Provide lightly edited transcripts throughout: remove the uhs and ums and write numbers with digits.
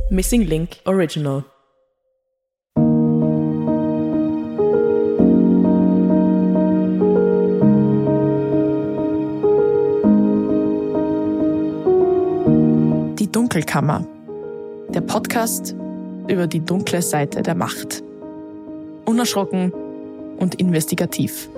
Missing Link Original. Die Dunkelkammer. Der Podcast über die dunkle Seite der Macht. Unerschrocken und investigativ.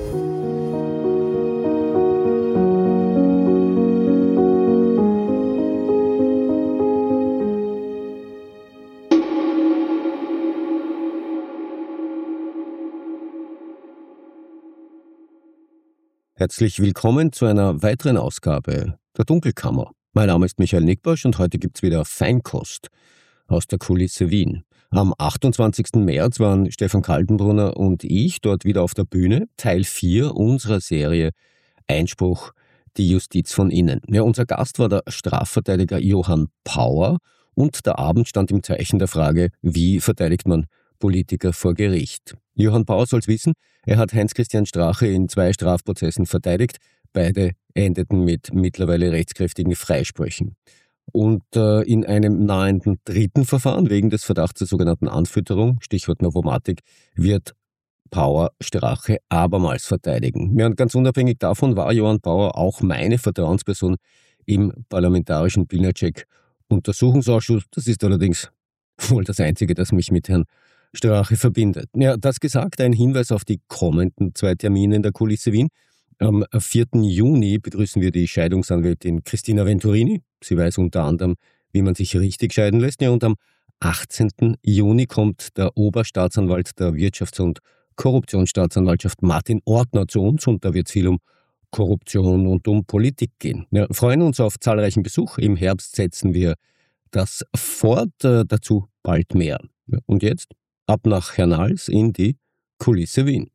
Herzlich willkommen zu einer weiteren Ausgabe der Dunkelkammer. Mein Name ist Michael Nickbosch und heute gibt's wieder Feinkost aus der Kulisse Wien. Am 28. März waren Stefan Kaltenbrunner und ich dort wieder auf der Bühne, Teil 4 unserer Serie Einspruch, die Justiz von innen. Ja, unser Gast war der Strafverteidiger Johann Pauer und der Abend stand im Zeichen der Frage, wie verteidigt man Politiker vor Gericht. Johann Pauer soll's wissen, er hat Heinz-Christian Strache in 2 Strafprozessen verteidigt. Beide endeten mit mittlerweile rechtskräftigen Freisprüchen. Und in einem nahenden 3. Verfahren wegen des Verdachts der sogenannten Anfütterung, Stichwort Novomatic, wird Pauer Strache abermals verteidigen. Ja, und ganz unabhängig davon war Johann Pauer auch meine Vertrauensperson im parlamentarischen Pilnacek-Untersuchungsausschuss. Das ist allerdings wohl das Einzige, das mich mit Herrn Strache verbindet. Ja, das gesagt, ein Hinweis auf die kommenden 2 Termine in der Kulisse Wien. Am 4. Juni begrüßen wir die Scheidungsanwältin Cristina Venturini. Sie weiß unter anderem, wie man sich richtig scheiden lässt. Ja, und am 18. Juni kommt der Oberstaatsanwalt der Wirtschafts- und Korruptionsstaatsanwaltschaft Martin Ortner zu uns und da wird es viel um Korruption und um Politik gehen. Wir freuen uns auf zahlreichen Besuch. Im Herbst setzen wir das fort, dazu bald mehr. Ja, und jetzt ab nach Hernals in die Kulisse Wien.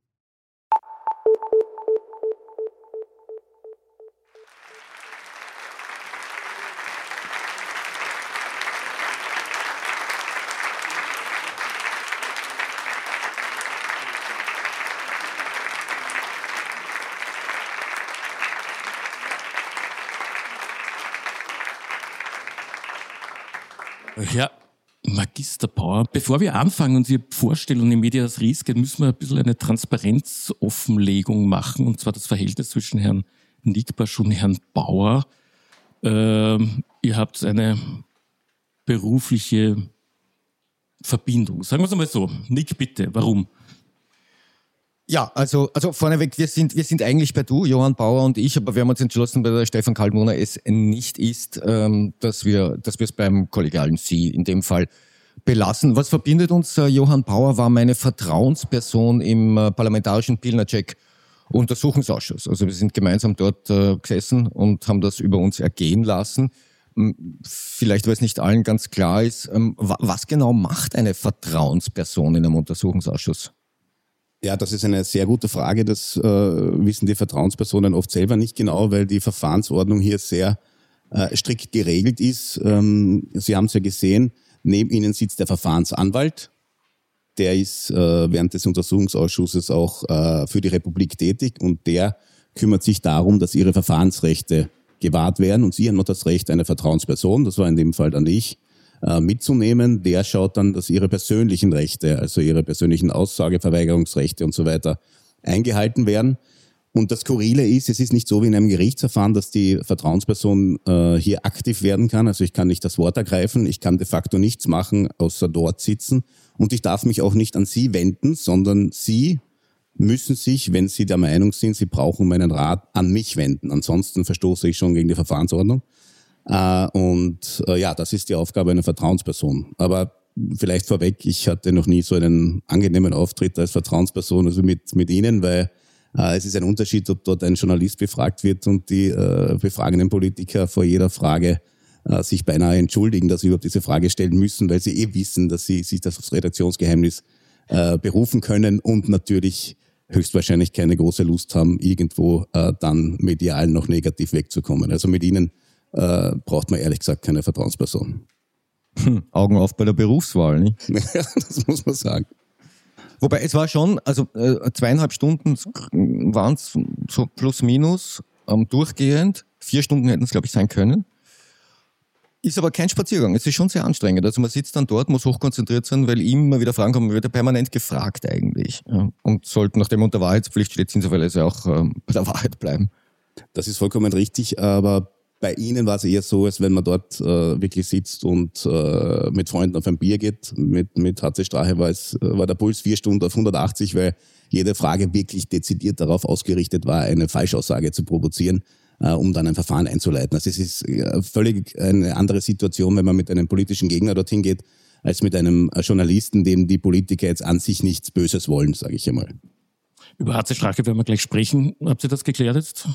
Herr Magister Pauer, bevor wir anfangen und Sie vorstellen und in medias res gehen, müssen wir ein bisschen eine Transparenzoffenlegung machen, und zwar das Verhältnis zwischen Herrn Nickbosch und Herrn Pauer. Ihr habt eine berufliche Verbindung. Sagen wir es einmal so. Nick, bitte, warum? Ja, also vorneweg, wir sind eigentlich bei du, Johann Pauer und ich, aber wir haben uns entschlossen, bei der Stefan Kaltenbrunner es nicht ist, dass wir es beim kollegialen Sie in dem Fall belassen. Was verbindet uns? Johann Pauer war meine Vertrauensperson im parlamentarischen Pilnacek-Untersuchungsausschuss. Also wir sind gemeinsam dort gesessen und haben das über uns ergehen lassen. Vielleicht, weil es nicht allen ganz klar ist, was genau macht eine Vertrauensperson in einem Untersuchungsausschuss? Ja, das ist eine sehr gute Frage. Das wissen die Vertrauenspersonen oft selber nicht genau, weil die Verfahrensordnung hier sehr strikt geregelt ist. Sie haben es ja gesehen, neben Ihnen sitzt der Verfahrensanwalt. Der ist während des Untersuchungsausschusses auch für die Republik tätig und der kümmert sich darum, dass Ihre Verfahrensrechte gewahrt werden. Und Sie haben noch das Recht, eine Vertrauensperson, das war in dem Fall dann ich, mitzunehmen. Der schaut dann, dass Ihre persönlichen Rechte, also Ihre persönlichen Aussageverweigerungsrechte und so weiter eingehalten werden. Und das Skurrile ist, es ist nicht so wie in einem Gerichtsverfahren, dass die Vertrauensperson hier aktiv werden kann. Also ich kann nicht das Wort ergreifen, ich kann de facto nichts machen, außer dort sitzen. Und ich darf mich auch nicht an Sie wenden, sondern Sie müssen sich, wenn Sie der Meinung sind, Sie brauchen meinen Rat, an mich wenden. Ansonsten verstoße ich schon gegen die Verfahrensordnung. Das ist die Aufgabe einer Vertrauensperson. Aber vielleicht vorweg, ich hatte noch nie so einen angenehmen Auftritt als Vertrauensperson, also mit Ihnen, weil es ist ein Unterschied, ob dort ein Journalist befragt wird und die befragenden Politiker vor jeder Frage sich beinahe entschuldigen, dass sie überhaupt diese Frage stellen müssen, weil sie wissen, dass sie sich das aufs Redaktionsgeheimnis berufen können und natürlich höchstwahrscheinlich keine große Lust haben, irgendwo dann medial noch negativ wegzukommen. Also mit Ihnen braucht man ehrlich gesagt keine Vertrauensperson. Augen auf bei der Berufswahl, nicht? Das muss man sagen. Wobei es war schon, also 2,5 Stunden waren es so plus minus durchgehend. 4 Stunden hätten es, glaube ich, sein können. Ist aber kein Spaziergang, es ist schon sehr anstrengend. Also man sitzt dann dort, muss hochkonzentriert sein, weil immer wieder Fragen kommen, man wird ja permanent gefragt eigentlich. Ja. Und sollten, nachdem unter Wahrheitspflicht steht, sinnvollerweise auch bei der Wahrheit bleiben. Das ist vollkommen richtig, aber bei Ihnen war es eher so, als wenn man dort wirklich sitzt und mit Freunden auf ein Bier geht. Mit HC Strache war der Puls 4 Stunden auf 180, weil jede Frage wirklich dezidiert darauf ausgerichtet war, eine Falschaussage zu provozieren, um dann ein Verfahren einzuleiten. Also es ist völlig eine andere Situation, wenn man mit einem politischen Gegner dorthin geht, als mit einem Journalisten, dem die Politiker jetzt an sich nichts Böses wollen, sage ich einmal. Über HC Strache werden wir gleich sprechen. Habt ihr das geklärt jetzt?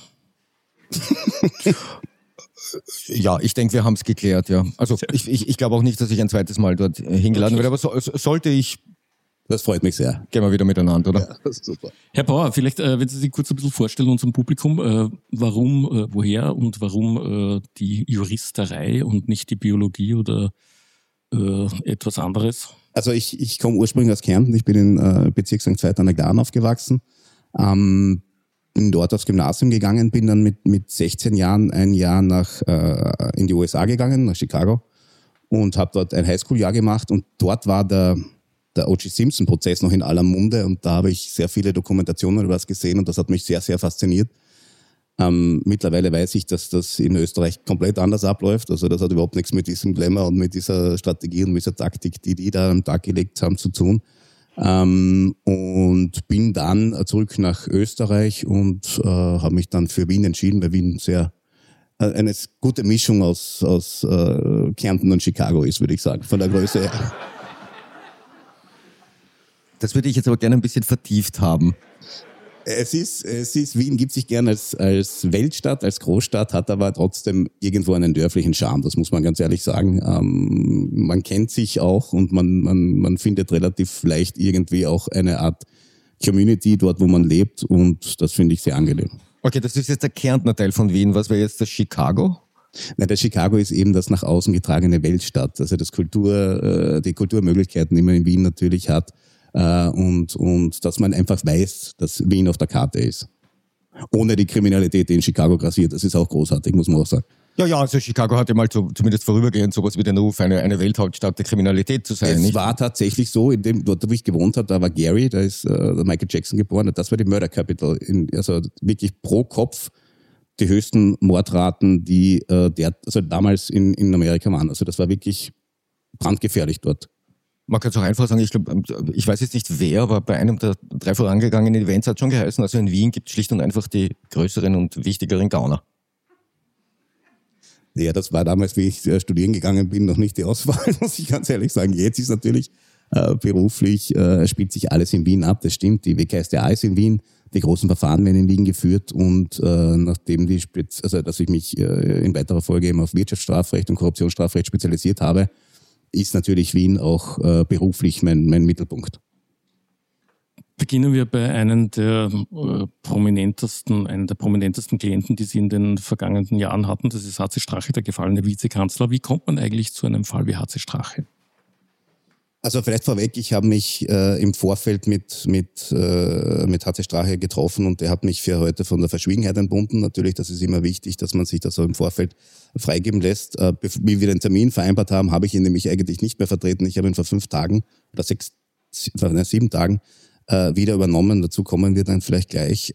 Ja, ich denke, wir haben es geklärt, ja. Also ich glaube auch nicht, dass ich ein zweites Mal dort hingeladen werde, aber sollte ich... Das freut mich sehr. Gehen wir wieder miteinander, oder? Ja, das ist super. Herr Bauer, vielleicht, wenn Sie sich kurz ein bisschen vorstellen, unserem Publikum, woher und warum die Juristerei und nicht die Biologie oder etwas anderes? Also ich komme ursprünglich aus Kärnten, ich bin in Bezirk St. Veit an der Glan aufgewachsen, bin dort aufs Gymnasium gegangen, bin dann mit 16 Jahren ein Jahr in die USA gegangen, nach Chicago, und habe dort ein Highschool-Jahr gemacht, und dort war der O.J. Simpson-Prozess noch in aller Munde, und da habe ich sehr viele Dokumentationen über das gesehen, und das hat mich sehr, sehr fasziniert. Mittlerweile weiß ich, dass das in Österreich komplett anders abläuft. Also das hat überhaupt nichts mit diesem Glamour und mit dieser Strategie und mit dieser Taktik, die da am Tag gelegt haben, zu tun. Und bin dann zurück nach Österreich und habe mich dann für Wien entschieden, weil Wien eine gute Mischung aus Kärnten und Chicago ist, würde ich sagen, von der Größe her. Das würde ich jetzt aber gerne ein bisschen vertieft haben. Wien gibt sich gern als Weltstadt, als Großstadt, hat aber trotzdem irgendwo einen dörflichen Charme, das muss man ganz ehrlich sagen. Man kennt sich auch, und man findet relativ leicht irgendwie auch eine Art Community dort, wo man lebt, und das finde ich sehr angenehm. Okay, das ist jetzt der Kärntner Teil von Wien. Was wäre jetzt das Chicago? Nein, das Chicago ist eben das nach außen getragene Weltstadt, also die Kulturmöglichkeiten, die man in Wien natürlich hat. Und dass man einfach weiß, dass Wien auf der Karte ist. Ohne die Kriminalität, die in Chicago grassiert. Das ist auch großartig, muss man auch sagen. Ja, also Chicago hatte mal zumindest vorübergehend sowas wie den Ruf, eine Welthauptstadt der Kriminalität zu sein. Es war tatsächlich so, dort wo ich gewohnt habe, da war Gary, da ist Michael Jackson geboren, das war die Murder Capital. Also wirklich pro Kopf die höchsten Mordraten, die damals in Amerika waren. Also das war wirklich brandgefährlich dort. Man kann es auch einfach sagen, ich weiß jetzt nicht wer, aber bei einem der 3 vorangegangenen Events hat es schon geheißen, also in Wien gibt es schlicht und einfach die größeren und wichtigeren Gauner. Ja, das war damals, wie ich studieren gegangen bin, noch nicht die Auswahl, muss ich ganz ehrlich sagen. Jetzt ist natürlich beruflich, spielt sich alles in Wien ab, das stimmt. Die WKStA ist in Wien, die großen Verfahren werden in Wien geführt, und nachdem dass ich mich in weiterer Folge eben auf Wirtschaftsstrafrecht und Korruptionsstrafrecht spezialisiert habe, ist natürlich Wien auch beruflich mein Mittelpunkt. Beginnen wir bei einem der prominentesten Klienten, die Sie in den vergangenen Jahren hatten. Das ist HC Strache, der gefallene Vizekanzler. Wie kommt man eigentlich zu einem Fall wie HC Strache? Also vielleicht vorweg, ich habe mich im Vorfeld mit HC Strache getroffen, und der hat mich für heute von der Verschwiegenheit entbunden. Natürlich, das ist immer wichtig, dass man sich das so im Vorfeld freigeben lässt. Wie wir den Termin vereinbart haben, habe ich ihn nämlich eigentlich nicht mehr vertreten. Ich habe ihn vor 5 Tagen oder 7 Tagen wieder übernommen. Dazu kommen wir dann vielleicht gleich.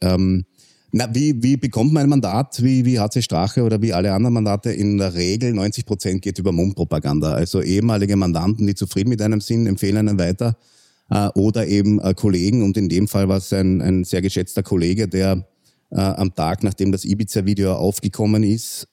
Wie bekommt man ein Mandat wie HC Strache oder wie alle anderen Mandate? In der Regel 90% geht über Mundpropaganda. Also ehemalige Mandanten, die zufrieden mit einem sind, empfehlen einen weiter. Oder eben Kollegen. Und in dem Fall war es ein sehr geschätzter Kollege, der am Tag, nachdem das Ibiza-Video aufgekommen ist,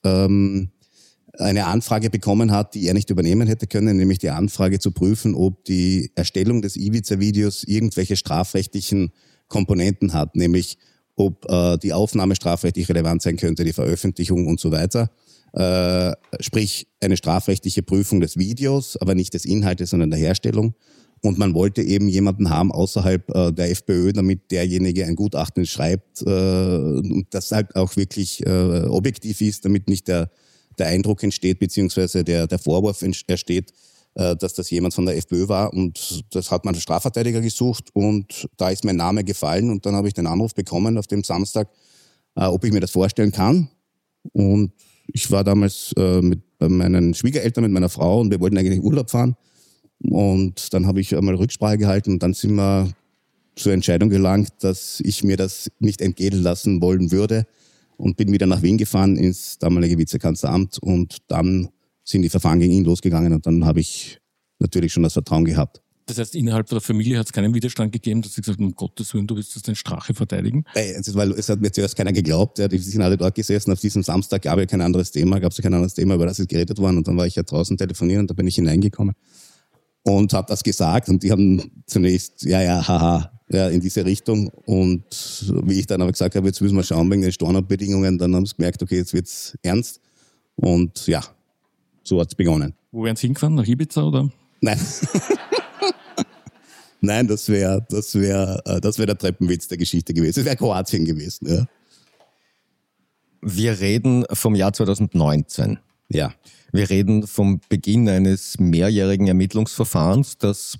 eine Anfrage bekommen hat, die er nicht übernehmen hätte können, nämlich die Anfrage zu prüfen, ob die Erstellung des Ibiza-Videos irgendwelche strafrechtlichen Komponenten hat, nämlich ob die Aufnahme strafrechtlich relevant sein könnte, die Veröffentlichung und so weiter. Sprich, eine strafrechtliche Prüfung des Videos, aber nicht des Inhaltes, sondern der Herstellung. Und man wollte eben jemanden haben außerhalb der FPÖ, damit derjenige ein Gutachten schreibt und das halt auch wirklich objektiv ist, damit nicht der Eindruck entsteht, beziehungsweise der Vorwurf entsteht, dass das jemand von der FPÖ war. Und das hat man als Strafverteidiger gesucht, und da ist mein Name gefallen, und dann habe ich den Anruf bekommen auf dem Samstag, ob ich mir das vorstellen kann. Und ich war damals bei meinen Schwiegereltern, mit meiner Frau und wir wollten eigentlich Urlaub fahren. Und dann habe ich einmal Rücksprache gehalten und dann sind wir zur Entscheidung gelangt, dass ich mir das nicht entgehen lassen wollen würde und bin wieder nach Wien gefahren ins damalige Vizekanzleramt und dann sind die Verfahren gegen ihn losgegangen und dann habe ich natürlich schon das Vertrauen gehabt. Das heißt, innerhalb der Familie hat es keinen Widerstand gegeben, dass sie gesagt haben, um Gottes Willen, du willst das den Strache verteidigen? Weil es hat mir zuerst keiner geglaubt. Die sind alle dort gesessen. Auf diesem Samstag gab es kein anderes Thema, über das ist geredet worden. Und dann war ich ja draußen telefonieren und da bin ich hineingekommen und habe das gesagt. Und die haben zunächst, in diese Richtung. Und wie ich dann aber gesagt habe, jetzt müssen wir schauen wegen den Stornobedingungen, dann haben sie gemerkt, okay, jetzt wird's ernst. Und ja, so hat's begonnen. Wo wären Sie hingefahren? Nach Ibiza oder? Nein. Nein, das wäre der Treppenwitz der Geschichte gewesen. Das wäre Kroatien gewesen. Ja. Wir reden vom Jahr 2019. Ja. Wir reden vom Beginn eines mehrjährigen Ermittlungsverfahrens, das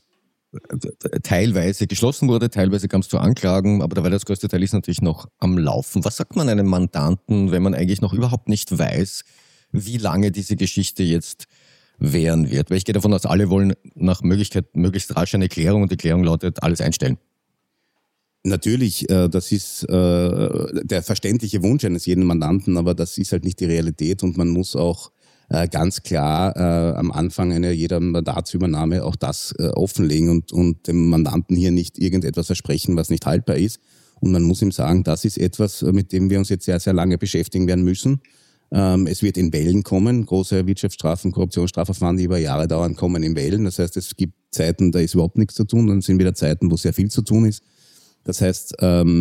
teilweise geschlossen wurde, teilweise kam es zu Anklagen, aber der weitaus größte Teil ist natürlich noch am Laufen. Was sagt man einem Mandanten, wenn man eigentlich noch überhaupt nicht weiß, wie lange diese Geschichte jetzt währen wird? Weil ich gehe davon aus, alle wollen nach Möglichkeit möglichst rasch eine Klärung und die Klärung lautet, alles einstellen. Natürlich, das ist der verständliche Wunsch eines jeden Mandanten, aber das ist halt nicht die Realität und man muss auch ganz klar am Anfang jeder Mandatsübernahme auch das offenlegen und dem Mandanten hier nicht irgendetwas versprechen, was nicht haltbar ist. Und man muss ihm sagen, das ist etwas, mit dem wir uns jetzt sehr, sehr lange beschäftigen werden müssen. Es wird in Wellen kommen, große Wirtschaftsstrafen, Korruptionsstrafverfahren, die über Jahre dauern, kommen in Wellen. Das heißt, es gibt Zeiten, da ist überhaupt nichts zu tun, dann sind wieder Zeiten, wo sehr viel zu tun ist. Das heißt,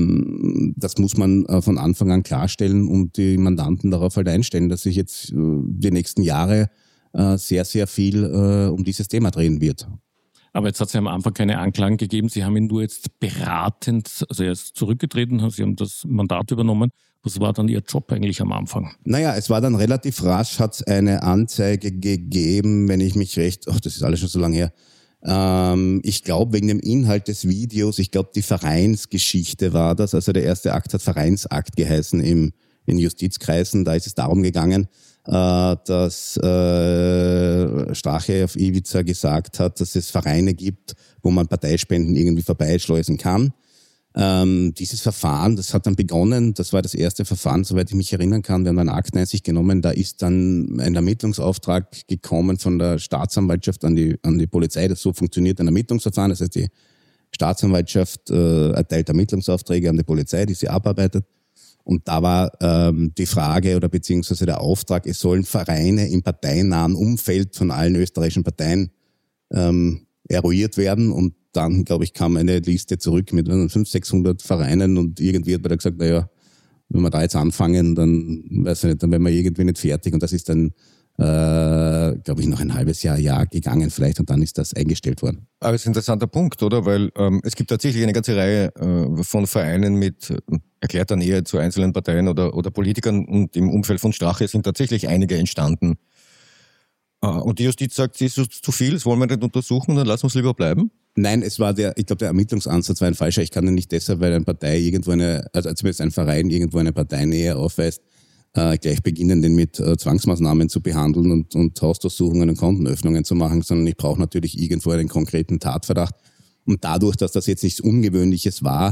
das muss man von Anfang an klarstellen und die Mandanten darauf halt einstellen, dass sich jetzt die nächsten Jahre sehr, sehr viel um dieses Thema drehen wird. Aber jetzt hat es ja am Anfang keine Anklagen gegeben. Sie haben ihn nur jetzt beratend, also er ist zurückgetreten, Sie haben das Mandat übernommen. Was war dann Ihr Job eigentlich am Anfang? Naja, es war dann relativ rasch, hat es eine Anzeige gegeben, wenn ich mich recht, das ist alles schon so lange her, ich glaube, wegen dem Inhalt des Videos, ich glaube, die Vereinsgeschichte war das. Also der erste Akt hat Vereinsakt geheißen in Justizkreisen. Da ist es darum gegangen, dass Strache auf Ibiza gesagt hat, dass es Vereine gibt, wo man Parteispenden irgendwie vorbeischleusen kann. Dieses Verfahren, das hat dann begonnen, das war das erste Verfahren, soweit ich mich erinnern kann, wir haben dann Akteneinsicht genommen, da ist dann ein Ermittlungsauftrag gekommen von der Staatsanwaltschaft an die Polizei, das so funktioniert ein Ermittlungsverfahren, das heißt die Staatsanwaltschaft erteilt Ermittlungsaufträge an die Polizei, die sie abarbeitet und da war die Frage oder beziehungsweise der Auftrag, es sollen Vereine im parteinahen Umfeld von allen österreichischen Parteien eruiert werden und dann, glaube ich, kam eine Liste zurück mit 500-600 Vereinen und irgendwie hat man da gesagt, naja, wenn wir da jetzt anfangen, dann weiß ich nicht, dann wären wir irgendwie nicht fertig und das ist dann, glaube ich, noch ein halbes Jahr gegangen vielleicht und dann ist das eingestellt worden. Aber es ist ein interessanter Punkt, oder? Weil es gibt tatsächlich eine ganze Reihe von Vereinen mit erklärter Nähe zu einzelnen Parteien oder Politikern und im Umfeld von Strache sind tatsächlich einige entstanden. Und die Justiz sagt, es ist zu viel, das wollen wir nicht untersuchen, dann lassen wir es lieber bleiben? Nein, ich glaube, der Ermittlungsansatz war ein falscher. Ich kann ja nicht deshalb, weil eine Partei irgendwo also zumindest ein Verein irgendwo eine Parteinähe aufweist, gleich beginnen, den mit Zwangsmaßnahmen zu behandeln und Hausdurchsuchungen und Kontenöffnungen zu machen, sondern ich brauche natürlich irgendwo einen konkreten Tatverdacht. Und dadurch, dass das jetzt nichts Ungewöhnliches war,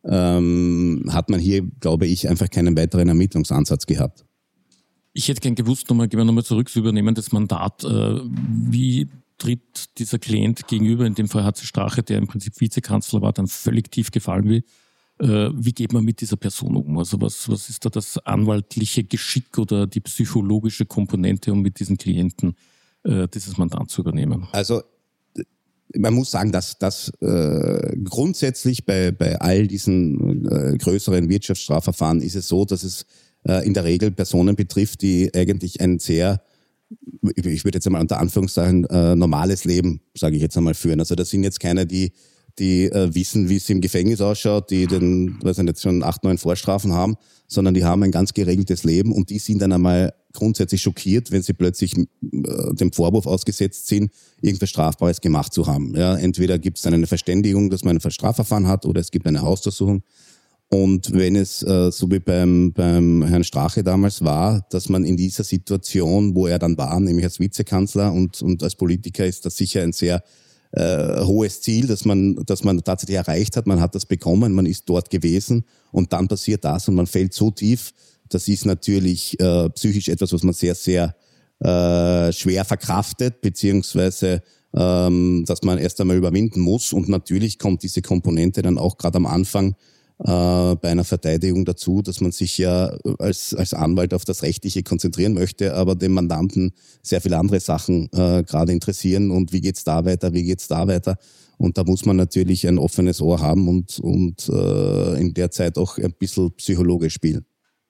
hat man hier, glaube ich, einfach keinen weiteren Ermittlungsansatz gehabt. Ich hätte gern gewusst, gehen wir nochmal zurück, Sie übernehmen das Mandat. Wie tritt dieser Klient gegenüber, in dem Fall HC Strache, der im Prinzip Vizekanzler war, dann völlig tief gefallen will? Wie geht man mit dieser Person um? Also was ist da das anwaltliche Geschick oder die psychologische Komponente, um mit diesen Klienten dieses Mandat zu übernehmen? Also man muss sagen, dass grundsätzlich bei all diesen größeren Wirtschaftsstrafverfahren ist es so, dass es in der Regel Personen betrifft, die eigentlich ein sehr, ich würde jetzt einmal unter Anführungszeichen, normales Leben, sage ich jetzt einmal, führen. Also das sind jetzt keine, die wissen, wie es im Gefängnis ausschaut, die schon 8, 9 Vorstrafen haben, sondern die haben ein ganz geregeltes Leben und die sind dann einmal grundsätzlich schockiert, wenn sie plötzlich dem Vorwurf ausgesetzt sind, irgendwas Strafbares gemacht zu haben. Ja, entweder gibt es dann eine Verständigung, dass man ein Strafverfahren hat oder es gibt eine Hausdurchsuchung. Und wenn es so wie beim Herrn Strache damals war, dass man in dieser Situation, wo er dann war, nämlich als Vizekanzler und als Politiker, ist das sicher ein sehr hohes Ziel, dass man tatsächlich erreicht hat. Man hat das bekommen, man ist dort gewesen und dann passiert das und man fällt so tief. Das ist natürlich psychisch etwas, was man sehr, sehr schwer verkraftet, beziehungsweise dass man erst einmal überwinden muss. Und natürlich kommt diese Komponente dann auch gerade am Anfang bei einer Verteidigung dazu, dass man sich ja als Anwalt auf das Rechtliche konzentrieren möchte, aber dem Mandanten sehr viele andere Sachen gerade interessieren. Und wie geht's da weiter? Und da muss man natürlich ein offenes Ohr haben und in der Zeit auch ein bisschen Psychologe spielen.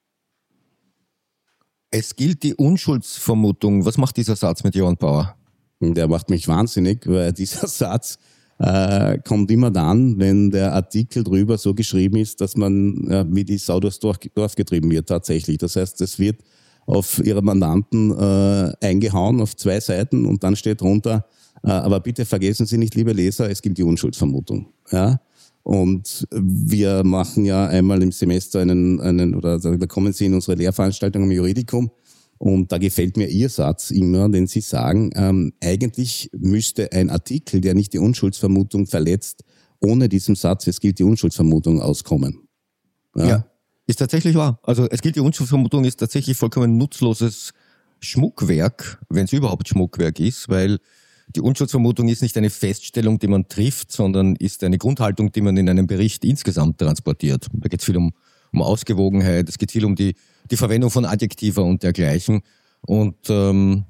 Es gilt die Unschuldsvermutung. Was macht dieser Satz mit Johann Bauer? Der macht mich wahnsinnig, weil dieser Satz kommt immer dann, wenn der Artikel drüber so geschrieben ist, dass man wie die Sau durchs Dorf getrieben wird tatsächlich. Das heißt, es wird auf ihre Mandanten eingehauen auf 2 Seiten und dann steht drunter, aber bitte vergessen Sie nicht, liebe Leser, es gilt die Unschuldsvermutung. Ja? Und wir machen ja einmal im Semester da kommen Sie in unsere Lehrveranstaltung im Juridikum. Und da gefällt mir Ihr Satz immer, den Sie sagen, eigentlich müsste ein Artikel, der nicht die Unschuldsvermutung verletzt, ohne diesen Satz, es gilt die Unschuldsvermutung, auskommen. Ja, ist tatsächlich wahr. Also es gilt die Unschuldsvermutung, ist tatsächlich vollkommen nutzloses Schmuckwerk, wenn es überhaupt Schmuckwerk ist, weil die Unschuldsvermutung ist nicht eine Feststellung, die man trifft, sondern ist eine Grundhaltung, die man in einem Bericht insgesamt transportiert. Da geht es viel um Ausgewogenheit, es geht viel um die Verwendung von Adjektiva und dergleichen. Und man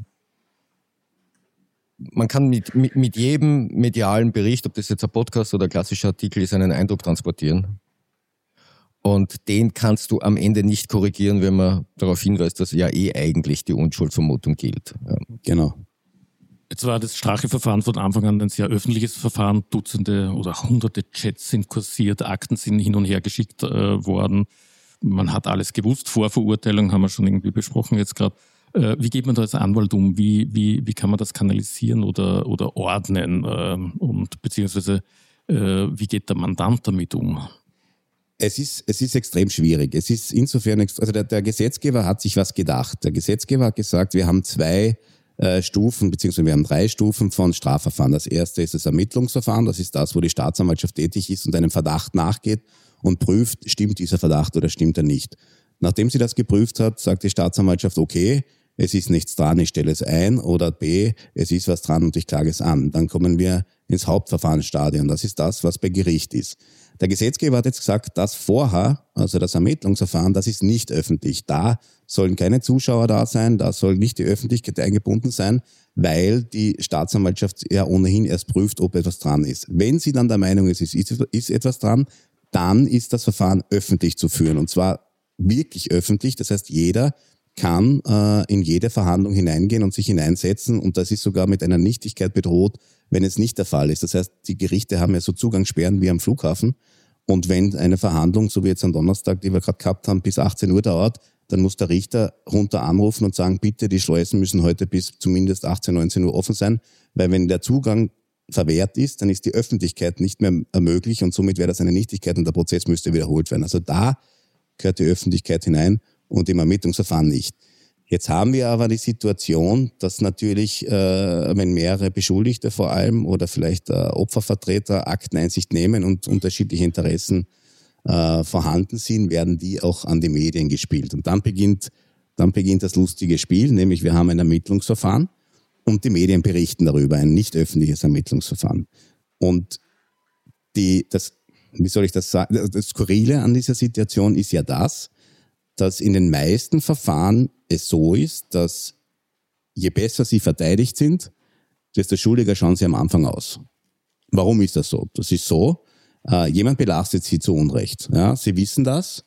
kann mit jedem medialen Bericht, ob das jetzt ein Podcast oder ein klassischer Artikel ist, einen Eindruck transportieren. Und den kannst du am Ende nicht korrigieren, wenn man darauf hinweist, dass ja eigentlich die Unschuldsvermutung gilt. Ja. Genau. Jetzt war das Strache-Verfahren von Anfang an ein sehr öffentliches Verfahren. Dutzende oder hunderte Chats sind kursiert, Akten sind hin und her geschickt worden. Man hat alles gewusst. Vorverurteilung haben wir schon irgendwie besprochen jetzt gerade. Wie geht man da als Anwalt um? Wie kann man das kanalisieren oder ordnen? Und beziehungsweise wie geht der Mandant damit um? Es ist extrem schwierig. Es ist insofern, also der Gesetzgeber hat sich was gedacht. Der Gesetzgeber hat gesagt, wir haben 2 Stufen, beziehungsweise wir haben 3 Stufen von Strafverfahren. Das erste ist das Ermittlungsverfahren. Das ist das, wo die Staatsanwaltschaft tätig ist und einem Verdacht nachgeht und prüft, stimmt dieser Verdacht oder stimmt er nicht. Nachdem sie das geprüft hat, sagt die Staatsanwaltschaft, okay, es ist nichts dran, ich stelle es ein, oder B, es ist was dran und ich klage es an. Dann kommen wir ins Hauptverfahrensstadium. Das ist das, was bei Gericht ist. Der Gesetzgeber hat jetzt gesagt, das vorher, also das Ermittlungsverfahren, das ist nicht öffentlich. Da sollen keine Zuschauer da sein, da soll nicht die Öffentlichkeit eingebunden sein, weil die Staatsanwaltschaft ja ohnehin erst prüft, ob etwas dran ist. Wenn sie dann der Meinung ist, ist etwas dran, dann ist das Verfahren öffentlich zu führen. Und zwar wirklich öffentlich. Das heißt, jeder kann in jede Verhandlung hineingehen und sich hineinsetzen. Und das ist sogar mit einer Nichtigkeit bedroht, wenn es nicht der Fall ist. Das heißt, die Gerichte haben ja so Zugangssperren wie am Flughafen. Und wenn eine Verhandlung, so wie jetzt am Donnerstag, die wir gerade gehabt haben, bis 18 Uhr dauert, dann muss der Richter runter anrufen und sagen, bitte, die Schleusen müssen heute bis zumindest 18, 19 Uhr offen sein. Weil wenn der Zugang verwehrt ist, dann ist die Öffentlichkeit nicht mehr möglich und somit wäre das eine Nichtigkeit und der Prozess müsste wiederholt werden. Also da gehört die Öffentlichkeit hinein und im Ermittlungsverfahren nicht. Jetzt haben wir aber die Situation, dass natürlich, wenn mehrere Beschuldigte vor allem oder vielleicht Opfervertreter Akteneinsicht nehmen und unterschiedliche Interessen vorhanden sind, werden die auch an die Medien gespielt. Und dann beginnt das lustige Spiel, nämlich wir haben ein Ermittlungsverfahren und die Medien berichten darüber, ein nicht öffentliches Ermittlungsverfahren. Und das Skurrile an dieser Situation ist ja das, dass in den meisten Verfahren es so ist, dass je besser sie verteidigt sind, desto schuldiger schauen sie am Anfang aus. Warum ist das so? Das ist so, jemand belastet sie zu Unrecht. Ja, sie wissen das,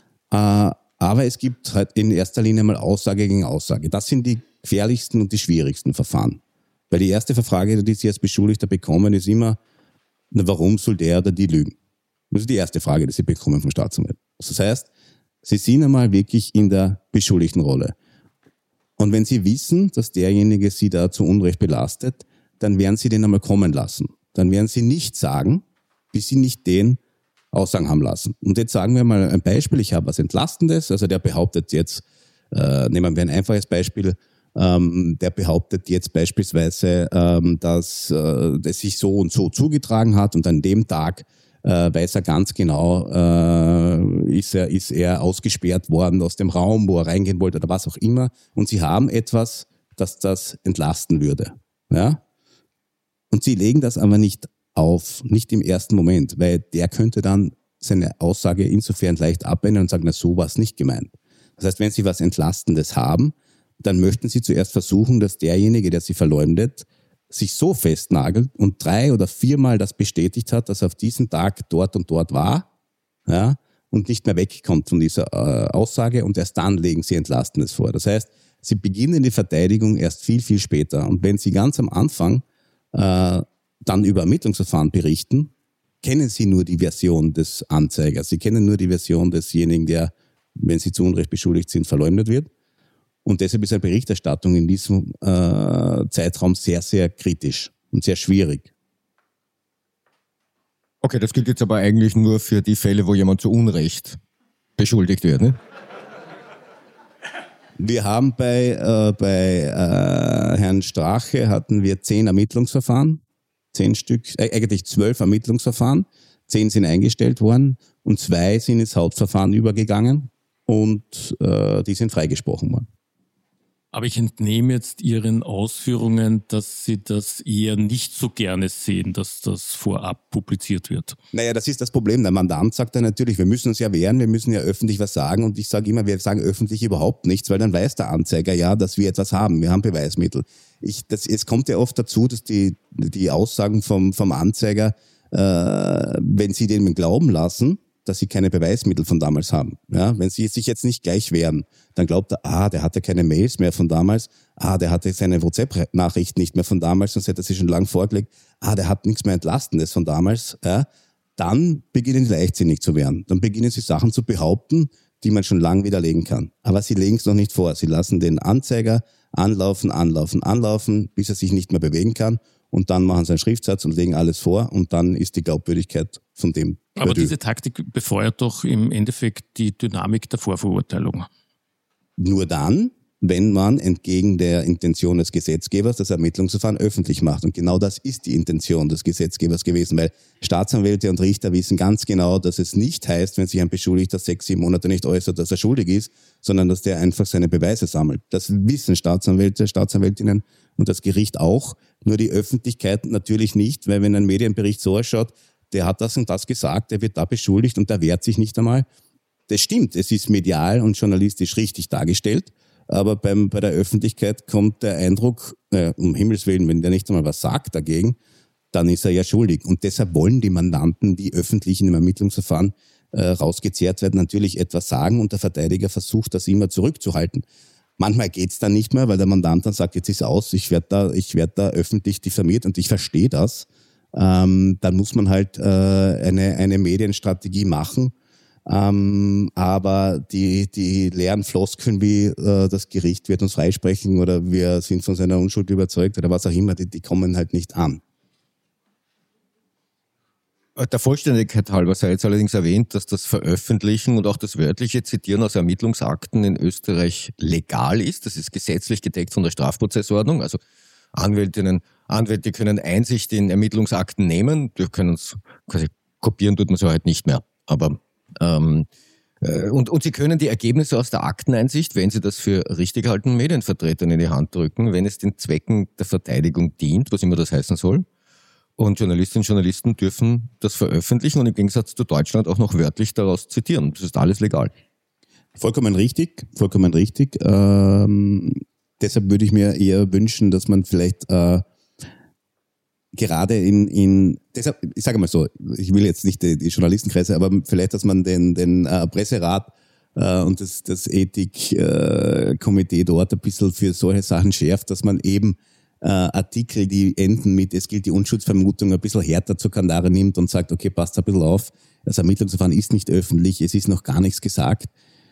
aber es gibt halt in erster Linie mal Aussage gegen Aussage. Das sind die gefährlichsten und die schwierigsten Verfahren. Weil die erste Frage, die sie als Beschuldigter bekommen, ist immer, warum soll der oder die lügen? Das ist die erste Frage, die sie bekommen vom Staatsanwalt. Das heißt, sie sind einmal wirklich in der beschuldigten Rolle. Und wenn sie wissen, dass derjenige sie da zu Unrecht belastet, dann werden sie den einmal kommen lassen. Dann werden sie nicht sagen, bis sie nicht den Aussagen haben lassen. Und jetzt sagen wir mal ein Beispiel, ich habe was Entlastendes, also der behauptet jetzt, nehmen wir ein einfaches Beispiel, der behauptet jetzt beispielsweise, dass es sich so und so zugetragen hat und an dem Tag weiß er ganz genau, ist er ausgesperrt worden aus dem Raum, wo er reingehen wollte oder was auch immer. Und sie haben etwas, das das entlasten würde. Ja? Und sie legen das aber nicht auf, nicht im ersten Moment, weil der könnte dann seine Aussage insofern leicht abändern und sagen, na, so war es nicht gemeint. Das heißt, wenn sie was Entlastendes haben, dann möchten sie zuerst versuchen, dass derjenige, der sie verleumdet, sich so festnagelt und 3 oder 4 Mal das bestätigt hat, dass er auf diesen Tag dort und dort war, ja, und nicht mehr wegkommt von dieser Aussage, und erst dann legen sie Entlastendes vor. Das heißt, sie beginnen die Verteidigung erst viel, viel später. Und wenn sie ganz am Anfang dann über Ermittlungsverfahren berichten, kennen sie nur die Version des Anzeigers. Sie kennen nur die Version desjenigen, der, wenn sie zu Unrecht beschuldigt sind, verleumdet wird. Und deshalb ist eine Berichterstattung in diesem Zeitraum sehr, sehr kritisch und sehr schwierig. Okay, das gilt jetzt aber eigentlich nur für die Fälle, wo jemand zu Unrecht beschuldigt wird, ne? Wir haben bei Herrn Strache hatten wir 10 Ermittlungsverfahren, 10 Stück, eigentlich 12 Ermittlungsverfahren, 10 sind eingestellt worden und 2 sind ins Hauptverfahren übergegangen und die sind freigesprochen worden. Aber ich entnehme jetzt Ihren Ausführungen, dass Sie das eher nicht so gerne sehen, dass das vorab publiziert wird. Naja, das ist das Problem. Der Mandant sagt dann natürlich, wir müssen uns ja wehren, wir müssen ja öffentlich was sagen. Und ich sage immer, wir sagen öffentlich überhaupt nichts, weil dann weiß der Anzeiger ja, dass wir etwas haben. Wir haben Beweismittel. Es kommt ja oft dazu, dass die Aussagen vom Anzeiger, wenn Sie dem glauben lassen, dass sie keine Beweismittel von damals haben. Ja, wenn sie sich jetzt nicht gleich wehren, dann glaubt er, der hatte keine Mails mehr von damals, der hatte seine WhatsApp-Nachricht nicht mehr von damals, sonst hätte er sie schon lang vorgelegt, der hat nichts mehr Entlastendes von damals, ja, dann beginnen sie leichtsinnig zu werden. Dann beginnen sie Sachen zu behaupten, die man schon lang widerlegen kann. Aber sie legen es noch nicht vor. Sie lassen den Anzeiger anlaufen, bis er sich nicht mehr bewegen kann. Und dann machen sie einen Schriftsatz und legen alles vor und dann ist die Glaubwürdigkeit von dem. Aber diese Taktik befeuert doch im Endeffekt die Dynamik der Vorverurteilung. Nur dann, wenn man entgegen der Intention des Gesetzgebers das Ermittlungsverfahren öffentlich macht. Und genau das ist die Intention des Gesetzgebers gewesen, weil Staatsanwälte und Richter wissen ganz genau, dass es nicht heißt, wenn sich ein Beschuldigter 6-7 Monate nicht äußert, dass er schuldig ist, sondern dass der einfach seine Beweise sammelt. Das wissen Staatsanwälte, Staatsanwältinnen und das Gericht auch, nur die Öffentlichkeit natürlich nicht, weil wenn ein Medienbericht so ausschaut, der hat das und das gesagt, der wird da beschuldigt und der wehrt sich nicht einmal. Das stimmt, es ist medial und journalistisch richtig dargestellt, aber bei der Öffentlichkeit kommt der Eindruck, um Himmels Willen, wenn der nicht einmal was sagt dagegen, dann ist er ja schuldig. Und deshalb wollen die Mandanten, die öffentlich in einem Ermittlungsverfahren rausgezehrt werden, natürlich etwas sagen und der Verteidiger versucht, das immer zurückzuhalten. Manchmal geht's dann nicht mehr, weil der Mandant dann sagt, jetzt ist aus, ich werd da öffentlich diffamiert und ich verstehe das. Dann muss man halt eine Medienstrategie machen. Aber die leeren Floskeln wie das Gericht wird uns freisprechen oder wir sind von seiner Unschuld überzeugt oder was auch immer, die kommen halt nicht an. Der Vollständigkeit halber sei jetzt allerdings erwähnt, dass das Veröffentlichen und auch das wörtliche Zitieren aus Ermittlungsakten in Österreich legal ist. Das ist gesetzlich gedeckt von der Strafprozessordnung. Also Anwälte können Einsicht in Ermittlungsakten nehmen. Wir können uns quasi kopieren, tut man so halt nicht mehr. Aber und sie können die Ergebnisse aus der Akteneinsicht, wenn sie das für richtig halten, Medienvertretern in die Hand drücken, wenn es den Zwecken der Verteidigung dient, was immer das heißen soll. Und Journalistinnen und Journalisten dürfen das veröffentlichen und im Gegensatz zu Deutschland auch noch wörtlich daraus zitieren. Das ist alles legal. Vollkommen richtig. Deshalb würde ich mir eher wünschen, dass man vielleicht gerade deshalb, ich sage mal so, ich will jetzt nicht die Journalistenkreise, aber vielleicht, dass man den Presserat und das Ethikkomitee dort ein bisschen für solche Sachen schärft, dass man eben Artikel, die enden mit, es gilt die Unschuldsvermutung, ein bisschen härter zur Kandare nimmt und sagt, okay, passt ein bisschen auf, das Ermittlungsverfahren ist nicht öffentlich, es ist noch gar nichts gesagt.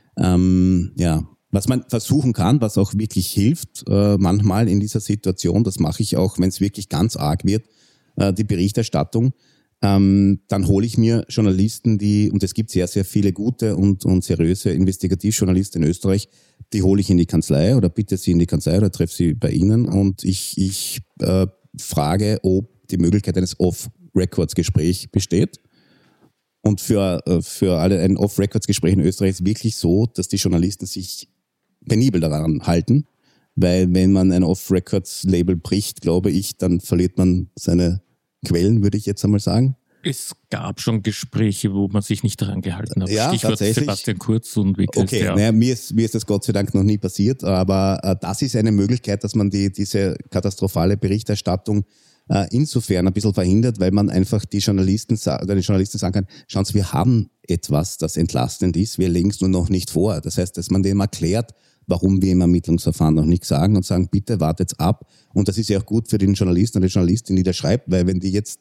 Was man versuchen kann, was auch wirklich hilft, manchmal in dieser Situation, das mache ich auch, wenn es wirklich ganz arg wird, die Berichterstattung, dann hole ich mir Journalisten, und es gibt sehr, sehr viele gute und seriöse Investigativjournalisten in Österreich, die hole ich in die Kanzlei oder bitte sie in die Kanzlei oder treffe sie bei ihnen und ich frage, ob die Möglichkeit eines Off-Records-Gesprächs besteht. Und für alle ein Off-Records-Gespräch in Österreich ist wirklich so, dass die Journalisten sich penibel daran halten, weil wenn man ein Off-Records-Label bricht, glaube ich, dann verliert man seine Quellen, würde ich jetzt einmal sagen. Es gab schon Gespräche, wo man sich nicht daran gehalten hat. Ja, Stichwort Sebastian Kurz und Wickes. Okay, naja, mir ist das Gott sei Dank noch nie passiert, aber das ist eine Möglichkeit, dass man diese katastrophale Berichterstattung insofern ein bisschen verhindert, weil man einfach den Journalisten sagen kann, schauen Sie, wir haben etwas, das entlastend ist, wir legen es nur noch nicht vor. Das heißt, dass man dem erklärt, warum wir im Ermittlungsverfahren noch nichts sagen und sagen, bitte wartet ab. Und das ist ja auch gut für den Journalisten und die Journalistin, die da schreibt, weil wenn die jetzt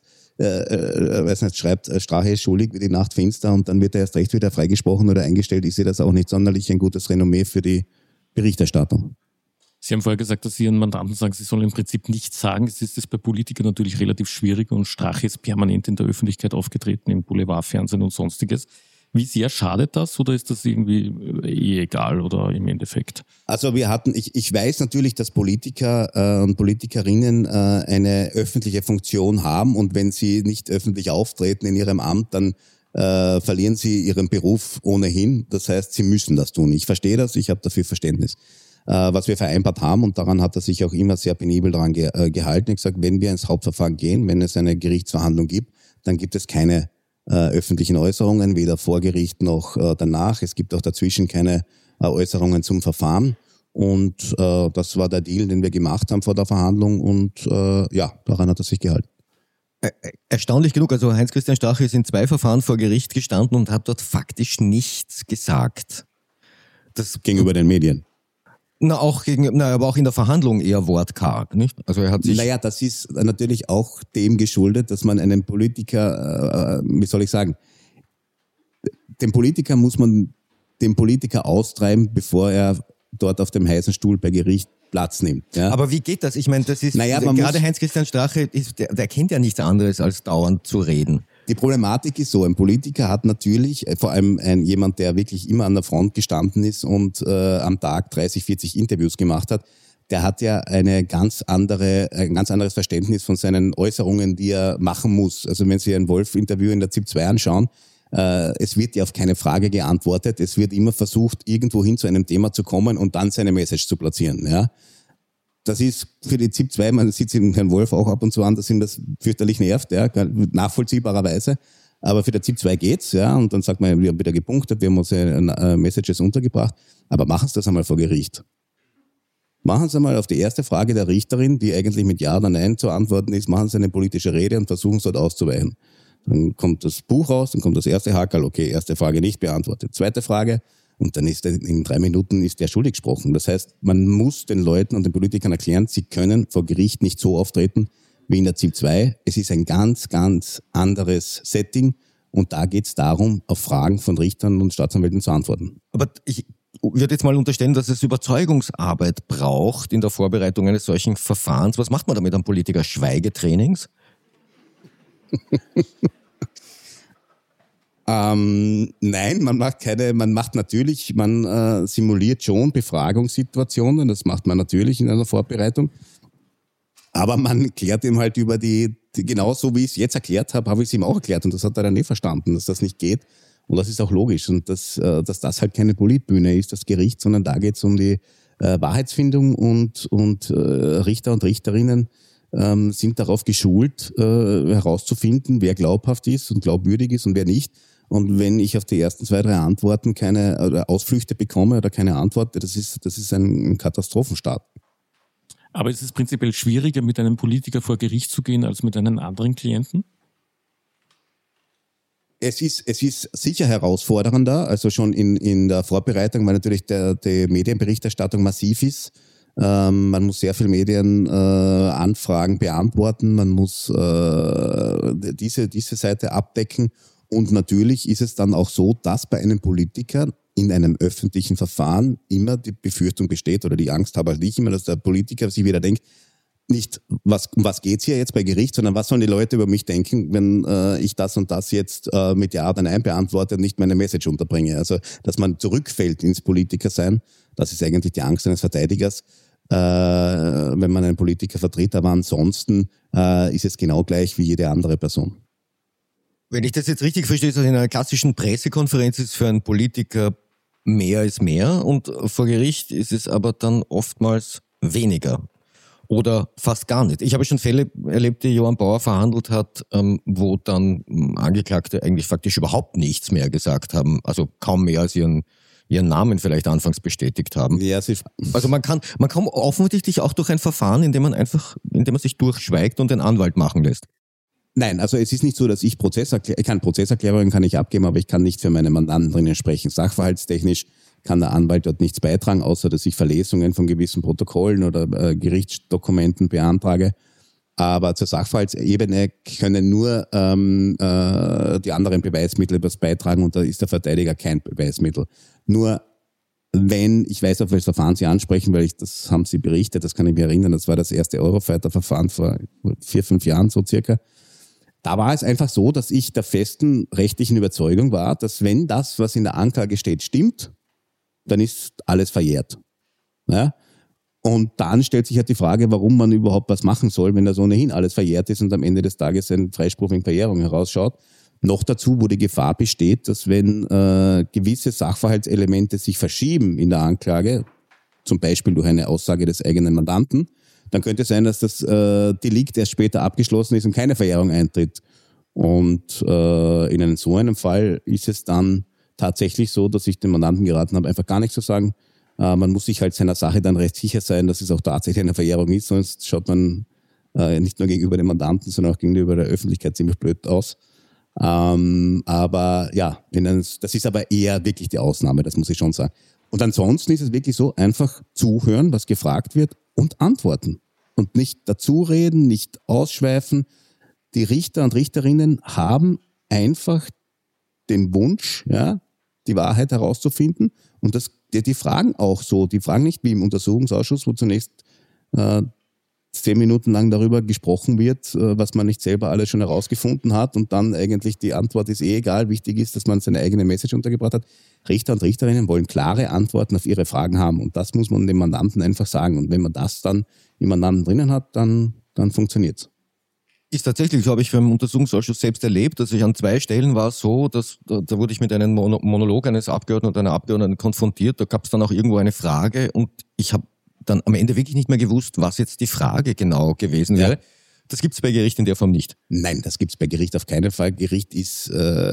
schreibt, Strache ist schuldig wie die Nacht finster und dann wird er erst recht wieder freigesprochen oder eingestellt, ist ja das auch nicht sonderlich ein gutes Renommee für die Berichterstattung. Sie haben vorher gesagt, dass Sie Ihren Mandanten sagen, Sie sollen im Prinzip nichts sagen. Es ist bei Politikern natürlich relativ schwierig und Strache ist permanent in der Öffentlichkeit aufgetreten, im Boulevardfernsehen und Sonstiges. Wie sehr schadet das oder ist das irgendwie egal oder im Endeffekt? Also ich weiß natürlich, dass Politiker und Politikerinnen eine öffentliche Funktion haben und wenn sie nicht öffentlich auftreten in ihrem Amt, dann verlieren sie ihren Beruf ohnehin. Das heißt, sie müssen das tun. Ich verstehe das, ich habe dafür Verständnis. Was wir vereinbart haben und daran hat er sich auch immer sehr penibel daran gehalten. Ich gesagt, wenn wir ins Hauptverfahren gehen, wenn es eine Gerichtsverhandlung gibt, dann gibt es keine öffentlichen Äußerungen, weder vor Gericht noch danach. Es gibt auch dazwischen keine Äußerungen zum Verfahren. Und das war der Deal, den wir gemacht haben vor der Verhandlung. Und daran hat er sich gehalten. Erstaunlich genug, also Heinz-Christian Strache ist in 2 Verfahren vor Gericht gestanden und hat dort faktisch nichts gesagt. Das gegenüber den Medien. Aber auch in der Verhandlung eher wortkarg, nicht? Also er hat sich. Naja, das ist natürlich auch dem geschuldet, dass man einen Politiker, den Politiker muss man den Politiker austreiben, bevor er dort auf dem heißen Stuhl bei Gericht Platz nimmt. Ja? Aber wie geht das? Ich meine, das ist gerade Heinz-Christian Strache, der kennt ja nichts anderes als dauernd zu reden. Die Problematik ist so, ein Politiker hat natürlich, vor allem jemand, der wirklich immer an der Front gestanden ist und am Tag 30, 40 Interviews gemacht hat, der hat ja ein ganz anderes Verständnis von seinen Äußerungen, die er machen muss. Also wenn Sie ein Wolf-Interview in der ZIP 2 anschauen, es wird ja auf keine Frage geantwortet, es wird immer versucht, irgendwo hin zu einem Thema zu kommen und dann seine Message zu platzieren. Ja? Das ist für die ZIP 2, man sieht sich Herrn Wolf auch ab und zu an, dass ihm das fürchterlich nervt, ja, nachvollziehbarerweise. Aber für der ZIP 2 geht's, ja, und dann sagt man, wir haben wieder gepunktet, wir haben unsere Messages untergebracht. Aber machen Sie das einmal vor Gericht. Machen Sie einmal auf die erste Frage der Richterin, die eigentlich mit Ja oder Nein zu antworten ist, machen Sie eine politische Rede und versuchen es dort auszuweichen. Dann kommt das Buch raus, dann kommt das erste Hakerl, okay, erste Frage nicht beantwortet. Zweite Frage, und dann ist in 3 Minuten ist der schuldig gesprochen. Das heißt, man muss den Leuten und den Politikern erklären, sie können vor Gericht nicht so auftreten wie in der ZIP 2. Es ist ein ganz, ganz anderes Setting und da geht es darum, auf Fragen von Richtern und Staatsanwälten zu antworten. Aber ich würde jetzt mal unterstellen, dass es Überzeugungsarbeit braucht in der Vorbereitung eines solchen Verfahrens. Was macht man damit am Politiker? Schweigetrainings? Nein, man simuliert schon Befragungssituationen, das macht man natürlich in einer Vorbereitung, aber man klärt ihm halt über die genauso wie ich es jetzt erklärt habe ich es ihm auch erklärt und das hat er dann nicht verstanden, dass das nicht geht und das ist auch logisch und dass das halt keine Politbühne ist, das Gericht, sondern da geht es um die Wahrheitsfindung und Richter und Richterinnen sind darauf geschult, herauszufinden, wer glaubhaft ist und glaubwürdig ist und wer nicht. Und wenn ich auf die ersten 2, 3 Antworten keine oder Ausflüchte bekomme oder keine Antwort, das ist ein Katastrophenstart. Aber ist es prinzipiell schwieriger, mit einem Politiker vor Gericht zu gehen, als mit einem anderen Klienten? Es ist sicher herausfordernder, also schon in der Vorbereitung, weil natürlich die Medienberichterstattung massiv ist. Man muss sehr viel Medienanfragen beantworten, man muss diese Seite abdecken und natürlich ist es dann auch so, dass bei einem Politiker in einem öffentlichen Verfahren immer die Befürchtung besteht oder die Angst habe ich immer, dass der Politiker sich wieder denkt, nicht, um was geht's hier jetzt bei Gericht, sondern was sollen die Leute über mich denken, wenn ich das und das jetzt mit Ja oder Nein beantworte und nicht meine Message unterbringe. Also, dass man zurückfällt ins Politikersein, das ist eigentlich die Angst eines Verteidigers, wenn man einen Politiker vertritt. Aber ansonsten ist es genau gleich wie jede andere Person. Wenn ich das jetzt richtig verstehe, ist das in einer klassischen Pressekonferenz ist für einen Politiker mehr ist mehr und vor Gericht ist es aber dann oftmals weniger oder fast gar nicht. Ich habe schon Fälle erlebt, die Johann Bauer verhandelt hat, wo dann Angeklagte eigentlich faktisch überhaupt nichts mehr gesagt haben, also kaum mehr als ihren Namen vielleicht anfangs bestätigt haben. Ja, also man kann offensichtlich auch durch ein Verfahren, indem man sich durchschweigt und den Anwalt machen lässt. Nein, also es ist nicht so, dass ich Prozesserklärungen kann ich abgeben, aber ich kann nicht für meine Mandanten drinnen sprechen. Sachverhaltstechnisch kann der Anwalt dort nichts beitragen, außer dass ich Verlesungen von gewissen Protokollen oder Gerichtsdokumenten beantrage. Aber zur Sachverhaltsebene können nur die anderen Beweismittel etwas beitragen und da ist der Verteidiger kein Beweismittel. Nur wenn, ich weiß, auf welches Verfahren Sie ansprechen, weil das haben Sie berichtet, das kann ich mich erinnern, das war das erste Eurofighter-Verfahren vor 4-5 Jahren so circa. Da war es einfach so, dass ich der festen rechtlichen Überzeugung war, dass wenn das, was in der Anklage steht, stimmt, dann ist alles verjährt. Ja? Und dann stellt sich halt die Frage, warum man überhaupt was machen soll, wenn das ohnehin alles verjährt ist und am Ende des Tages ein Freispruch wegen Verjährung herausschaut. Noch dazu, wo die Gefahr besteht, dass wenn gewisse Sachverhaltselemente sich verschieben in der Anklage, zum Beispiel durch eine Aussage des eigenen Mandanten, dann könnte es sein, dass das Delikt erst später abgeschlossen ist und keine Verjährung eintritt. Und in so einem Fall ist es dann tatsächlich so, dass ich dem Mandanten geraten habe, einfach gar nichts zu sagen. Man muss sich halt seiner Sache dann recht sicher sein, dass es auch tatsächlich eine Verjährung ist, sonst schaut man nicht nur gegenüber dem Mandanten, sondern auch gegenüber der Öffentlichkeit ziemlich blöd aus. Aber ja, das ist aber eher wirklich die Ausnahme, das muss ich schon sagen. Und ansonsten ist es wirklich so, einfach zuhören, was gefragt wird und antworten. Und nicht dazureden, nicht ausschweifen. Die Richter und Richterinnen haben einfach den Wunsch, ja, die Wahrheit herauszufinden. Und die fragen auch so. Die fragen nicht wie im Untersuchungsausschuss, wo zunächst 10 Minuten lang darüber gesprochen wird, was man nicht selber alles schon herausgefunden hat und dann eigentlich die Antwort ist egal. Wichtig ist, dass man seine eigene Message untergebracht hat. Richter und Richterinnen wollen klare Antworten auf ihre Fragen haben und das muss man dem Mandanten einfach sagen. Und wenn man das dann im Mandanten drinnen hat, dann funktioniert es. Ist tatsächlich, so habe ich beim Untersuchungsausschuss selbst erlebt, dass ich an 2 Stellen war so, dass da wurde ich mit einem Monolog eines Abgeordneten oder einer Abgeordneten konfrontiert. Da gab es dann auch irgendwo eine Frage und ich habe dann am Ende wirklich nicht mehr gewusst, was jetzt die Frage genau gewesen wäre. Ja. Das gibt es bei Gericht in der Form nicht. Nein, das gibt es bei Gericht auf keinen Fall. Gericht ist,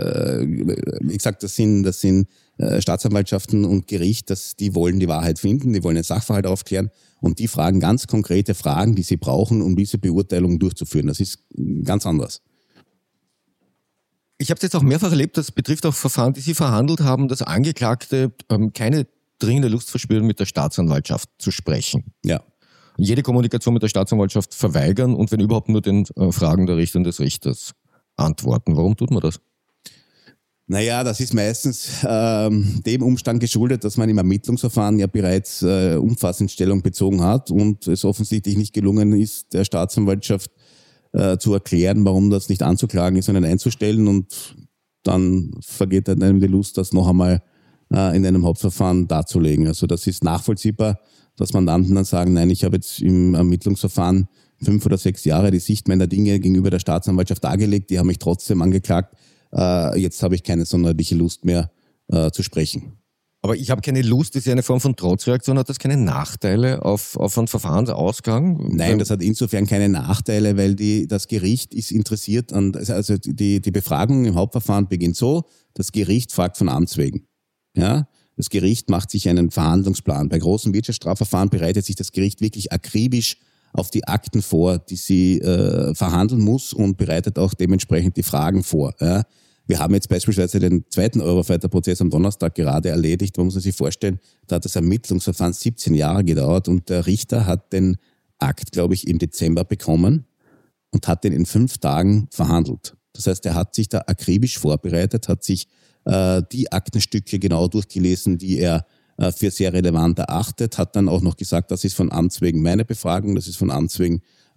wie gesagt, das sind Staatsanwaltschaften und Gericht, die wollen die Wahrheit finden, die wollen den Sachverhalt aufklären und die fragen ganz konkrete Fragen, die sie brauchen, um diese Beurteilung durchzuführen. Das ist ganz anders. Ich habe es jetzt auch mehrfach erlebt, das betrifft auch Verfahren, die Sie verhandelt haben, dass Angeklagte keine dringende Lust verspüren, mit der Staatsanwaltschaft zu sprechen. Ja. Jede Kommunikation mit der Staatsanwaltschaft verweigern und wenn überhaupt nur den Fragen der Richter und des Richters antworten. Warum tut man das? Naja, das ist meistens dem Umstand geschuldet, dass man im Ermittlungsverfahren ja bereits umfassend Stellung bezogen hat und es offensichtlich nicht gelungen ist, der Staatsanwaltschaft zu erklären, warum das nicht anzuklagen ist, sondern einzustellen und dann vergeht einem die Lust, das noch einmal in einem Hauptverfahren darzulegen. Also das ist nachvollziehbar, dass Mandanten dann sagen, nein, ich habe jetzt im Ermittlungsverfahren 5 oder 6 Jahre die Sicht meiner Dinge gegenüber der Staatsanwaltschaft dargelegt, die haben mich trotzdem angeklagt, jetzt habe ich keine sonderliche Lust mehr zu sprechen. Aber ich habe keine Lust, ist ja eine Form von Trotzreaktion, hat das keine Nachteile auf einen Verfahrensausgang? Nein, das hat insofern keine Nachteile, weil das Gericht ist interessiert an, also die Befragung im Hauptverfahren beginnt so, das Gericht fragt von Amts wegen. Ja, das Gericht macht sich einen Verhandlungsplan. Bei großen Wirtschaftsstrafverfahren bereitet sich das Gericht wirklich akribisch auf die Akten vor, die sie verhandeln muss und bereitet auch dementsprechend die Fragen vor. Ja. Wir haben jetzt beispielsweise den 2. Eurofighter-Prozess am Donnerstag gerade erledigt. Man muss sich vorstellen, da hat das Ermittlungsverfahren 17 Jahre gedauert und der Richter hat den Akt, glaube ich, im Dezember bekommen und hat den in 5 Tagen verhandelt. Das heißt, er hat sich da akribisch vorbereitet, hat sich die Aktenstücke genau durchgelesen, die er für sehr relevant erachtet, hat dann auch noch gesagt, das ist von Amts wegen meine Befragung, das ist von Amts wegen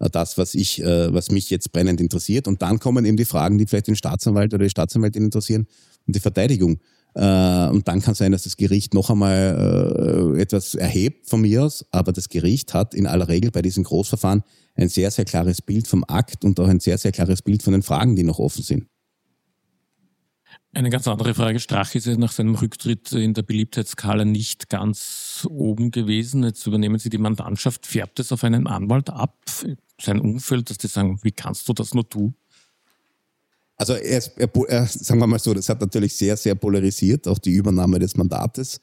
das, was mich jetzt brennend interessiert. Und dann kommen eben die Fragen, die vielleicht den Staatsanwalt oder die Staatsanwältin interessieren und die Verteidigung. Und dann kann sein, dass das Gericht noch einmal etwas erhebt von mir aus, aber das Gericht hat in aller Regel bei diesen Großverfahren ein sehr, sehr klares Bild vom Akt und auch ein sehr, sehr klares Bild von den Fragen, die noch offen sind. Eine ganz andere Frage. Strache ist ja nach seinem Rücktritt in der Beliebtheitsskala nicht ganz oben gewesen. Jetzt übernehmen Sie die Mandantschaft. Färbt es auf einen Anwalt ab, sein Umfeld, dass die sagen, wie kannst du das nur tun? Also sagen wir mal so, das hat natürlich sehr, sehr polarisiert, auch die Übernahme des Mandates.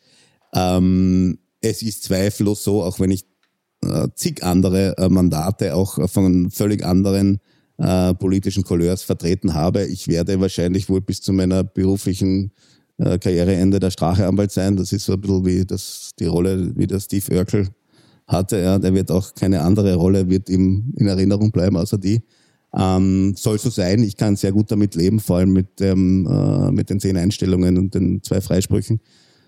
Es ist zweifellos so, auch wenn ich zig andere Mandate auch von völlig anderen politischen Couleurs vertreten habe. Ich werde wahrscheinlich wohl bis zu meiner beruflichen Karriereende der Strache-Anwalt sein. Das ist so ein bisschen wie die Rolle, wie der Steve Urkel hatte. Ja, der wird auch keine andere Rolle, wird ihm in Erinnerung bleiben, außer die. Soll so sein. Ich kann sehr gut damit leben, vor allem mit den 10 Einstellungen und den 2 Freisprüchen.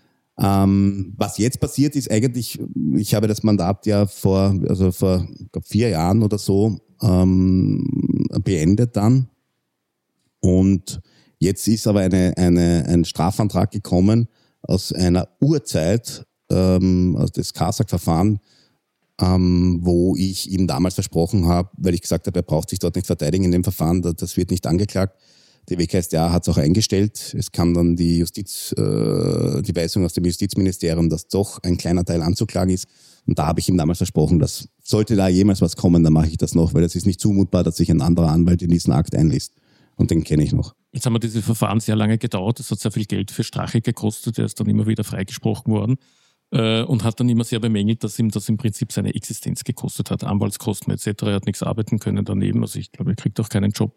Was jetzt passiert ist eigentlich, ich habe das Mandat ja vor ich glaube 4 Jahren oder so beendet dann. Und jetzt ist aber ein Strafantrag gekommen aus einer Urzeit, aus des Karsak-Verfahren, wo ich ihm damals versprochen habe, weil ich gesagt habe, er braucht sich dort nicht verteidigen in dem Verfahren, das wird nicht angeklagt. Die WKStA hat es auch eingestellt. Es kam dann die Weisung aus dem Justizministerium, dass doch ein kleiner Teil anzuklagen ist. Und da habe ich ihm damals versprochen, dass sollte da jemals was kommen, dann mache ich das noch, weil es ist nicht zumutbar, dass sich ein anderer Anwalt in diesen Akt einliest. Und den kenne ich noch. Jetzt haben wir diese Verfahren sehr lange gedauert. Das hat sehr viel Geld für Strache gekostet. Er ist dann immer wieder freigesprochen worden. Und hat dann immer sehr bemängelt, dass ihm das im Prinzip seine Existenz gekostet hat. Anwaltskosten etc. Er hat nichts arbeiten können daneben. Also ich glaube, er kriegt auch keinen Job.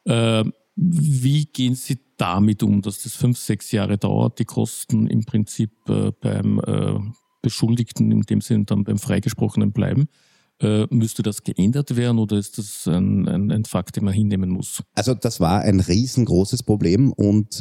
Wie gehen Sie damit um, dass das 5-6 Jahre dauert, die Kosten im Prinzip beim Beschuldigten, in dem Sinne dann beim Freigesprochenen bleiben? Müsste das geändert werden oder ist das ein Fakt, den man hinnehmen muss? Also das war ein riesengroßes Problem und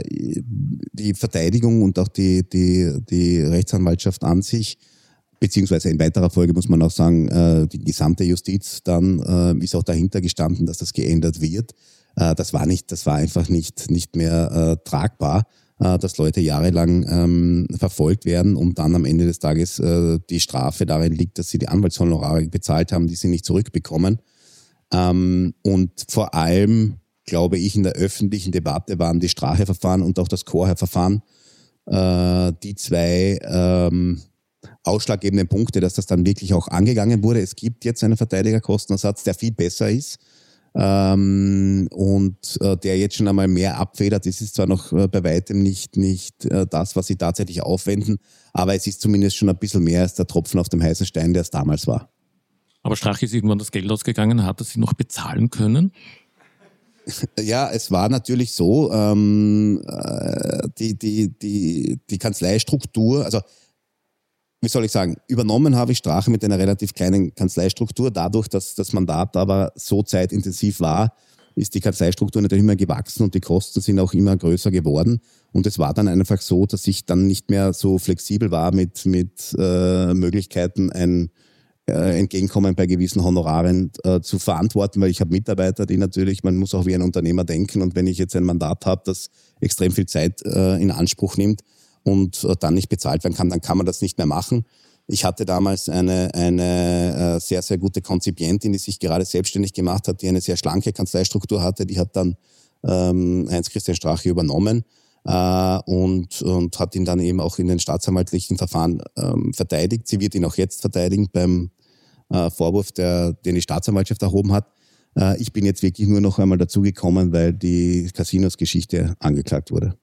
die Verteidigung und auch die Rechtsanwaltschaft an sich, beziehungsweise in weiterer Folge muss man auch sagen, die gesamte Justiz dann ist auch dahinter gestanden, dass das geändert wird. Das war einfach nicht mehr tragbar, dass Leute jahrelang verfolgt werden und dann am Ende des Tages die Strafe darin liegt, dass sie die Anwaltshonorare bezahlt haben, die sie nicht zurückbekommen. Und vor allem, glaube ich, in der öffentlichen Debatte waren die Strache-Verfahren und auch das Chorherr-Verfahren die 2 ausschlaggebenden Punkte, dass das dann wirklich auch angegangen wurde. Es gibt jetzt einen Verteidigerkostenersatz, der viel besser ist. Und der jetzt schon einmal mehr abfedert. Es ist zwar noch bei weitem nicht das, was sie tatsächlich aufwenden, aber es ist zumindest schon ein bisschen mehr als der Tropfen auf dem heißen Stein, der es damals war. Aber Strache ist irgendwann das Geld ausgegangen, hat er sie noch bezahlen können? Ja, es war natürlich so, die Kanzleistruktur, also wie soll ich sagen, übernommen habe ich Strache mit einer relativ kleinen Kanzleistruktur. Dadurch, dass das Mandat aber so zeitintensiv war, ist die Kanzleistruktur natürlich immer gewachsen und die Kosten sind auch immer größer geworden. Und es war dann einfach so, dass ich dann nicht mehr so flexibel war mit Möglichkeiten, ein Entgegenkommen bei gewissen Honoraren zu verantworten, weil ich habe Mitarbeiter, die natürlich, man muss auch wie ein Unternehmer denken und wenn ich jetzt ein Mandat habe, das extrem viel Zeit in Anspruch nimmt, und dann nicht bezahlt werden kann, dann kann man das nicht mehr machen. Ich hatte damals eine sehr, sehr gute Konzipientin, die sich gerade selbstständig gemacht hat, die eine sehr schlanke Kanzleistruktur hatte. Die hat dann Heinz-Christian Strache übernommen und hat ihn dann eben auch in den staatsanwaltlichen Verfahren verteidigt. Sie wird ihn auch jetzt verteidigen beim Vorwurf, den die Staatsanwaltschaft erhoben hat. Ich bin jetzt wirklich nur noch einmal dazugekommen, weil die Casinos-Geschichte angeklagt wurde.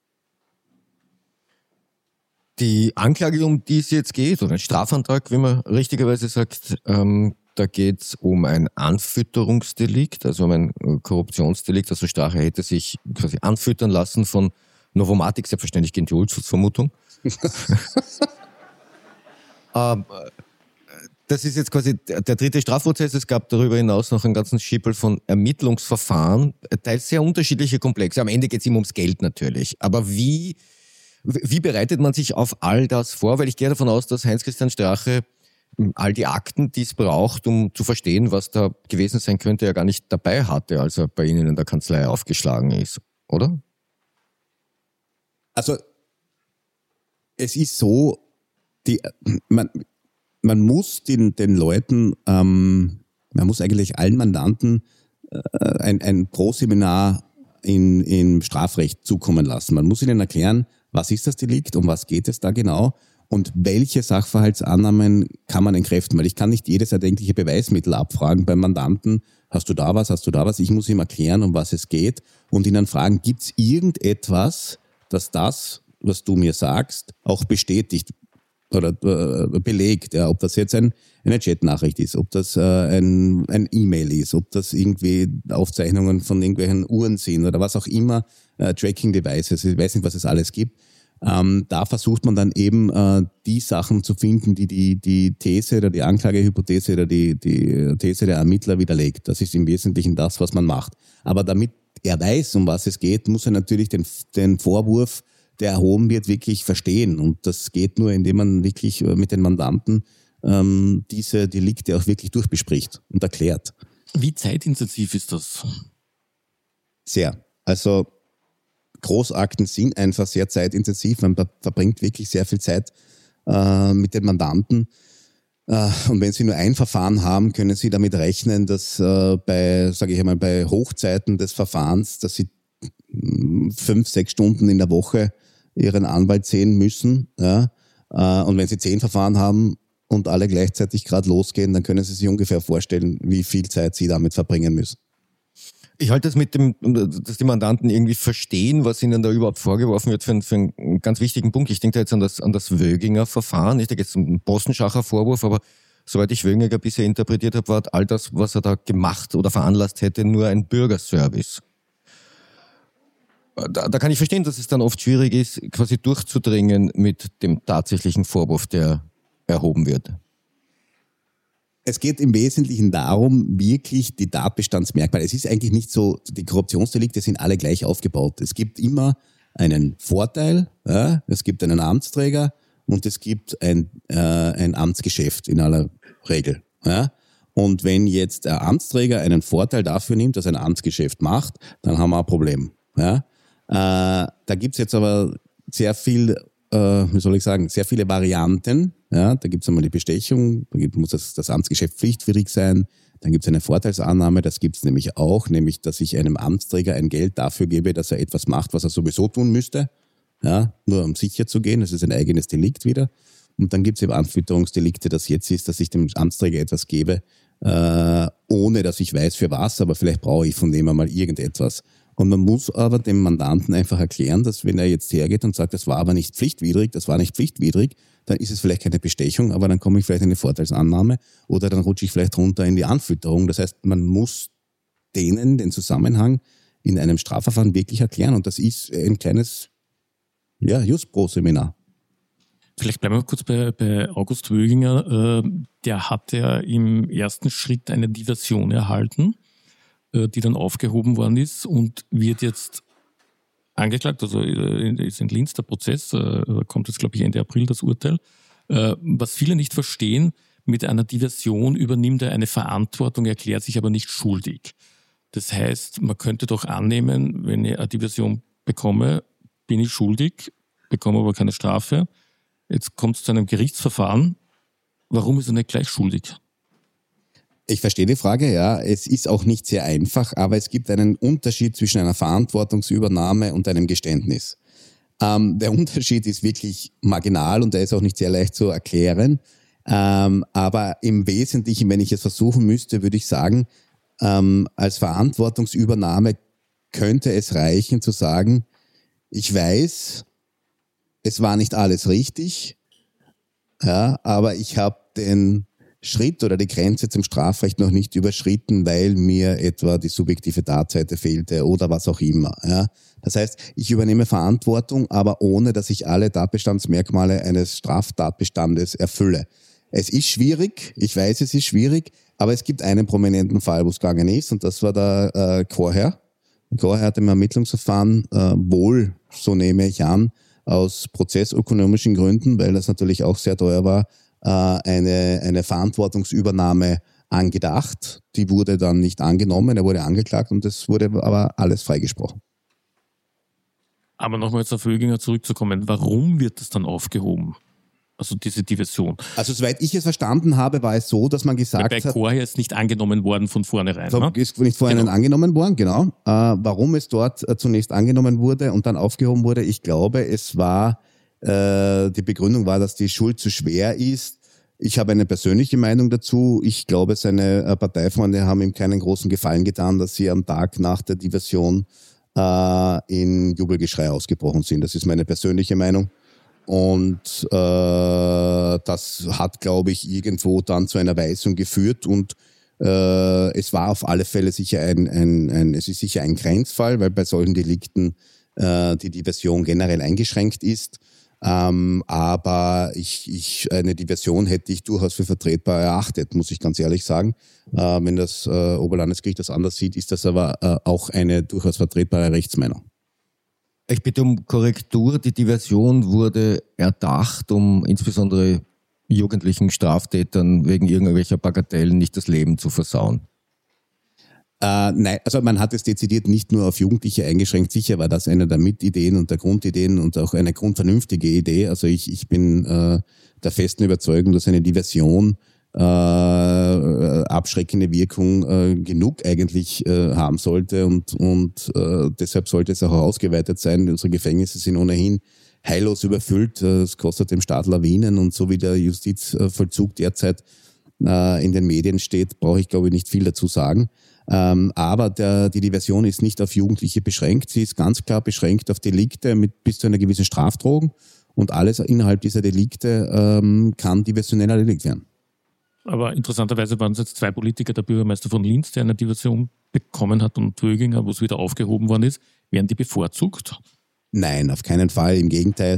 Die Anklage, um die es jetzt geht, oder ein Strafantrag, wie man richtigerweise sagt, da geht es um ein Anfütterungsdelikt, also um ein Korruptionsdelikt. Also Strache hätte sich quasi anfüttern lassen von Novomatic, selbstverständlich gegen die Unschuldsvermutung. Das ist jetzt quasi der 3. Strafprozess. Es gab darüber hinaus noch einen ganzen Schippel von Ermittlungsverfahren, teils sehr unterschiedliche Komplexe. Am Ende geht es immer ums Geld natürlich. Aber wie bereitet man sich auf all das vor? Weil ich gehe davon aus, dass Heinz-Christian Strache all die Akten, die es braucht, um zu verstehen, was da gewesen sein könnte, ja gar nicht dabei hatte, als er bei Ihnen in der Kanzlei aufgeschlagen ist, oder? Also es ist so, man muss den Leuten, man muss eigentlich allen Mandanten ein Pro-Seminar im Strafrecht zukommen lassen. Man muss ihnen erklären, was ist das Delikt, um was geht es da genau und welche Sachverhaltsannahmen kann man entkräften. Weil ich kann nicht jedes erdenkliche Beweismittel abfragen beim Mandanten. Hast du da was? Ich muss ihm erklären, um was es geht und ihn dann fragen, gibt es irgendetwas, das, was du mir sagst, auch bestätigt oder belegt. Ja, ob das jetzt eine Chatnachricht ist, ob das ein E-Mail ist, ob das irgendwie Aufzeichnungen von irgendwelchen Uhren sind oder was auch immer, Tracking-Devices, ich weiß nicht, was es alles gibt. Da versucht man dann eben die Sachen zu finden, die These oder die Anklagehypothese oder die These der Ermittler widerlegt. Das ist im Wesentlichen das, was man macht. Aber damit er weiß, um was es geht, muss er natürlich den Vorwurf, der erhoben wird, wirklich verstehen. Und das geht nur, indem man wirklich mit den Mandanten diese Delikte auch wirklich durchbespricht und erklärt. Wie zeitintensiv ist das? Sehr. Also Großakten sind einfach sehr zeitintensiv. Man verbringt wirklich sehr viel Zeit mit den Mandanten. Und wenn Sie nur ein Verfahren haben, können Sie damit rechnen, dass bei Hochzeiten des Verfahrens, dass Sie 5-6 Stunden in der Woche Ihren Anwalt sehen müssen. Ja? Und wenn Sie 10 Verfahren haben und alle gleichzeitig gerade losgehen, dann können Sie sich ungefähr vorstellen, wie viel Zeit Sie damit verbringen müssen. Ich halte das dass die Mandanten irgendwie verstehen, was ihnen da überhaupt vorgeworfen wird, für einen ganz wichtigen Punkt. Ich denke da jetzt an das Wöginger Verfahren. Ich denke jetzt um den Postenschacher Vorwurf, aber soweit ich Wöginger bisher interpretiert habe, war all das, was er da gemacht oder veranlasst hätte, nur ein Bürgerservice. Da kann ich verstehen, dass es dann oft schwierig ist, quasi durchzudringen mit dem tatsächlichen Vorwurf, der erhoben wird. Es geht im Wesentlichen darum, wirklich die Tatbestandsmerkmale. Es ist eigentlich nicht so, die Korruptionsdelikte sind alle gleich aufgebaut. Es gibt immer einen Vorteil, ja, es gibt einen Amtsträger und es gibt ein Amtsgeschäft in aller Regel. Ja. Und wenn jetzt der Amtsträger einen Vorteil dafür nimmt, dass er ein Amtsgeschäft macht, dann haben wir ein Problem. Ja. Da gibt's jetzt aber sehr viele Varianten. Ja, da gibt's einmal die Bestechung, muss das Amtsgeschäft pflichtwidrig sein, dann gibt's eine Vorteilsannahme, das gibt's nämlich auch, nämlich dass ich einem Amtsträger ein Geld dafür gebe, dass er etwas macht, was er sowieso tun müsste, ja, nur um sicher zu gehen, das ist ein eigenes Delikt wieder. Und dann gibt's eben Anfütterungsdelikte, das jetzt ist, dass ich dem Amtsträger etwas gebe, ohne dass ich weiß für was, aber vielleicht brauche ich von dem einmal irgendetwas. Und man muss aber dem Mandanten einfach erklären, dass wenn er jetzt hergeht und sagt, das war nicht pflichtwidrig, dann ist es vielleicht keine Bestechung, aber dann komme ich vielleicht in eine Vorteilsannahme oder dann rutsche ich vielleicht runter in die Anfütterung. Das heißt, man muss denen den Zusammenhang in einem Strafverfahren wirklich erklären und das ist ein kleines Just Pro-Seminar. Vielleicht bleiben wir kurz bei August Wöginger. Der hat ja im ersten Schritt eine Diversion erhalten, die dann aufgehoben worden ist und wird jetzt angeklagt, also ist in Linz der Prozess, kommt jetzt glaube ich Ende April das Urteil. Was viele nicht verstehen, mit einer Diversion übernimmt er eine Verantwortung, erklärt sich aber nicht schuldig. Das heißt, man könnte doch annehmen, wenn ich eine Diversion bekomme, bin ich schuldig, bekomme aber keine Strafe. Jetzt kommt es zu einem Gerichtsverfahren. Warum ist er nicht gleich schuldig? Ich verstehe die Frage, ja. Es ist auch nicht sehr einfach, aber es gibt einen Unterschied zwischen einer Verantwortungsübernahme und einem Geständnis. Der Unterschied ist wirklich marginal und der ist auch nicht sehr leicht zu erklären. Aber im Wesentlichen, wenn ich es versuchen müsste, würde ich sagen, als Verantwortungsübernahme könnte es reichen zu sagen, ich weiß, es war nicht alles richtig, ja, aber ich habe den Schritt oder die Grenze zum Strafrecht noch nicht überschritten, weil mir etwa die subjektive Tatseite fehlte oder was auch immer. Ja. Das heißt, ich übernehme Verantwortung, aber ohne, dass ich alle Tatbestandsmerkmale eines Straftatbestandes erfülle. Es ist schwierig, ich weiß, es ist schwierig, aber es gibt einen prominenten Fall, wo es gegangen ist und das war der Chorherr. Der Chorherr hat im Ermittlungsverfahren wohl, so nehme ich an, aus prozessökonomischen Gründen, weil das natürlich auch sehr teuer war, eine Verantwortungsübernahme angedacht. Die wurde dann nicht angenommen, er wurde angeklagt und es wurde aber alles freigesprochen. Aber nochmal jetzt auf Oeginger zurückzukommen, warum wird das dann aufgehoben? Also diese Diversion. Also soweit ich es verstanden habe, war es so, dass man gesagt hat... Bei Chorherr ist nicht angenommen worden von vornherein. Ist nicht vorhin angenommen worden, genau. Warum es dort zunächst angenommen wurde und dann aufgehoben wurde, ich glaube, es war, die Begründung war, dass die Schuld zu schwer ist. Ich habe eine persönliche Meinung dazu. Ich glaube, seine Parteifreunde haben ihm keinen großen Gefallen getan, dass sie am Tag nach der Diversion in Jubelgeschrei ausgebrochen sind. Das ist meine persönliche Meinung. Und das hat, glaube ich, irgendwo dann zu einer Weisung geführt und es war auf alle Fälle sicher es ist sicher ein Grenzfall, weil bei solchen Delikten die Diversion generell eingeschränkt ist. Aber eine Diversion hätte ich durchaus für vertretbar erachtet, muss ich ganz ehrlich sagen. Wenn das Oberlandesgericht das anders sieht, ist das aber auch eine durchaus vertretbare Rechtsmeinung. Ich bitte um Korrektur. Die Diversion wurde erdacht, um insbesondere jugendlichen Straftätern wegen irgendwelcher Bagatellen nicht das Leben zu versauen. Nein, also man hat es dezidiert nicht nur auf Jugendliche eingeschränkt. Sicher war das eine der Mitideen und der Grundideen und auch eine grundvernünftige Idee. Also ich bin der festen Überzeugung, dass eine Diversion abschreckende Wirkung genug eigentlich haben sollte und deshalb sollte es auch ausgeweitet sein. Unsere Gefängnisse sind ohnehin heillos überfüllt. Es kostet dem Staat Lawinen und so wie der Justizvollzug derzeit in den Medien steht, brauche ich glaube ich nicht viel dazu sagen. Aber die Diversion ist nicht auf Jugendliche beschränkt. Sie ist ganz klar beschränkt auf Delikte mit bis zu einer gewissen Strafdrohung und alles innerhalb dieser Delikte kann diversionell erledigt werden. Aber interessanterweise waren es jetzt 2 Politiker, der Bürgermeister von Linz, der eine Diversion bekommen hat und Oeginger, wo es wieder aufgehoben worden ist. Werden die bevorzugt? Nein, auf keinen Fall. Im Gegenteil.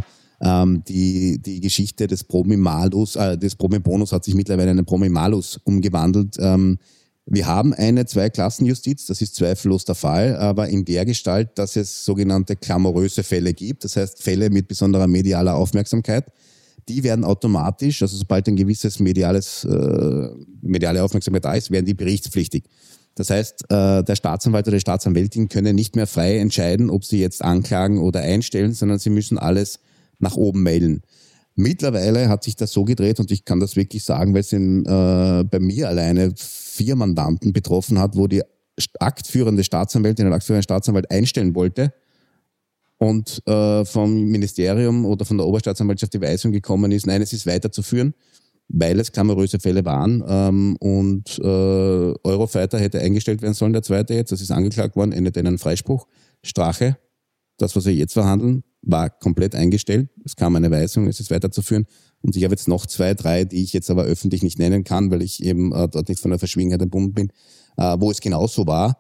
Die Geschichte des Promi-Malus, des Promi-Bonus hat sich mittlerweile in einen Promi-Malus umgewandelt. Wir haben eine Zweiklassenjustiz, das ist zweifellos der Fall, aber in der Gestalt, dass es sogenannte glamouröse Fälle gibt, das heißt Fälle mit besonderer medialer Aufmerksamkeit, die werden automatisch, also sobald ein gewisses mediale Aufmerksamkeit da ist, werden die berichtspflichtig. Das heißt, der Staatsanwalt oder die Staatsanwältin können nicht mehr frei entscheiden, ob sie jetzt anklagen oder einstellen, sondern sie müssen alles nach oben mailen. Mittlerweile hat sich das so gedreht und ich kann das wirklich sagen, weil es bei mir alleine 4 Mandanten betroffen hat, wo die aktführende Staatsanwältin oder aktführende Staatsanwalt einstellen wollte und vom Ministerium oder von der Oberstaatsanwaltschaft die Weisung gekommen ist, nein, es ist weiterzuführen, weil es glamouröse Fälle waren und Eurofighter hätte eingestellt werden sollen, der zweite jetzt, das ist angeklagt worden, endet in einem Freispruch. Strache, das, was wir jetzt verhandeln, war komplett eingestellt. Es kam eine Weisung, es ist weiterzuführen. Und ich habe jetzt noch 2, 3, die ich jetzt aber öffentlich nicht nennen kann, weil ich eben dort nicht von der Verschwiegenheit erbunden bin, wo es genauso war.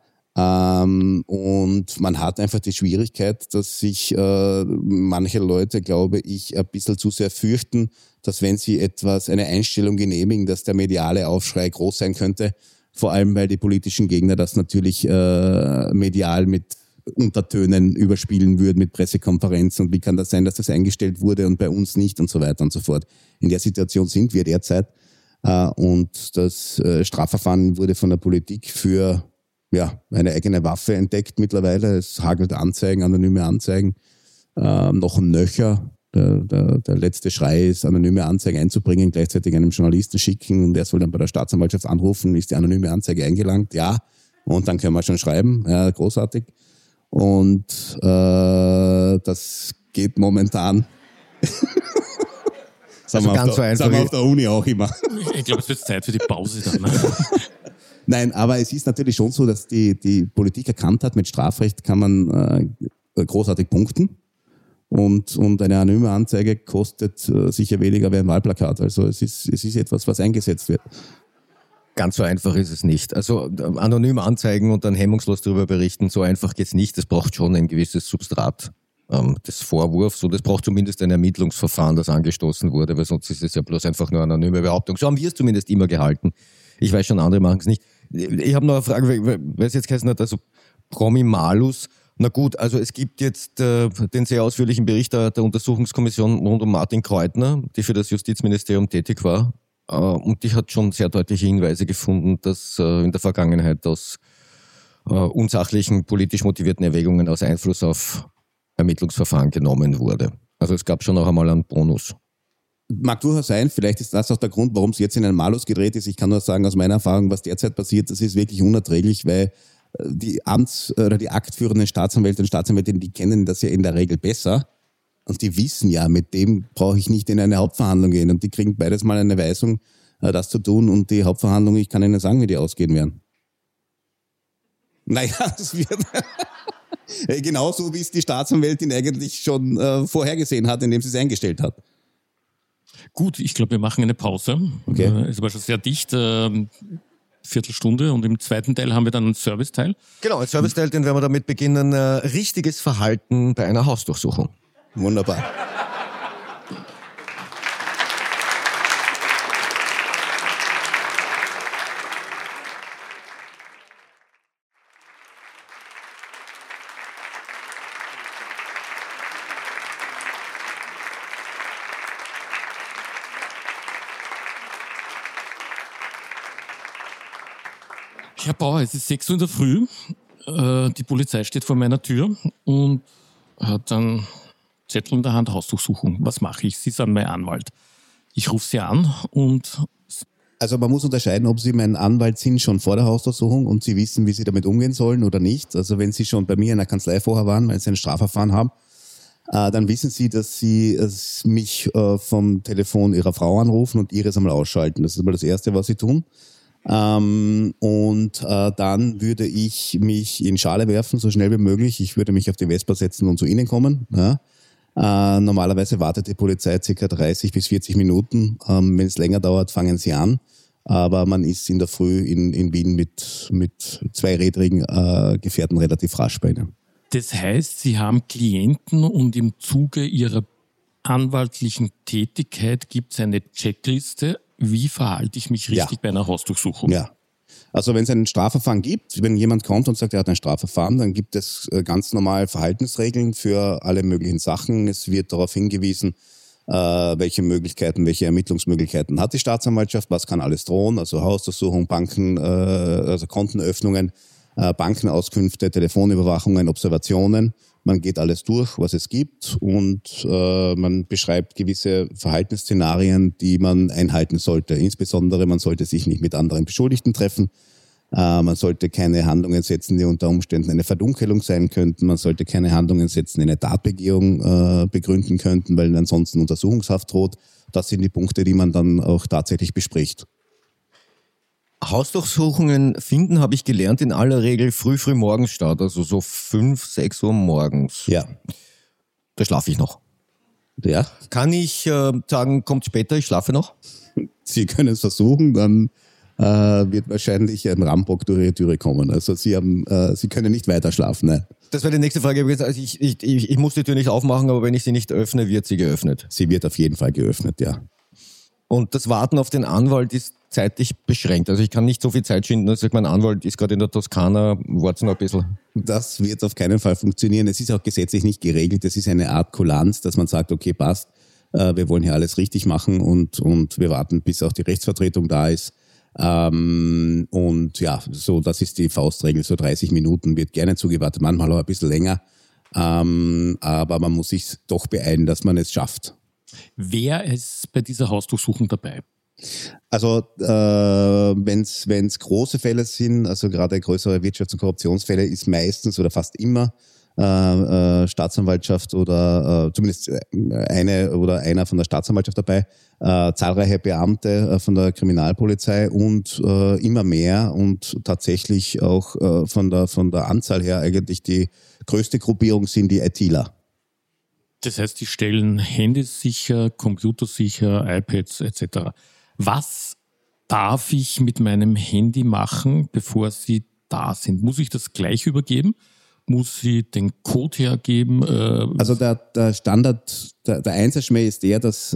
Und man hat einfach die Schwierigkeit, dass sich manche Leute, glaube ich, ein bisschen zu sehr fürchten, dass wenn sie eine Einstellung genehmigen, dass der mediale Aufschrei groß sein könnte. Vor allem, weil die politischen Gegner das natürlich medial mit Untertönen überspielen würden mit Pressekonferenzen und wie kann das sein, dass das eingestellt wurde und bei uns nicht und so weiter und so fort. In der Situation sind wir derzeit und das Strafverfahren wurde von der Politik für eine eigene Waffe entdeckt mittlerweile. Es hagelt Anzeigen, anonyme Anzeigen, noch ein Nöcher. Der letzte Schrei ist, anonyme Anzeige einzubringen, gleichzeitig einem Journalisten schicken und der soll dann bei der Staatsanwaltschaft anrufen, ist die anonyme Anzeige eingelangt? Ja. Und dann können wir schon schreiben. Ja, großartig. Und das geht momentan. Also ganz so einfach. Sagen wir auf der Uni auch immer. Ich glaube, es wird Zeit für die Pause dann. Ne? Nein, aber es ist natürlich schon so, dass die Politik erkannt hat, mit Strafrecht kann man großartig punkten. Und eine anonyme Anzeige kostet sicher weniger wie ein Wahlplakat. Also es ist etwas, was eingesetzt wird. Ganz so einfach ist es nicht. Also anonym anzeigen und dann hemmungslos darüber berichten, so einfach geht's nicht. Das braucht schon ein gewisses Substrat des Vorwurfs und es braucht zumindest ein Ermittlungsverfahren, das angestoßen wurde, weil sonst ist es ja bloß einfach nur eine anonyme Behauptung. So haben wir es zumindest immer gehalten. Ich weiß schon, andere machen es nicht. Ich habe noch eine Frage, weil es jetzt geheißen hat, also Promi-Malus, Na gut, also es gibt jetzt den sehr ausführlichen Bericht der Untersuchungskommission rund um Martin Kreutner, die für das Justizministerium tätig war. Und die hat schon sehr deutliche Hinweise gefunden, dass in der Vergangenheit aus unsachlichen, politisch motivierten Erwägungen aus Einfluss auf Ermittlungsverfahren genommen wurde. Also es gab schon auch einmal einen Bonus. Mag durchaus sein, vielleicht ist das auch der Grund, warum es jetzt in einen Malus gedreht ist. Ich kann nur sagen, aus meiner Erfahrung, was derzeit passiert, das ist wirklich unerträglich, weil die oder die aktführenden Staatsanwälte und Staatsanwältinnen, die kennen das ja in der Regel besser und die wissen ja, mit dem brauche ich nicht in eine Hauptverhandlung gehen und die kriegen beides mal eine Weisung, das zu tun und die Hauptverhandlung, ich kann Ihnen sagen, wie die ausgehen werden. Naja, das wird genauso, wie es die Staatsanwältin eigentlich schon vorhergesehen hat, indem sie es eingestellt hat. Gut, ich glaube, wir machen eine Pause. Okay. Es war schon sehr dicht, Viertelstunde, und im zweiten Teil haben wir dann einen Serviceteil. Genau, ein Serviceteil, den werden wir damit beginnen, richtiges Verhalten bei einer Hausdurchsuchung. Wunderbar. Herr Bauer, es ist 6 Uhr in der Früh. Die Polizei steht vor meiner Tür und hat einen Zettel in der Hand, Hausdurchsuchung. Was mache ich? Sie sind mein Anwalt. Ich rufe Sie an und... Also man muss unterscheiden, ob Sie mein Anwalt sind schon vor der Hausdurchsuchung und Sie wissen, wie Sie damit umgehen sollen oder nicht. Also wenn Sie schon bei mir in der Kanzlei vorher waren, weil Sie ein Strafverfahren haben, dann wissen Sie, dass Sie mich vom Telefon Ihrer Frau anrufen und Ihres einmal ausschalten. Das ist mal das Erste, was Sie tun. Dann würde ich mich in Schale werfen, so schnell wie möglich. Ich würde mich auf die Vespa setzen und zu Ihnen kommen. Ja. Normalerweise wartet die Polizei ca. 30 bis 40 Minuten. Wenn es länger dauert, fangen sie an. Aber man ist in der Früh in Wien mit zweirädrigen Gefährten relativ rasch bei Ihnen. Das heißt, Sie haben Klienten und im Zuge Ihrer anwaltlichen Tätigkeit gibt es eine Checkliste. Wie verhalte ich mich richtig bei einer Hausdurchsuchung? Ja. Also wenn es ein Strafverfahren gibt, wenn jemand kommt und sagt, er hat ein Strafverfahren, dann gibt es ganz normal Verhaltensregeln für alle möglichen Sachen. Es wird darauf hingewiesen, welche Ermittlungsmöglichkeiten hat die Staatsanwaltschaft, was kann alles drohen, also Hausdurchsuchung, Banken, also Kontenöffnungen, Bankenauskünfte, Telefonüberwachungen, Observationen. Man geht alles durch, was es gibt und man beschreibt gewisse Verhaltensszenarien, die man einhalten sollte. Insbesondere, man sollte sich nicht mit anderen Beschuldigten treffen. Man sollte keine Handlungen setzen, die unter Umständen eine Verdunkelung sein könnten. Man sollte keine Handlungen setzen, die eine Tatbegehung begründen könnten, weil ansonsten Untersuchungshaft droht. Das sind die Punkte, die man dann auch tatsächlich bespricht. Hausdurchsuchungen finden, habe ich gelernt, in aller Regel früh morgens statt, also so 5, 6 Uhr morgens. Ja. Da schlafe ich noch. Ja. Kann ich sagen, kommt später, ich schlafe noch? Sie können es versuchen, dann wird wahrscheinlich ein Rambock durch Ihre Türe kommen. Also Sie können nicht weiter schlafen. Nein. Das wäre die nächste Frage. Also ich muss die Tür nicht aufmachen, aber wenn ich sie nicht öffne, wird sie geöffnet. Sie wird auf jeden Fall geöffnet, ja. Und das Warten auf den Anwalt ist zeitlich beschränkt. Also ich kann nicht so viel Zeit schinden, dass ich mein Anwalt ist gerade in der Toskana, warten noch ein bisschen. Das wird auf keinen Fall funktionieren. Es ist auch gesetzlich nicht geregelt. Es ist eine Art Kulanz, dass man sagt, okay, passt, wir wollen hier alles richtig machen und wir warten, bis auch die Rechtsvertretung da ist. Und ja, so, das ist die Faustregel. So 30 Minuten wird gerne zugewartet, manchmal auch ein bisschen länger. Aber man muss sich doch beeilen, dass man es schafft. Wer ist bei dieser Hausdurchsuchung dabei? Also wenn's große Fälle sind, also gerade größere Wirtschafts- und Korruptionsfälle, ist meistens oder fast immer Staatsanwaltschaft oder zumindest einer von der Staatsanwaltschaft dabei, zahlreiche Beamte von der Kriminalpolizei und immer mehr und tatsächlich auch von der Anzahl her eigentlich die größte Gruppierung sind die ITler. Das heißt, die stellen Handys sicher, Computer sicher, iPads etc. Was darf ich mit meinem Handy machen, bevor Sie da sind? Muss ich das gleich übergeben Muss sie den Code hergeben? Also der Standard, der Einserschmäh ist der, dass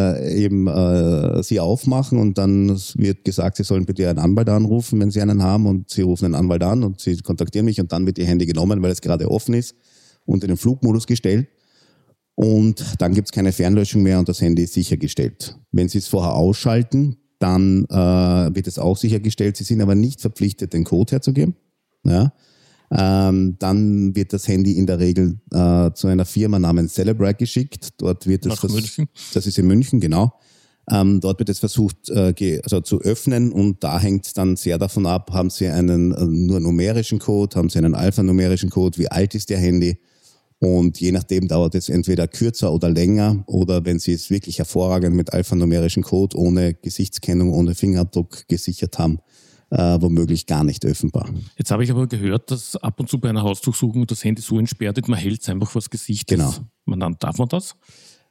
sie aufmachen und dann wird gesagt, sie sollen bitte einen Anwalt anrufen, wenn sie einen haben, und sie rufen einen Anwalt an und sie kontaktieren mich und dann wird ihr Handy genommen, weil es gerade offen ist und in den Flugmodus gestellt. Und dann gibt es keine Fernlöschung mehr und das Handy ist sichergestellt. Wenn Sie es vorher ausschalten, dann wird es auch sichergestellt. Sie sind aber nicht verpflichtet, den Code herzugeben. Ja. Dann wird das Handy in der Regel zu einer Firma namens Celebrite geschickt. Dort wird es München. Das ist in München, genau. Dort wird es versucht zu öffnen und da hängt es dann sehr davon ab, haben Sie einen nur numerischen Code, haben Sie einen alphanumerischen Code, wie alt ist Ihr Handy? Und je nachdem dauert es entweder kürzer oder länger, oder wenn Sie es wirklich hervorragend mit alphanumerischen Code ohne Gesichtskennung, ohne Fingerabdruck gesichert haben, womöglich gar nicht öffnbar. Jetzt habe ich aber gehört, dass ab und zu bei einer Hausdurchsuchung das Handy so entsperrt wird, man hält es einfach vors Gesicht. Genau. Darf man das?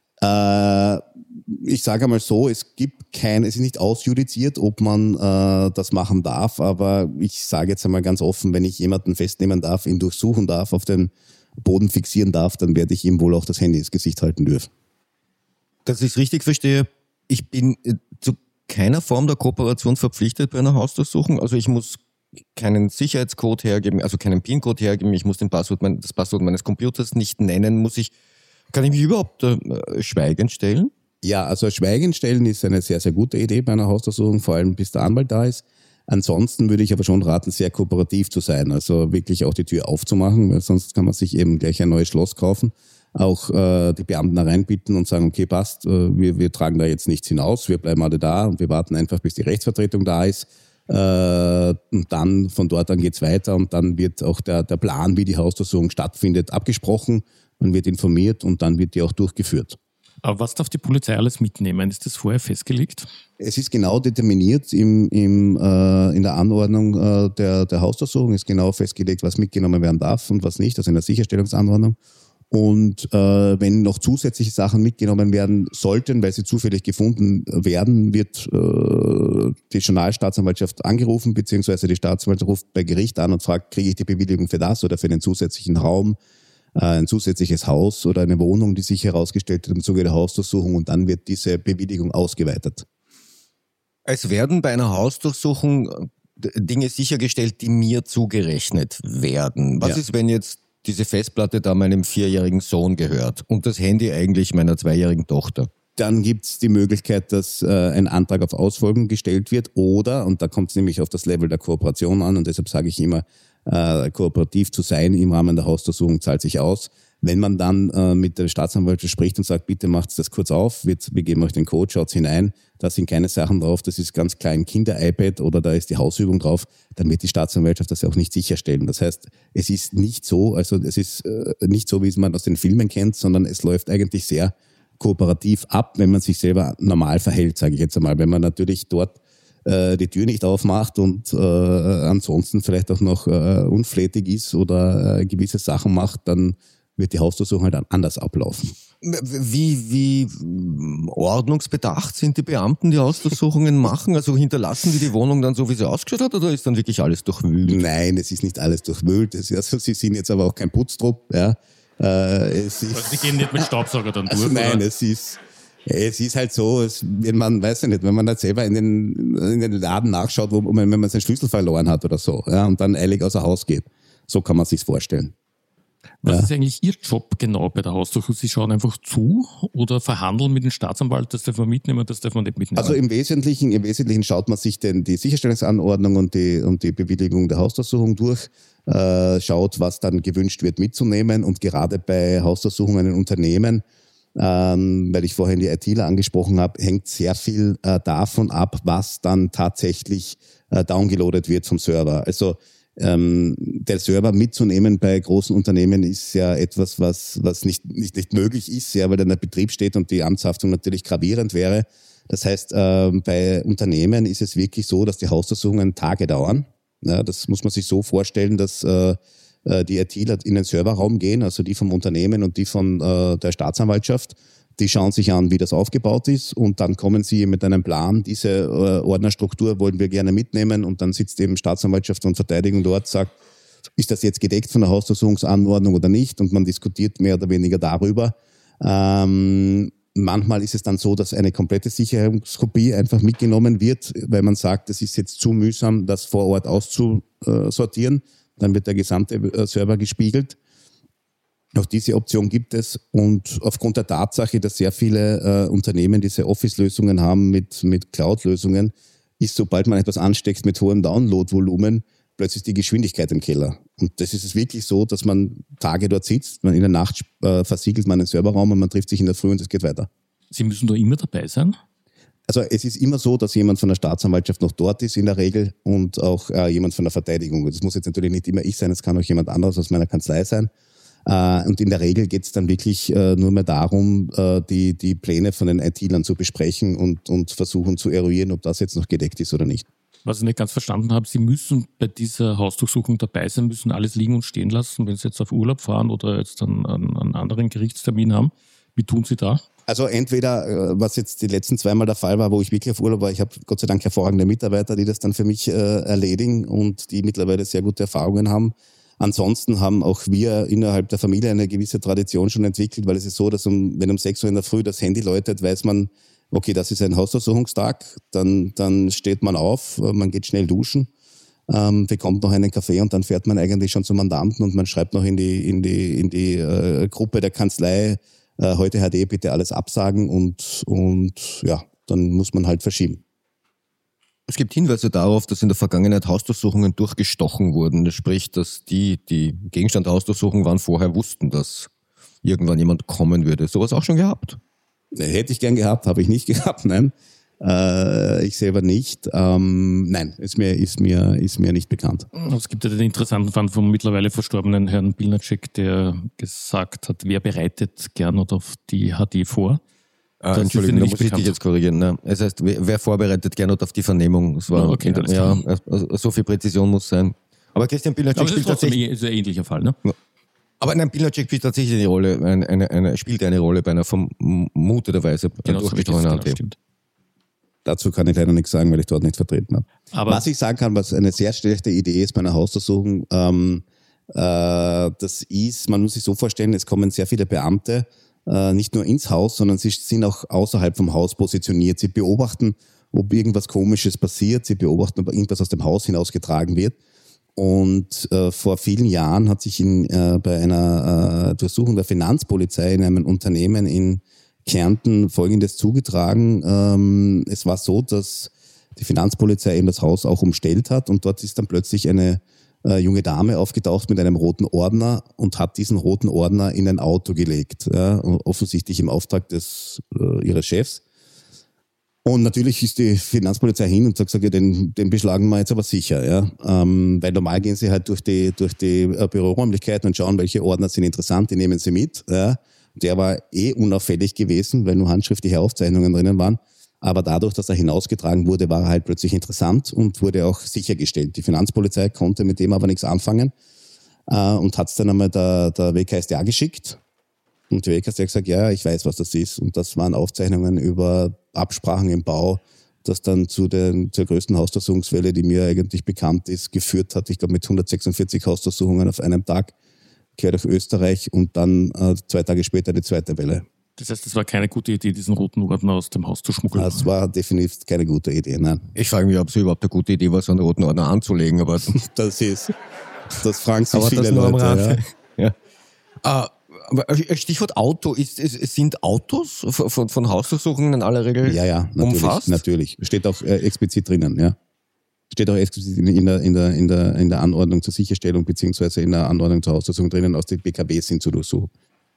Ich sage einmal so, es ist nicht ausjudiziert, ob man das machen darf, aber ich sage jetzt einmal ganz offen, wenn ich jemanden festnehmen darf, ihn durchsuchen darf, auf den Boden fixieren darf, dann werde ich ihm wohl auch das Handy ins Gesicht halten dürfen. Dass ich es richtig verstehe, ich bin zu keiner Form der Kooperation verpflichtet bei einer Hausdurchsuchung. Also ich muss keinen Sicherheitscode hergeben, also keinen PIN-Code hergeben, ich muss das Passwort meines Computers nicht nennen, kann ich mich überhaupt schweigend stellen? Ja, also schweigend stellen ist eine sehr, sehr gute Idee bei einer Hausdurchsuchung, vor allem bis der Anwalt da ist. Ansonsten würde ich aber schon raten, sehr kooperativ zu sein, also wirklich auch die Tür aufzumachen, weil sonst kann man sich eben gleich ein neues Schloss kaufen. Auch die Beamten da reinbitten und sagen, okay, passt, wir tragen da jetzt nichts hinaus, wir bleiben alle da und wir warten einfach, bis die Rechtsvertretung da ist. Und dann von dort an geht's weiter und dann wird auch der Plan, wie die Hausdurchsuchung stattfindet, abgesprochen. Man wird informiert und dann wird die auch durchgeführt. Aber was darf die Polizei alles mitnehmen? Ist das vorher festgelegt? Es ist genau determiniert in der Anordnung der Hausdurchsuchung, ist genau festgelegt, was mitgenommen werden darf und was nicht, also in der Sicherstellungsanordnung. Und wenn noch zusätzliche Sachen mitgenommen werden sollten, weil sie zufällig gefunden werden, wird die Generalstaatsanwaltschaft angerufen, beziehungsweise die Staatsanwaltschaft ruft bei Gericht an und fragt, kriege ich die Bewilligung für das oder für den zusätzlichen Raum, ein zusätzliches Haus oder eine Wohnung, die sich herausgestellt hat im Zuge der Hausdurchsuchung, und dann wird diese Bewilligung ausgeweitet. Es werden bei einer Hausdurchsuchung Dinge sichergestellt, die mir zugerechnet werden. Was ist, wenn jetzt diese Festplatte da meinem 4-jährigen Sohn gehört und das Handy eigentlich meiner 2-jährigen Tochter? Dann gibt es die Möglichkeit, dass ein Antrag auf Ausfolgen gestellt wird oder, und da kommt es nämlich auf das Level der Kooperation an und deshalb sage ich immer, kooperativ zu sein im Rahmen der Hausdurchsuchung zahlt sich aus. Wenn man dann mit der Staatsanwaltschaft spricht und sagt, bitte macht das kurz auf, wir geben euch den Code, schaut hinein, da sind keine Sachen drauf, das ist ganz klar ein Kinder-iPad oder da ist die Hausübung drauf, dann wird die Staatsanwaltschaft das auch nicht sicherstellen. Das heißt, es ist nicht so, wie es man aus den Filmen kennt, sondern es läuft eigentlich sehr kooperativ ab, wenn man sich selber normal verhält, sage ich jetzt einmal. Wenn man natürlich dort die Tür nicht aufmacht und ansonsten vielleicht auch noch unflätig ist oder gewisse Sachen macht, dann wird die Hausdurchsuchung halt anders ablaufen. Wie ordnungsbedacht sind die Beamten, die Hausdurchsuchungen machen? Also hinterlassen die Wohnung dann so, wie sie ausgeschaut hat, oder ist dann wirklich alles durchwühlt? Nein, es ist nicht alles durchwühlt. Also sie sind jetzt aber auch kein Putztrupp. Ja. Also die gehen nicht mit Staubsauger dann durch? Also nein, oder? Es ist halt so, wenn man halt selber in den Laden nachschaut, wenn man seinen Schlüssel verloren hat oder so, ja, und dann eilig außer Haus geht. So kann man sich's vorstellen. Was ist eigentlich Ihr Job genau bei der Hausdurchsuchung? Sie schauen einfach zu oder verhandeln mit dem Staatsanwalt, das darf man mitnehmen, das darf man nicht mitnehmen? Also im Wesentlichen schaut man sich denn die Sicherstellungsanordnung und die Bewilligung der Hausdurchsuchung durch, schaut, was dann gewünscht wird mitzunehmen, und gerade bei Hausdurchsuchungen in Unternehmen, weil ich vorhin die ITler angesprochen habe, hängt sehr viel davon ab, was dann tatsächlich downgeloadet wird vom Server. Also der Server mitzunehmen bei großen Unternehmen ist ja etwas, was nicht möglich ist, ja, weil dann der Betrieb steht und die Amtshaftung natürlich gravierend wäre. Das heißt, bei Unternehmen ist es wirklich so, dass die Hausdurchsuchungen Tage dauern. Ja, das muss man sich so vorstellen, dass die ITler in den Serverraum gehen, also die vom Unternehmen und die von der Staatsanwaltschaft. Die schauen sich an, wie das aufgebaut ist, und dann kommen sie mit einem Plan, diese Ordnerstruktur wollen wir gerne mitnehmen, und dann sitzt eben Staatsanwaltschaft und Verteidigung dort, sagt, ist das jetzt gedeckt von der Hausdurchsuchungsanordnung oder nicht? Und man diskutiert mehr oder weniger darüber. Manchmal ist es dann so, dass eine komplette Sicherheitskopie einfach mitgenommen wird, weil man sagt, es ist jetzt zu mühsam, das vor Ort auszusortieren. Dann wird der gesamte Server gespiegelt. Auch diese Option gibt es. Und aufgrund der Tatsache, dass sehr viele Unternehmen diese Office-Lösungen haben mit Cloud-Lösungen, ist, sobald man etwas ansteckt mit hohem Download-Volumen, plötzlich die Geschwindigkeit im Keller. Und das ist es wirklich so, dass man Tage dort sitzt, in der Nacht versiegelt man einen Serverraum und man trifft sich in der Früh und es geht weiter. Sie müssen da immer dabei sein? Also es ist immer so, dass jemand von der Staatsanwaltschaft noch dort ist in der Regel und auch jemand von der Verteidigung. Das muss jetzt natürlich nicht immer ich sein, es kann auch jemand anderes aus meiner Kanzlei sein. Und in der Regel geht es dann wirklich nur mehr darum, die Pläne von den IT-Lern zu besprechen und versuchen zu eruieren, ob das jetzt noch gedeckt ist oder nicht. Was ich nicht ganz verstanden habe, Sie müssen bei dieser Hausdurchsuchung dabei sein, müssen alles liegen und stehen lassen, wenn Sie jetzt auf Urlaub fahren oder jetzt einen anderen Gerichtstermin haben. Wie tun Sie da? Also entweder, was jetzt die letzten zweimal der Fall war, wo ich wirklich auf Urlaub war, ich habe Gott sei Dank hervorragende Mitarbeiter, die das dann für mich erledigen und die mittlerweile sehr gute Erfahrungen haben. Ansonsten haben auch wir innerhalb der Familie eine gewisse Tradition schon entwickelt, weil es ist so, dass wenn um 6 Uhr in der Früh das Handy läutet, weiß man, okay, das ist ein Hausdurchsuchungstag, dann steht man auf, man geht schnell duschen, bekommt noch einen Kaffee und dann fährt man eigentlich schon zum Mandanten und man schreibt noch in die Gruppe der Kanzlei, heute HD bitte alles absagen und ja, dann muss man halt verschieben. Es gibt Hinweise darauf, dass in der Vergangenheit Hausdurchsuchungen durchgestochen wurden. Sprich, dass die Gegenstand der Hausdurchsuchung waren, vorher wussten, dass irgendwann jemand kommen würde. Sowas auch schon gehabt? Hätte ich gern gehabt, habe ich nicht gehabt, nein. Ich selber nicht. Nein, ist mir nicht bekannt. Es gibt ja den interessanten Fall vom mittlerweile verstorbenen Herrn Pilnacek, der gesagt hat, wer bereitet gern auf die HD vor. Entschuldigung, da muss ich dich jetzt korrigieren. Ne? Es heißt, wer vorbereitet gern auf die Vernehmung. Es war okay, so viel Präzision muss sein. Aber Christian Pilnacek spielt tatsächlich... ist ein ähnlicher Fall, ne? Aber nein, Pilnacek spielt tatsächlich eine Rolle, spielt eine Rolle bei einer vermuteterweise durchgestochenen HD. Stimmt. Dazu kann ich leider nichts sagen, weil ich dort nicht vertreten habe. Aber was ich sagen kann, was eine sehr schlechte Idee ist bei einer Hausdurchsuchung, das ist, man muss sich so vorstellen, es kommen sehr viele Beamte, nicht nur ins Haus, sondern sie sind auch außerhalb vom Haus positioniert. Sie beobachten, ob irgendwas Komisches passiert, sie beobachten, ob irgendwas aus dem Haus hinausgetragen wird. Und vor vielen Jahren hat sich bei einer Durchsuchung der Finanzpolizei in einem Unternehmen in Kärnten Folgendes zugetragen. Es war so, dass die Finanzpolizei eben das Haus auch umstellt hat und dort ist dann plötzlich eine junge Dame aufgetaucht mit einem roten Ordner und hat diesen roten Ordner in ein Auto gelegt, ja, offensichtlich im Auftrag ihres Chefs. Und natürlich ist die Finanzpolizei hin und sagt, ja, den beschlagen wir jetzt aber sicher, ja, weil normal gehen sie halt durch die Büroräumlichkeiten und schauen, welche Ordner sind interessant, die nehmen sie mit, ja. Der war unauffällig gewesen, weil nur handschriftliche Aufzeichnungen drinnen waren. Aber dadurch, dass er hinausgetragen wurde, war er halt plötzlich interessant und wurde auch sichergestellt. Die Finanzpolizei konnte mit dem aber nichts anfangen und hat es dann einmal der WKStA geschickt. Und die WKStA hat gesagt, ja, ich weiß, was das ist. Und das waren Aufzeichnungen über Absprachen im Bau, das dann zur größten Hausdurchsuchungswelle, die mir eigentlich bekannt ist, geführt hat. Ich glaube mit 146 Hausdurchsuchungen auf einem Tag, quer durch Österreich und dann 2 Tage später die zweite Welle. Das heißt, es war keine gute Idee, diesen roten Ordner aus dem Haus zu schmuggeln? Das war definitiv keine gute Idee, nein. Ich frage mich, ob es überhaupt eine gute Idee war, so einen roten Ordner anzulegen, aber... das fragen sich aber viele Leute. Ja. Aber Stichwort Auto, sind Autos von Hausdurchsuchungen in aller Regel umfasst? Natürlich. Steht auch explizit drinnen, ja. Steht auch explizit in der Anordnung zur Sicherstellung beziehungsweise in der Anordnung zur Hausdurchsuchung drinnen, aus den BKWs sind zu durchsuchen.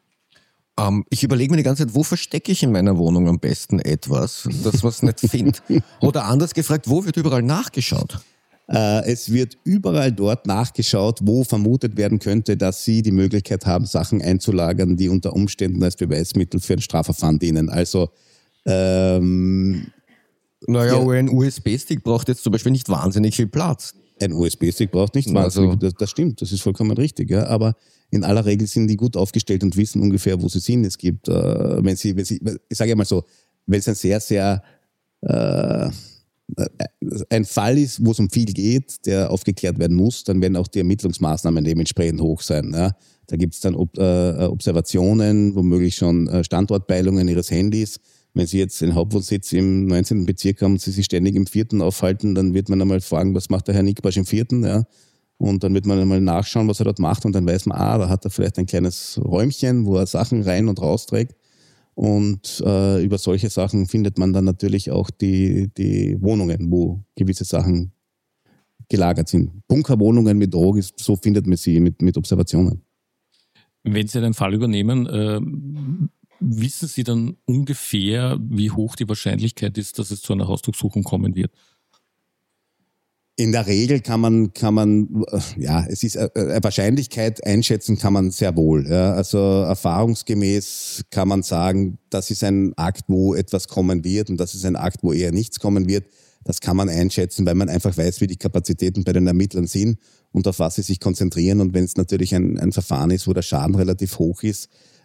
Ich überlege mir die ganze Zeit, wo verstecke ich in meiner Wohnung am besten etwas, das man nicht findet? Oder anders gefragt, wo wird überall nachgeschaut? Es wird überall dort nachgeschaut, wo vermutet werden könnte, dass Sie die Möglichkeit haben, Sachen einzulagern, die unter Umständen als Beweismittel für ein Strafverfahren dienen. Also ein USB-Stick braucht jetzt zum Beispiel nicht wahnsinnig viel Platz. Ein USB-Stick braucht nicht wahnsinnig, das stimmt, das ist vollkommen richtig. Ja. Aber in aller Regel sind die gut aufgestellt und wissen ungefähr, wo sie sind. Es gibt, wenn sie, ich sage mal so, wenn es ein sehr, sehr ein Fall ist, wo es um viel geht, der aufgeklärt werden muss, dann werden auch die Ermittlungsmaßnahmen dementsprechend hoch sein. Ja. Da gibt es dann Observationen, womöglich schon Standortpeilungen Ihres Handys. Wenn Sie jetzt den Hauptwohnsitz im 19. Bezirk haben und Sie sich ständig im 4. aufhalten, dann wird man einmal fragen, was macht der Herr Nickbarsch im 4. Ja? Und dann wird man einmal nachschauen, was er dort macht und dann weiß man, da hat er vielleicht ein kleines Räumchen, wo er Sachen rein und rausträgt. Und über solche Sachen findet man dann natürlich auch die Wohnungen, wo gewisse Sachen gelagert sind. Bunkerwohnungen mit Drogen, so findet man sie mit Observationen. Wenn Sie einen Fall übernehmen, wissen Sie dann ungefähr, wie hoch die Wahrscheinlichkeit ist, dass es zu einer Hausdurchsuchung kommen wird? In der Regel kann man, es ist Wahrscheinlichkeit einschätzen kann man sehr wohl. Ja. Also erfahrungsgemäß kann man sagen, das ist ein Akt, wo etwas kommen wird und das ist ein Akt, wo eher nichts kommen wird. Das kann man einschätzen, weil man einfach weiß, wie die Kapazitäten bei den Ermittlern sind und auf was sie sich konzentrieren. Und wenn es natürlich ein Verfahren ist, wo der Schaden relativ hoch ist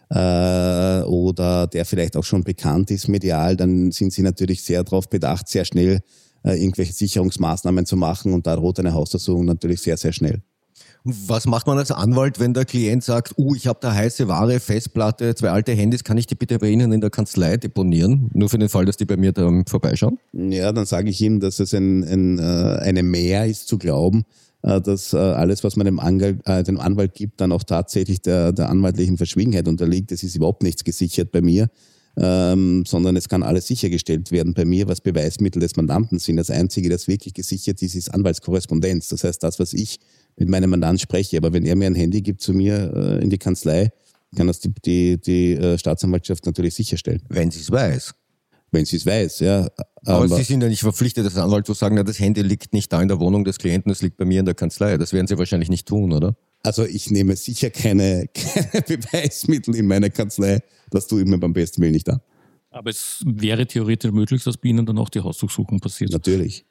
oder der vielleicht auch schon bekannt ist medial, dann sind sie natürlich sehr darauf bedacht, sehr schnell irgendwelche Sicherungsmaßnahmen zu machen und da droht eine Hausdurchsuchung natürlich sehr, sehr schnell. Was macht man als Anwalt, wenn der Klient sagt, ich habe da heiße Ware, Festplatte, 2 alte Handys, kann ich die bitte bei Ihnen in der Kanzlei deponieren? Nur für den Fall, dass die bei mir da vorbeischauen? Ja, dann sage ich ihm, dass es eine Mehr ist zu glauben, dass alles, was man dem Anwalt gibt, dann auch tatsächlich der anwaltlichen Verschwiegenheit unterliegt. Es ist überhaupt nichts gesichert bei mir. Sondern es kann alles sichergestellt werden bei mir, was Beweismittel des Mandanten sind. Das Einzige, das wirklich gesichert ist Anwaltskorrespondenz. Das heißt, das, was ich mit meinem Mandanten spreche. Aber wenn er mir ein Handy gibt zu mir in die Kanzlei, kann das die Staatsanwaltschaft natürlich sicherstellen. Wenn sie es weiß. Wenn sie es weiß, ja. Aber Sie sind ja nicht verpflichtet, als Anwalt zu sagen, das Handy liegt nicht da in der Wohnung des Klienten, es liegt bei mir in der Kanzlei. Das werden Sie wahrscheinlich nicht tun, oder? Also ich nehme sicher keine Beweismittel in meine Kanzlei. Das tue ich mir beim besten Willen nicht an. Aber es wäre theoretisch möglich, dass bei Ihnen dann auch die Hausdurchsuchung passiert. Natürlich.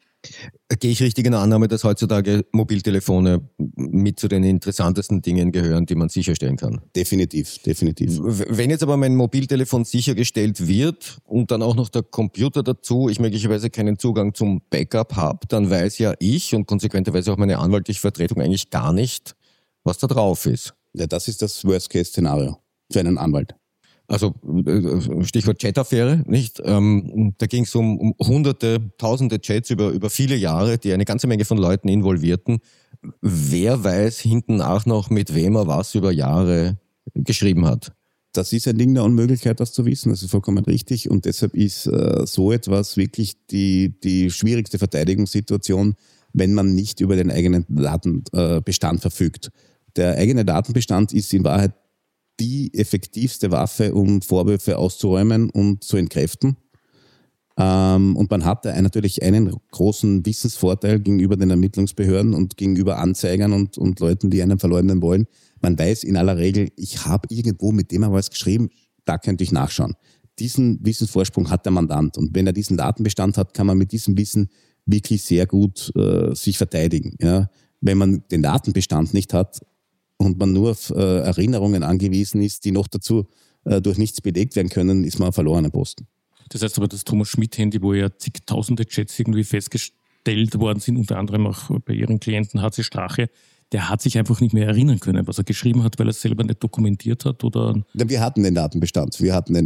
Gehe ich richtig in der Annahme, dass heutzutage Mobiltelefone mit zu den interessantesten Dingen gehören, die man sicherstellen kann? Definitiv. Wenn jetzt aber mein Mobiltelefon sichergestellt wird und dann auch noch der Computer dazu, ich möglicherweise keinen Zugang zum Backup habe, dann weiß ja ich und konsequenterweise auch meine anwaltliche Vertretung eigentlich gar nicht, was da drauf ist. Ja, das ist das Worst-Case-Szenario für einen Anwalt. Also Stichwort Chat-Affäre, nicht? Da ging es um hunderte, tausende Chats über viele Jahre, die eine ganze Menge von Leuten involvierten. Wer weiß hinten nach noch, mit wem er was über Jahre geschrieben hat? Das ist ein Ding der Unmöglichkeit, das zu wissen. Das ist vollkommen richtig. Und deshalb ist so etwas wirklich die schwierigste Verteidigungssituation, wenn man nicht über den eigenen Datenbestand verfügt. Der eigene Datenbestand ist in Wahrheit die effektivste Waffe, um Vorwürfe auszuräumen und zu entkräften. Und man hat da natürlich einen großen Wissensvorteil gegenüber den Ermittlungsbehörden und gegenüber Anzeigern und Leuten, die einen verleumden wollen. Man weiß in aller Regel, ich habe irgendwo mit dem was geschrieben, da könnte ich nachschauen. Diesen Wissensvorsprung hat der Mandant. Und wenn er diesen Datenbestand hat, kann man mit diesem Wissen wirklich sehr gut sich verteidigen. Ja? Wenn man den Datenbestand nicht hat, und man nur auf Erinnerungen angewiesen ist, die noch dazu durch nichts belegt werden können, ist man ein verlorener Posten. Das heißt aber, das Thomas Schmidt-Handy, wo ja zigtausende Chats irgendwie festgestellt worden sind, unter anderem auch bei Ihren Klienten HC Strache, der hat sich einfach nicht mehr erinnern können, was er geschrieben hat, weil er es selber nicht dokumentiert hat? Oder? Ja, wir hatten den Datenbestand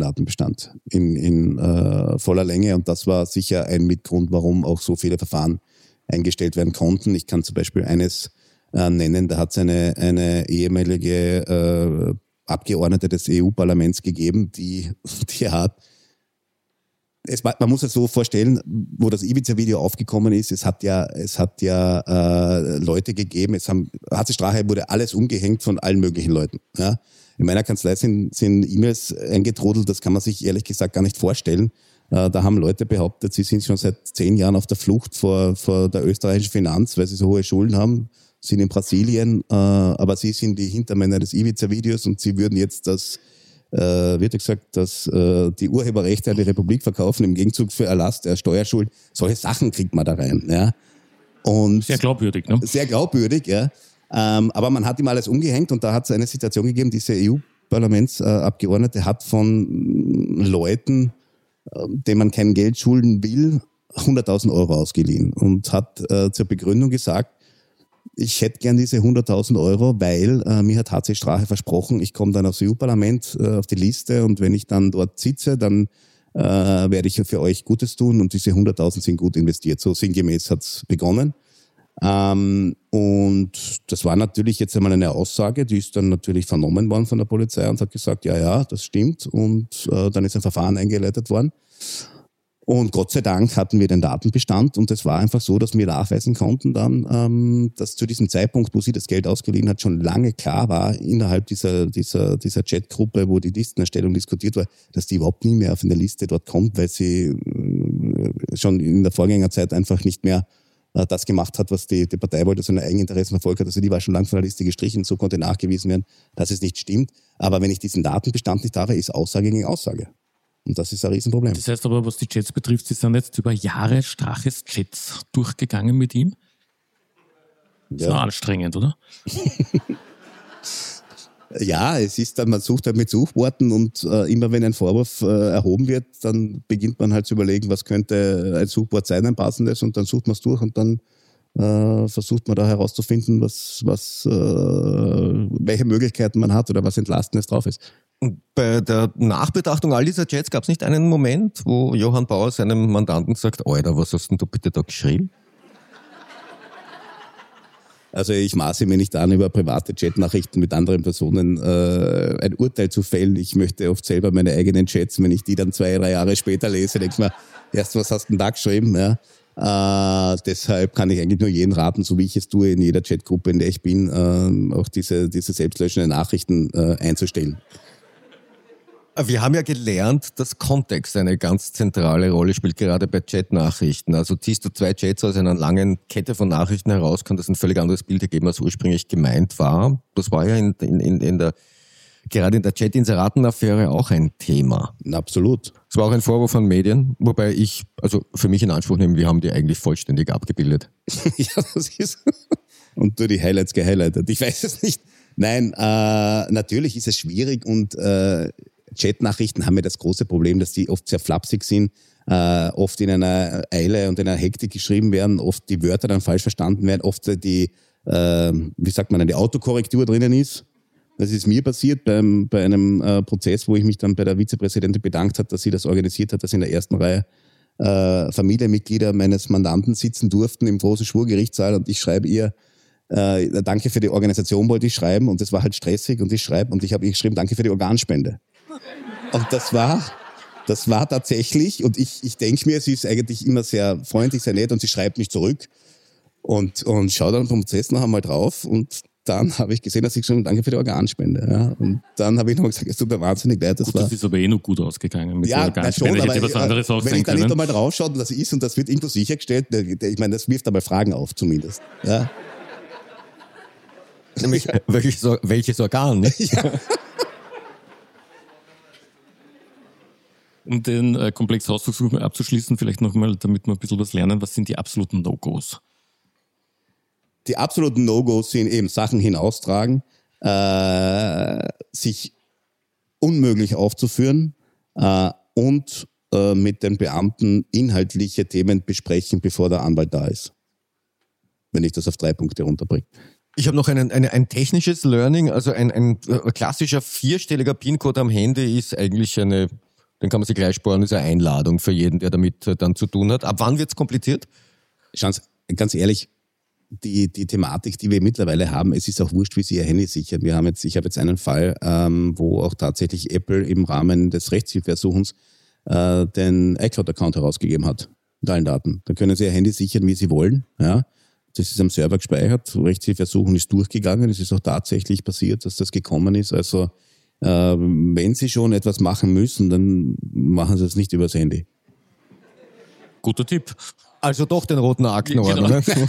in voller Länge und das war sicher ein Mitgrund, warum auch so viele Verfahren eingestellt werden konnten. Ich kann zum Beispiel eines nennen. Da hat es eine ehemalige Abgeordnete des EU-Parlaments gegeben, die hat, man muss es so vorstellen, wo das Ibiza-Video aufgekommen ist, es hat ja Leute gegeben, HC Strache wurde alles umgehängt von allen möglichen Leuten. Ja. In meiner Kanzlei sind E-Mails eingetrudelt, das kann man sich ehrlich gesagt gar nicht vorstellen. Da haben Leute behauptet, sie sind schon seit 10 Jahren auf der Flucht vor der österreichischen Finanz, weil sie so hohe Schulden haben, sind in Brasilien, aber sie sind die Hintermänner des Ibiza-Videos und sie würden jetzt die Urheberrechte an die Republik verkaufen im Gegenzug für Erlass der Steuerschuld. Solche Sachen kriegt man da rein. Ja. Und sehr glaubwürdig, ne? Sehr glaubwürdig, ja. Aber man hat ihm alles umgehängt und da hat es eine Situation gegeben, diese EU-Parlamentsabgeordnete hat von Leuten, denen man kein Geld schulden will, 100.000 Euro ausgeliehen und hat zur Begründung gesagt, ich hätte gern diese 100.000 Euro, weil mir hat HC Strache versprochen, ich komme dann aufs EU-Parlament auf die Liste und wenn ich dann dort sitze, dann werde ich für euch Gutes tun und diese 100.000 sind gut investiert. So sinngemäß hat es begonnen. Und das war natürlich jetzt einmal eine Aussage, die ist dann natürlich vernommen worden von der Polizei und hat gesagt, ja, das stimmt. Und dann ist ein Verfahren eingeleitet worden. Und Gott sei Dank hatten wir den Datenbestand und es war einfach so, dass wir nachweisen konnten dann, dass zu diesem Zeitpunkt, wo sie das Geld ausgeliehen hat, schon lange klar war, innerhalb dieser Chatgruppe, wo die Listenerstellung diskutiert war, dass die überhaupt nie mehr auf eine Liste dort kommt, weil sie schon in der Vorgängerzeit einfach nicht mehr das gemacht hat, was die Partei wollte, sondern Eigeninteressen verfolgt hat. Also die war schon lange von der Liste gestrichen. So konnte nachgewiesen werden, dass es nicht stimmt. Aber wenn ich diesen Datenbestand nicht habe, ist Aussage gegen Aussage. Und das ist ein Riesenproblem. Das heißt aber, was die Chats betrifft, Sie sind jetzt über Jahre Straches Chats durchgegangen mit ihm. Das ist noch anstrengend, oder? Ja, es ist dann, man sucht halt mit Suchworten und immer wenn ein Vorwurf erhoben wird, dann beginnt man halt zu überlegen, was könnte ein Suchwort sein, ein passendes, und dann sucht man es durch und dann versucht man da herauszufinden, welche Möglichkeiten man hat oder was Entlastendes drauf ist. Und bei der Nachbetrachtung all dieser Chats gab es nicht einen Moment, wo Johann Bauer seinem Mandanten sagt, Alter, was hast denn du bitte da geschrieben? Also ich maße mir nicht an, über private Chatnachrichten mit anderen Personen ein Urteil zu fällen. Ich möchte oft selber meine eigenen Chats, wenn ich die dann 2-3 Jahre später lese, denke ich mir, erst was hast du denn da geschrieben? Ja? Deshalb kann ich eigentlich nur jeden raten, so wie ich es tue in jeder Chatgruppe, in der ich bin, auch diese selbstlöschenden Nachrichten einzustellen. Wir haben ja gelernt, dass Kontext eine ganz zentrale Rolle spielt, gerade bei Chat-Nachrichten. Also ziehst du 2 Chats aus einer langen Kette von Nachrichten heraus, kann das ein völlig anderes Bild ergeben, als ursprünglich gemeint war. Das war ja gerade in der Chat-Inseraten-Affäre auch ein Thema. Absolut. Es war auch ein Vorwurf von Medien, wobei ich, also für mich in Anspruch nehme, wir haben die eigentlich vollständig abgebildet. Ja, das ist... Und du die Highlights gehighlightet. Ich weiß es nicht. Nein, natürlich ist es schwierig und Chatnachrichten haben ja das große Problem, dass die oft sehr flapsig sind, oft in einer Eile und in einer Hektik geschrieben werden, oft die Wörter dann falsch verstanden werden, oft die Autokorrektur drinnen ist. Das ist mir passiert bei einem Prozess, wo ich mich dann bei der Vizepräsidentin bedankt habe, dass sie das organisiert hat, dass in der ersten Reihe Familienmitglieder meines Mandanten sitzen durften im großen Schwurgerichtssaal und ich schreibe ihr, danke für die Organisation wollte ich schreiben und das war halt stressig und ich habe geschrieben, danke für die Organspende. Und das war tatsächlich, und ich denke mir, sie ist eigentlich immer sehr freundlich, sehr nett und sie schreibt mich zurück und schaue dann vom Prozess noch einmal drauf und dann habe ich gesehen, dass sie geschrieben, danke für die Organspende. Ja. Und dann habe ich nochmal gesagt, es tut mir wahnsinnig leid. Das ist aber noch gut ausgegangen mit der Organspende. Schon, hätte was anderes auch wenn sein ich da können. nicht einmal drauf schaue, das ist und das wird irgendwo sichergestellt, ich meine, das wirft einmal Fragen auf zumindest. Ja. Nämlich, welches Organ? Ne? Ja. Um den Komplex Hausdurchsuchung abzuschließen, vielleicht nochmal, damit wir ein bisschen was lernen, was sind die absoluten No-Gos? Die absoluten No-Gos sind eben Sachen hinaustragen, sich unmöglich aufzuführen und mit den Beamten inhaltliche Themen besprechen, bevor der Anwalt da ist. Wenn ich das auf 3 Punkte runterbringe. Ich habe noch ein technisches Learning, also ein klassischer 4-stelliger PIN-Code am Handy ist eigentlich den kann man sich gleich sparen, ist eine Einladung für jeden, der damit dann zu tun hat. Ab wann wird's kompliziert? Schauen Sie, ganz ehrlich, die Thematik, die wir mittlerweile haben, es ist auch wurscht, wie Sie Ihr Handy sichern. Ich habe jetzt einen Fall, wo auch tatsächlich Apple im Rahmen des Rechtshilfeersuchens den iCloud-Account herausgegeben hat mit allen Daten. Da können Sie Ihr Handy sichern, wie Sie wollen. Ja. Das ist am Server gespeichert. Rechtshilfeersuchen ist durchgegangen. Es ist auch tatsächlich passiert, dass das gekommen ist. Also wenn Sie schon etwas machen müssen, dann machen Sie es nicht übers Handy. Guter Tipp. Also doch den roten Aktenordner. Genau.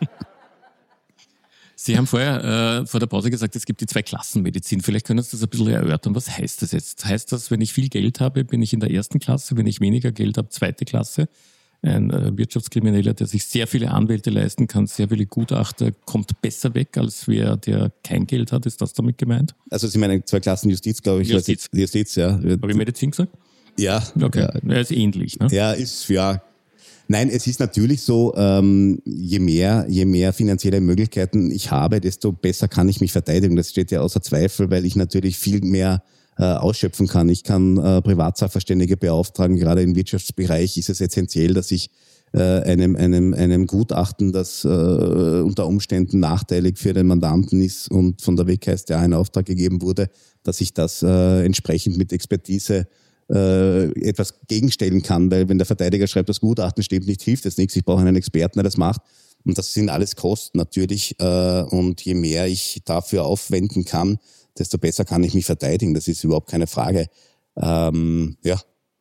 Sie haben vorher vor der Pause gesagt, es gibt die 2 Klassen Medizin. Vielleicht können Sie das ein bisschen erörtern. Was heißt das jetzt? Heißt das, wenn ich viel Geld habe, bin ich in der 1. Klasse, wenn ich weniger Geld habe, 2. Klasse? Ein Wirtschaftskrimineller, der sich sehr viele Anwälte leisten kann, sehr viele Gutachter, kommt besser weg, als wer, der kein Geld hat. Ist das damit gemeint? Also Sie meinen 2 Klassen Justiz, glaube ich. Justiz, ja. Habe ich Medizin gesagt? Ja. Okay, ja. Er ist ähnlich. Ne? Ja, ist, ja. Nein, es ist natürlich so, je mehr finanzielle Möglichkeiten ich habe, desto besser kann ich mich verteidigen. Das steht ja außer Zweifel, weil ich natürlich viel mehr ausschöpfen kann. Ich kann Privatsachverständige beauftragen. Gerade im Wirtschaftsbereich ist es essentiell, dass ich einem Gutachten, das unter Umständen nachteilig für den Mandanten ist und von der WKStA in Auftrag gegeben wurde, dass ich das entsprechend mit Expertise etwas gegenstellen kann, weil wenn der Verteidiger schreibt, das Gutachten stimmt nicht, hilft es nichts, ich brauche einen Experten, der das macht. Und das sind alles Kosten natürlich. Und je mehr ich dafür aufwenden kann, desto besser kann ich mich verteidigen. Das ist überhaupt keine Frage. Ja.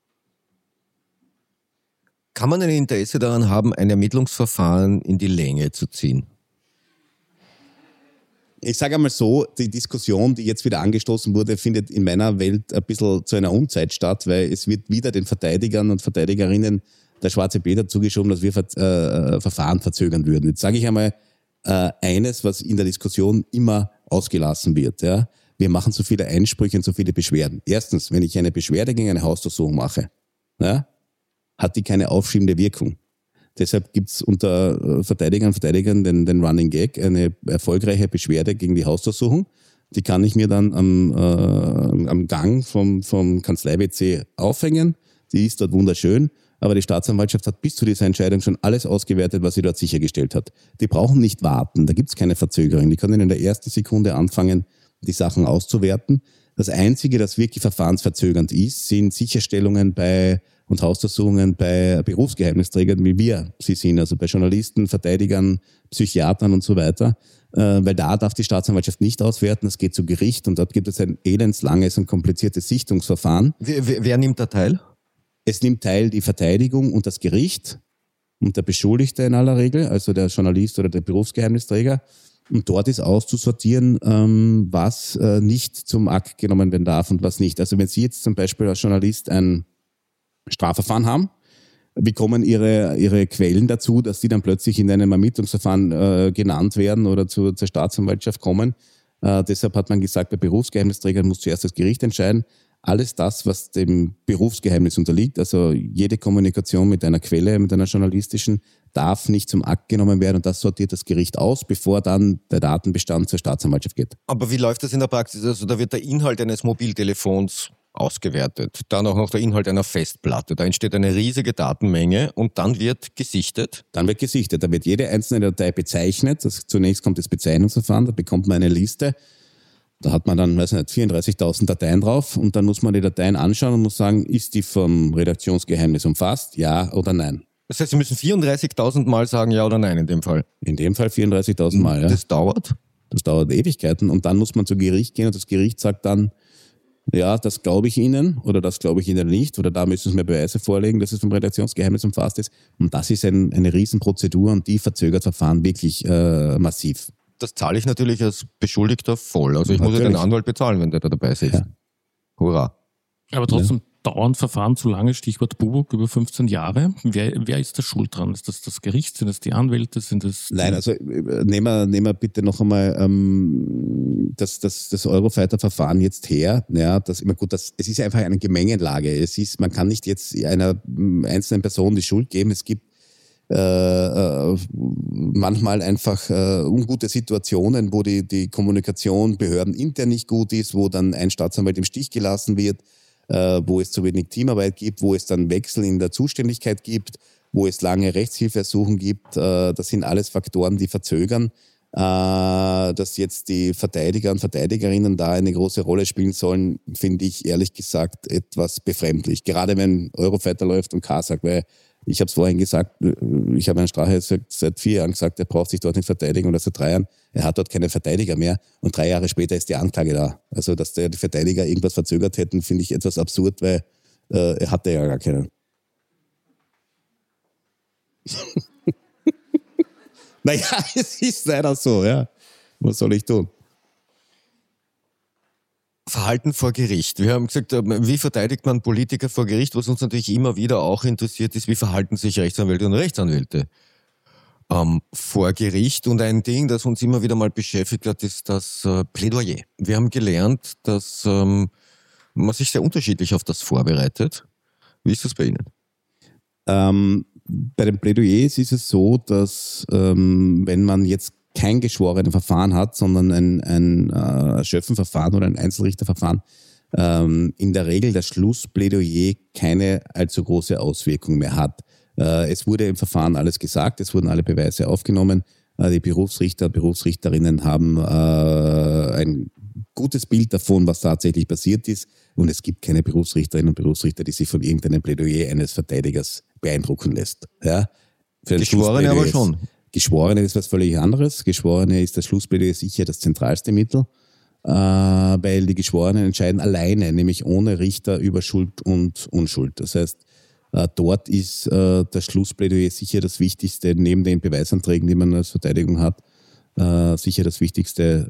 Kann man ein Interesse daran haben, ein Ermittlungsverfahren in die Länge zu ziehen? Ich sage einmal so, die Diskussion, die jetzt wieder angestoßen wurde, findet in meiner Welt ein bisschen zu einer Unzeit statt, weil es wird wieder den Verteidigern und Verteidigerinnen der schwarze Peter zugeschoben, dass wir Verfahren verzögern würden. Jetzt sage ich einmal eines, was in der Diskussion immer ausgelassen wird. Ja? Wir machen so viele Einsprüche und so viele Beschwerden. Erstens, wenn ich eine Beschwerde gegen eine Hausdurchsuchung mache, ja, hat die keine aufschiebende Wirkung. Deshalb gibt's unter Verteidigern und Verteidigern den Running Gag, eine erfolgreiche Beschwerde gegen die Hausdurchsuchung. Die kann ich mir dann am Gang vom Kanzlei-WC aufhängen. Die ist dort wunderschön. Aber die Staatsanwaltschaft hat bis zu dieser Entscheidung schon alles ausgewertet, was sie dort sichergestellt hat. Die brauchen nicht warten. Da gibt's keine Verzögerung. Die können in der ersten Sekunde anfangen, die Sachen auszuwerten. Das Einzige, das wirklich verfahrensverzögernd ist, sind Sicherstellungen und Hausdurchsuchungen bei Berufsgeheimnisträgern, wie wir sie sind, also bei Journalisten, Verteidigern, Psychiatern und so weiter, weil da darf die Staatsanwaltschaft nicht auswerten, das geht zu Gericht und dort gibt es ein elendslanges und kompliziertes Sichtungsverfahren. Wer nimmt da teil? Es nimmt teil die Verteidigung und das Gericht und der Beschuldigte in aller Regel, also der Journalist oder der Berufsgeheimnisträger. Und dort ist auszusortieren, was nicht zum Akt genommen werden darf und was nicht. Also wenn Sie jetzt zum Beispiel als Journalist ein Strafverfahren haben, bekommen Ihre Quellen dazu, dass die dann plötzlich in einem Ermittlungsverfahren genannt werden oder zur Staatsanwaltschaft kommen. Deshalb hat man gesagt, bei Berufsgeheimnisträgern muss zuerst das Gericht entscheiden. Alles das, was dem Berufsgeheimnis unterliegt, also jede Kommunikation mit einer Quelle, mit einer journalistischen, darf nicht zum Akt genommen werden und das sortiert das Gericht aus, bevor dann der Datenbestand zur Staatsanwaltschaft geht. Aber wie läuft das in der Praxis? Also da wird der Inhalt eines Mobiltelefons ausgewertet, dann auch noch der Inhalt einer Festplatte. Da entsteht eine riesige Datenmenge und dann wird gesichtet. Da wird jede einzelne Datei bezeichnet. Zunächst kommt das Bezeichnungsverfahren, da bekommt man eine Liste. Da hat man dann, 34.000 Dateien drauf und dann muss man die Dateien anschauen und muss sagen, ist die vom Redaktionsgeheimnis umfasst, ja oder nein. Das heißt, Sie müssen 34.000 Mal sagen ja oder nein in dem Fall? In dem Fall 34.000 Mal, ja. Das dauert? Das dauert Ewigkeiten und dann muss man zu Gericht gehen und das Gericht sagt dann, ja, das glaube ich Ihnen oder das glaube ich Ihnen nicht oder da müssen Sie mir Beweise vorlegen, dass es vom Redaktionsgeheimnis umfasst ist. Und das ist eine Riesenprozedur und die verzögert Verfahren wirklich massiv. Das zahle ich natürlich als Beschuldigter voll. Also ich muss ja den Anwalt bezahlen, wenn der da dabei sitzt. Ja. Hurra. Aber trotzdem dauern Verfahren zu lange, Stichwort Bubuk, über 15 Jahre. Wer ist da schuld dran? Ist das Gericht? Sind das die Anwälte? Sind das Nein, also nehmen wir bitte noch einmal das Eurofighter-Verfahren jetzt her. Ja, es ist einfach eine Gemengelage. Man kann nicht jetzt einer einzelnen Person die Schuld geben. Es gibt manchmal einfach ungute Situationen, wo die Kommunikation behördenintern nicht gut ist, wo dann ein Staatsanwalt im Stich gelassen wird, wo es zu wenig Teamarbeit gibt, wo es dann Wechsel in der Zuständigkeit gibt, wo es lange Rechtshilfeersuchen gibt. Das sind alles Faktoren, die verzögern. Dass jetzt die Verteidiger und Verteidigerinnen da eine große Rolle spielen sollen, finde ich ehrlich gesagt etwas befremdlich. Gerade wenn Eurofighter läuft und KASAG, weil ich habe es vorhin gesagt, ich habe Herrn Strache seit 4 Jahren gesagt, er braucht sich dort nicht verteidigen oder seit 3 Jahren. Er hat dort keinen Verteidiger mehr und 3 Jahre später ist die Anklage da. Also, dass die Verteidiger irgendwas verzögert hätten, finde ich etwas absurd, weil er hatte ja gar keinen. Naja, es ist leider so, ja. Was soll ich tun? Verhalten vor Gericht. Wir haben gesagt, wie verteidigt man Politiker vor Gericht? Was uns natürlich immer wieder auch interessiert ist, wie verhalten sich Rechtsanwälte und Rechtsanwälte vor Gericht? Und ein Ding, das uns immer wieder mal beschäftigt hat, ist das Plädoyer. Wir haben gelernt, dass man sich sehr unterschiedlich auf das vorbereitet. Wie ist das bei Ihnen? bei den Plädoyers ist es so, dass wenn man jetzt kein Geschworenenverfahren hat, sondern ein Schöffenverfahren oder ein Einzelrichterverfahren, in der Regel das Schlussplädoyer keine allzu große Auswirkung mehr hat. Es wurde im Verfahren alles gesagt, es wurden alle Beweise aufgenommen. Die Berufsrichter und Berufsrichterinnen haben ein gutes Bild davon, was tatsächlich passiert ist. Und es gibt keine Berufsrichterinnen und Berufsrichter, die sich von irgendeinem Plädoyer eines Verteidigers beeindrucken lässt. Ja? Für Geschworene aber schon. Geschworene ist was völlig anderes. Geschworene ist das Schlussplädoyer sicher das zentralste Mittel, weil die Geschworenen entscheiden alleine, nämlich ohne Richter über Schuld und Unschuld. Das heißt, dort ist das Schlussplädoyer sicher das Wichtigste, neben den Beweisanträgen, die man als Verteidigung hat, sicher das Wichtigste.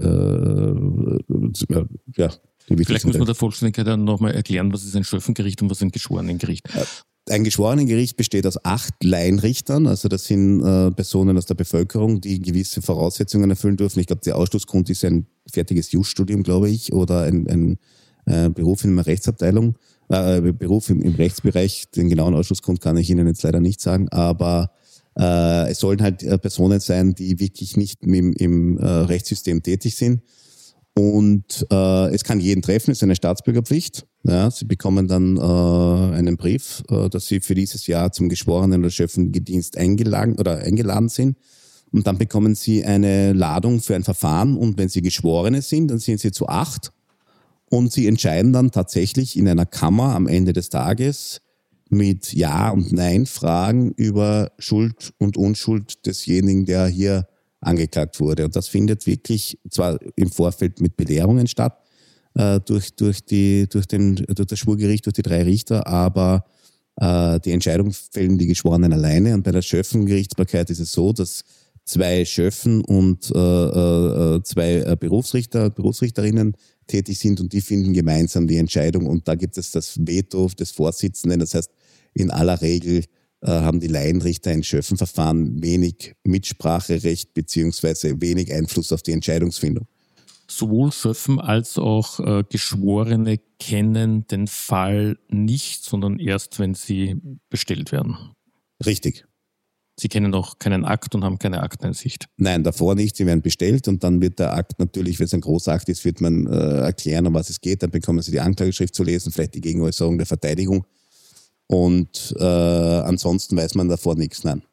Vielleicht muss man der Vollständigkeit dann nochmal erklären, was ist ein Schöffengericht und was ist ein Geschworenengericht. Ein Geschworenengericht besteht aus 8 Laienrichtern, also das sind Personen aus der Bevölkerung, die gewisse Voraussetzungen erfüllen dürfen. Ich glaube, der Ausschlussgrund ist ein fertiges Jus-Studium, glaube ich, oder ein Beruf in einer Rechtsabteilung. Beruf im Rechtsbereich, den genauen Ausschlussgrund kann ich Ihnen jetzt leider nicht sagen, aber es sollen halt Personen sein, die wirklich nicht im Rechtssystem tätig sind. Und es kann jeden treffen, es ist eine Staatsbürgerpflicht. Ja, Sie bekommen dann einen Brief, dass Sie für dieses Jahr zum Geschworenen- oder Schöffendienst eingeladen sind. Und dann bekommen Sie eine Ladung für ein Verfahren. Und wenn Sie Geschworene sind, dann sind Sie zu 8. Und Sie entscheiden dann tatsächlich in einer Kammer am Ende des Tages mit Ja- und Nein-Fragen über Schuld und Unschuld desjenigen, der hier angeklagt wurde. Und das findet wirklich zwar im Vorfeld mit Belehrungen statt, durch das Schwurgericht, durch die 3 Richter, aber die Entscheidung fällen die Geschworenen alleine. Und bei der Schöffengerichtsbarkeit ist es so, dass 2 Schöffen und 2 Berufsrichter, Berufsrichterinnen tätig sind und die finden gemeinsam die Entscheidung. Und da gibt es das Veto des Vorsitzenden. Das heißt, in aller Regel haben die Laienrichter in Schöffenverfahren wenig Mitspracherecht beziehungsweise wenig Einfluss auf die Entscheidungsfindung. Sowohl Schöffen als auch Geschworene kennen den Fall nicht, sondern erst, wenn sie bestellt werden. Richtig. Sie kennen auch keinen Akt und haben keine Akteneinsicht. Nein, davor nicht. Sie werden bestellt und dann wird der Akt natürlich, wenn es ein großer Akt ist, wird man erklären, um was es geht. Dann bekommen Sie die Anklageschrift zu lesen, vielleicht die Gegenäußerung der Verteidigung. Und ansonsten weiß man davor nichts. Nein.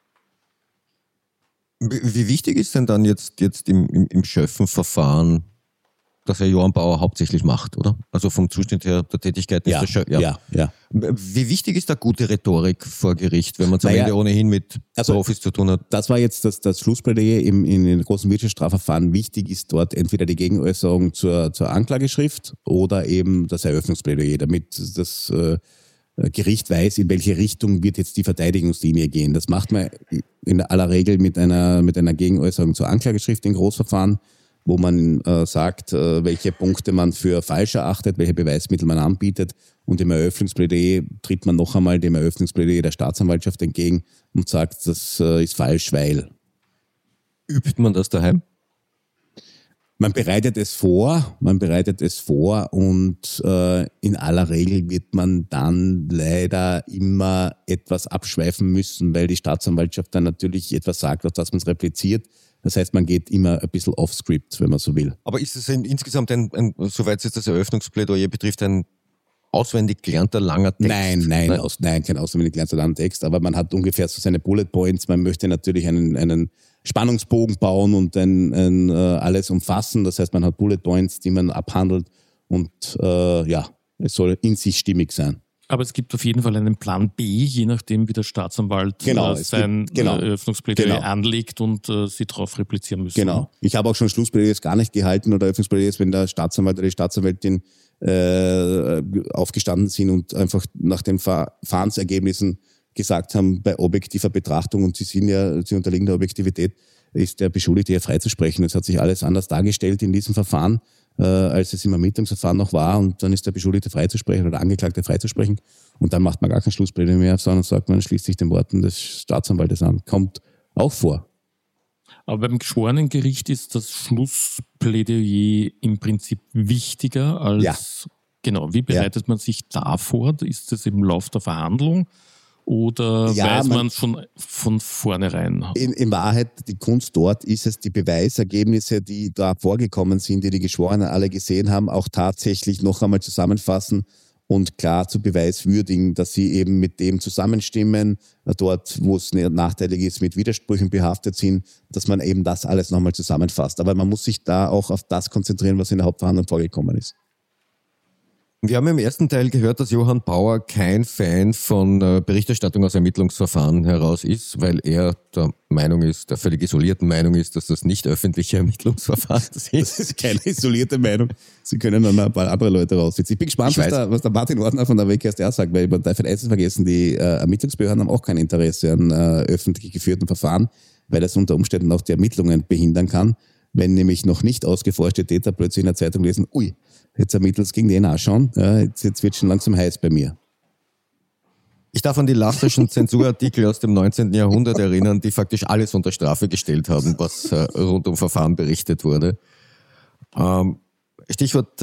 Wie wichtig ist denn dann jetzt im Schöffenverfahren, das Herr Johann Bauer hauptsächlich macht, oder? Also vom Zustand her der Tätigkeit ist Ja. Wie wichtig ist da gute Rhetorik vor Gericht, wenn man am Ende ohnehin mit Profis zu tun hat? Das war jetzt das Schlussplädoyer in den großen Wirtschaftsstrafverfahren. Wichtig ist dort entweder die Gegenäußerung zur Anklageschrift oder eben das Eröffnungsplädoyer, damit das Gericht weiß, in welche Richtung wird jetzt die Verteidigungslinie gehen. Das macht man in aller Regel mit einer Gegenäußerung zur Anklageschrift in Großverfahren, wo man sagt, welche Punkte man für falsch erachtet, welche Beweismittel man anbietet. Und im Eröffnungsplädoyer tritt man noch einmal dem Eröffnungsplädoyer der Staatsanwaltschaft entgegen und sagt, das ist falsch, weil. Übt man das daheim? Man bereitet es vor und in aller Regel wird man dann leider immer etwas abschweifen müssen, weil die Staatsanwaltschaft dann natürlich etwas sagt, auf das man es repliziert. Das heißt, man geht immer ein bisschen off-script, wenn man so will. Aber ist es insgesamt soweit es jetzt das Eröffnungsplädoyer betrifft, ein auswendig gelernter langer Text? Nein, kein auswendig gelernter langer Text, aber man hat ungefähr so seine Bullet Points. Man möchte natürlich einen Spannungsbogen bauen und alles umfassen. Das heißt, man hat Bullet Points, die man abhandelt und es soll in sich stimmig sein. Aber es gibt auf jeden Fall einen Plan B, je nachdem, wie der Staatsanwalt sein Eröffnungsplädoyer anlegt und sie darauf replizieren müssen. Genau. Ich habe auch schon Schlussplädoyers gar nicht gehalten oder Eröffnungsplädoyers, wenn der Staatsanwalt oder die Staatsanwältin aufgestanden sind und einfach nach den Verfahrensergebnissen gesagt haben, bei objektiver Betrachtung, und sie unterliegen der Objektivität, ist der Beschuldigte ja freizusprechen. Es hat sich alles anders dargestellt in diesem Verfahren, als es im Ermittlungsverfahren noch war, und dann ist der Beschuldigte freizusprechen oder der Angeklagte freizusprechen und dann macht man gar kein Schlussplädoyer mehr, sondern sagt, man schließt sich den Worten des Staatsanwaltes an. Kommt auch vor. Aber beim Geschworenengericht ist das Schlussplädoyer im Prinzip wichtiger als... Ja. Genau, wie bereitet man sich da vor? Ist das im Lauf der Verhandlung oder Ja, weiß man schon von vornherein? In Wahrheit, die Kunst dort ist es, die Beweisergebnisse, die da vorgekommen sind, die Geschworenen alle gesehen haben, auch tatsächlich noch einmal zusammenfassen und klar zu Beweis würdigen, dass sie eben mit dem zusammenstimmen, dort, wo es nachteilig ist, mit Widersprüchen behaftet sind, dass man eben das alles nochmal zusammenfasst. Aber man muss sich da auch auf das konzentrieren, was in der Hauptverhandlung vorgekommen ist. Wir haben im ersten Teil gehört, dass Johann Bauer kein Fan von Berichterstattung aus Ermittlungsverfahren heraus ist, weil er der völlig isolierten Meinung ist, dass das nicht öffentliche Ermittlungsverfahren sind. Das ist keine isolierte Meinung. Sie können dann ein paar andere Leute raussitzen. Ich bin gespannt, was der Martin Ordner von der WKStA sagt, weil man darf eins vergessen, die Ermittlungsbehörden haben auch kein Interesse an öffentlich geführten Verfahren, weil das unter Umständen auch die Ermittlungen behindern kann. Wenn nämlich noch nicht ausgeforschte Täter plötzlich in der Zeitung lesen, ui, jetzt ermittelt es gegen den auch schon, jetzt wird schon langsam heiß bei mir. Ich darf an die lasserschen Zensurartikel aus dem 19. Jahrhundert erinnern, die faktisch alles unter Strafe gestellt haben, was rund um Verfahren berichtet wurde. Stichwort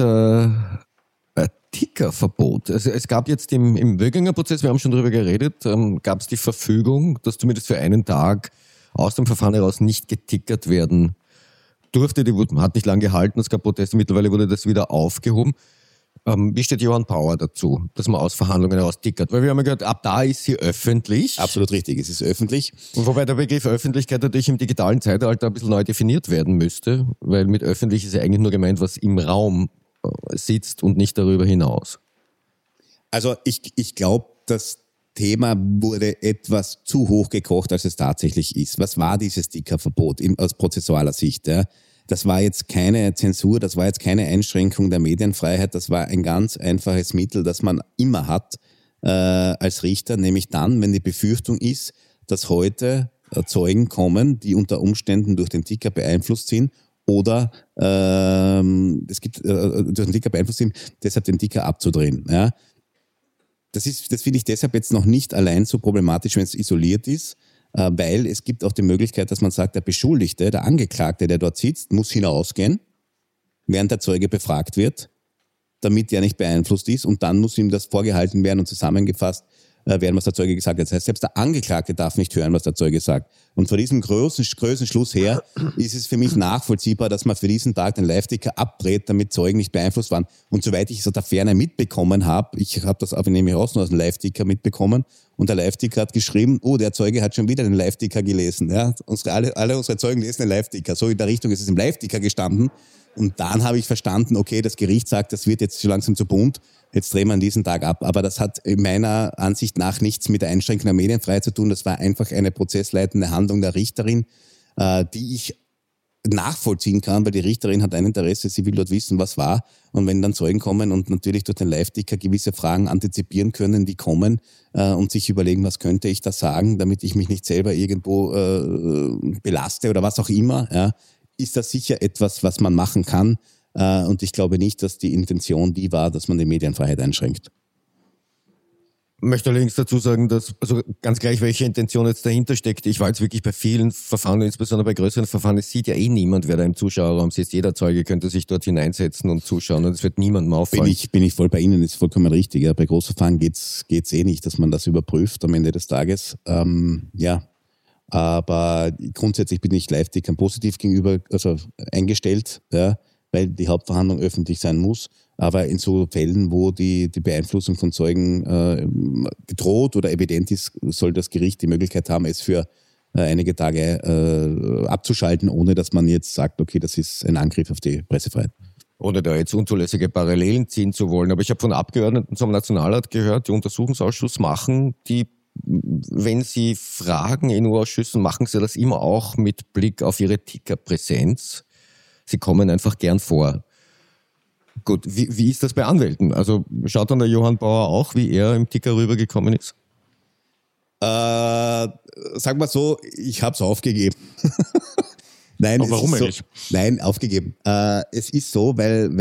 Tickerverbot. Also es gab jetzt im Wöginger Prozess, wir haben schon darüber geredet, gab es die Verfügung, dass zumindest für einen Tag aus dem Verfahren heraus nicht getickert werden durfte. Die hat nicht lange gehalten, es gab Proteste, mittlerweile wurde das wieder aufgehoben. Wie steht Johann Bauer dazu, dass man aus Verhandlungen heraus tickert? Weil wir haben ja gehört, ab da ist sie öffentlich. Absolut richtig, es ist öffentlich. Und wobei der Begriff Öffentlichkeit natürlich im digitalen Zeitalter ein bisschen neu definiert werden müsste, weil mit öffentlich ist ja eigentlich nur gemeint, was im Raum sitzt und nicht darüber hinaus. Also ich glaube, das Thema wurde etwas zu hoch gekocht, als es tatsächlich ist. Was war dieses Stickerverbot aus prozessualer Sicht? Ja? Das war jetzt keine Zensur, das war jetzt keine Einschränkung der Medienfreiheit, das war ein ganz einfaches Mittel, das man immer hat als Richter, nämlich dann, wenn die Befürchtung ist, dass heute Zeugen kommen, die unter Umständen durch den Ticker beeinflusst sind oder durch den Ticker beeinflusst sind, deshalb den Ticker abzudrehen. Ja? Das finde ich deshalb jetzt noch nicht allein so problematisch, wenn es isoliert ist, weil es gibt auch die Möglichkeit, dass man sagt, der Beschuldigte, der Angeklagte, der dort sitzt, muss hinausgehen, während der Zeuge befragt wird, damit er nicht beeinflusst ist, und dann muss ihm das vorgehalten werden und zusammengefasst werden, was der Zeuge gesagt hat. Das heißt, selbst der Angeklagte darf nicht hören, was der Zeuge sagt. Und von diesem Größenschluss her ist es für mich nachvollziehbar, dass man für diesen Tag den Live-Ticker abdreht, damit Zeugen nicht beeinflusst waren. Und soweit ich es aus der Ferne mitbekommen habe, ich habe das aber nämlich auch nur aus dem Live-Ticker mitbekommen, und der Live-Ticker hat geschrieben, oh, der Zeuge hat schon wieder den Live-Ticker gelesen. Ja? Alle unsere Zeugen lesen den Live-Ticker. So in der Richtung ist es im Live-Ticker gestanden. Und dann habe ich verstanden, okay, das Gericht sagt, das wird jetzt so langsam zu bunt, jetzt drehen wir an diesen Tag ab. Aber das hat meiner Ansicht nach nichts mit der Einschränkung der Medienfreiheit zu tun. Das war einfach eine prozessleitende Handlung der Richterin, die ich nachvollziehen kann, weil die Richterin hat ein Interesse, sie will dort wissen, was war. Und wenn dann Zeugen kommen und natürlich durch den Live-Ticker gewisse Fragen antizipieren können, die kommen, und sich überlegen, was könnte ich da sagen, damit ich mich nicht selber irgendwo belaste oder was auch immer, ja, ist das sicher etwas, was man machen kann. Und ich glaube nicht, dass die Intention die war, dass man die Medienfreiheit einschränkt. Ich möchte allerdings dazu sagen, dass, also ganz gleich, welche Intention jetzt dahinter steckt, ich war jetzt wirklich bei vielen Verfahren, insbesondere bei größeren Verfahren, es sieht ja eh niemand, wer da im Zuschauerraum sitzt. Jeder Zeuge könnte sich dort hineinsetzen und zuschauen, und es wird niemandem auffallen. Bin ich voll bei Ihnen, ist vollkommen richtig. Ja. Bei Großverfahren geht's eh nicht, dass man das überprüft am Ende des Tages. Aber grundsätzlich bin ich Live-Tickern positiv gegenüber, also eingestellt, ja, weil die Hauptverhandlung öffentlich sein muss. Aber in so Fällen, wo die Beeinflussung von Zeugen gedroht oder evident ist, soll das Gericht die Möglichkeit haben, es für einige Tage abzuschalten, ohne dass man jetzt sagt, okay, das ist ein Angriff auf die Pressefreiheit. Ohne da jetzt unzulässige Parallelen ziehen zu wollen. Aber ich habe von Abgeordneten zum Nationalrat gehört, die Untersuchungsausschuss machen, die, wenn sie fragen in U-Ausschüssen, machen sie das immer auch mit Blick auf ihre Tickerpräsenz. Sie kommen einfach gern vor. Gut, wie ist das bei Anwälten? Also schaut dann der Johann Bauer auch, wie er im Ticker rübergekommen ist? Sag mal so, ich habe es aufgegeben. Nein, aber warum eigentlich? So, nein, aufgegeben. Es ist so, weil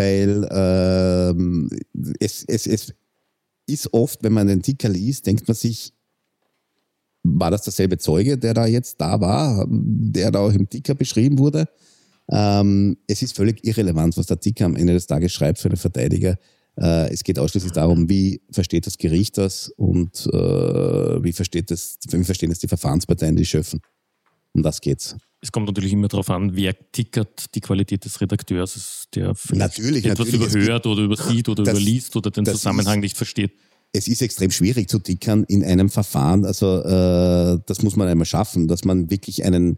es ist oft, wenn man den Ticker liest, denkt man sich, war das derselbe Zeuge, der da jetzt da war, der da auch im Ticker beschrieben wurde? Es ist völlig irrelevant, was der Ticker am Ende des Tages schreibt für den Verteidiger. Es geht ausschließlich darum, wie versteht das Gericht das und wie verstehen das die Verfahrensparteien, die schöpfen. Um das geht's. Es kommt natürlich immer darauf an, wer tickert die Qualität des Redakteurs, der natürlich überhört oder übersieht oder überliest oder den Zusammenhang nicht versteht. Es ist extrem schwierig zu tickern in einem Verfahren. Also das muss man einmal schaffen, dass man wirklich einen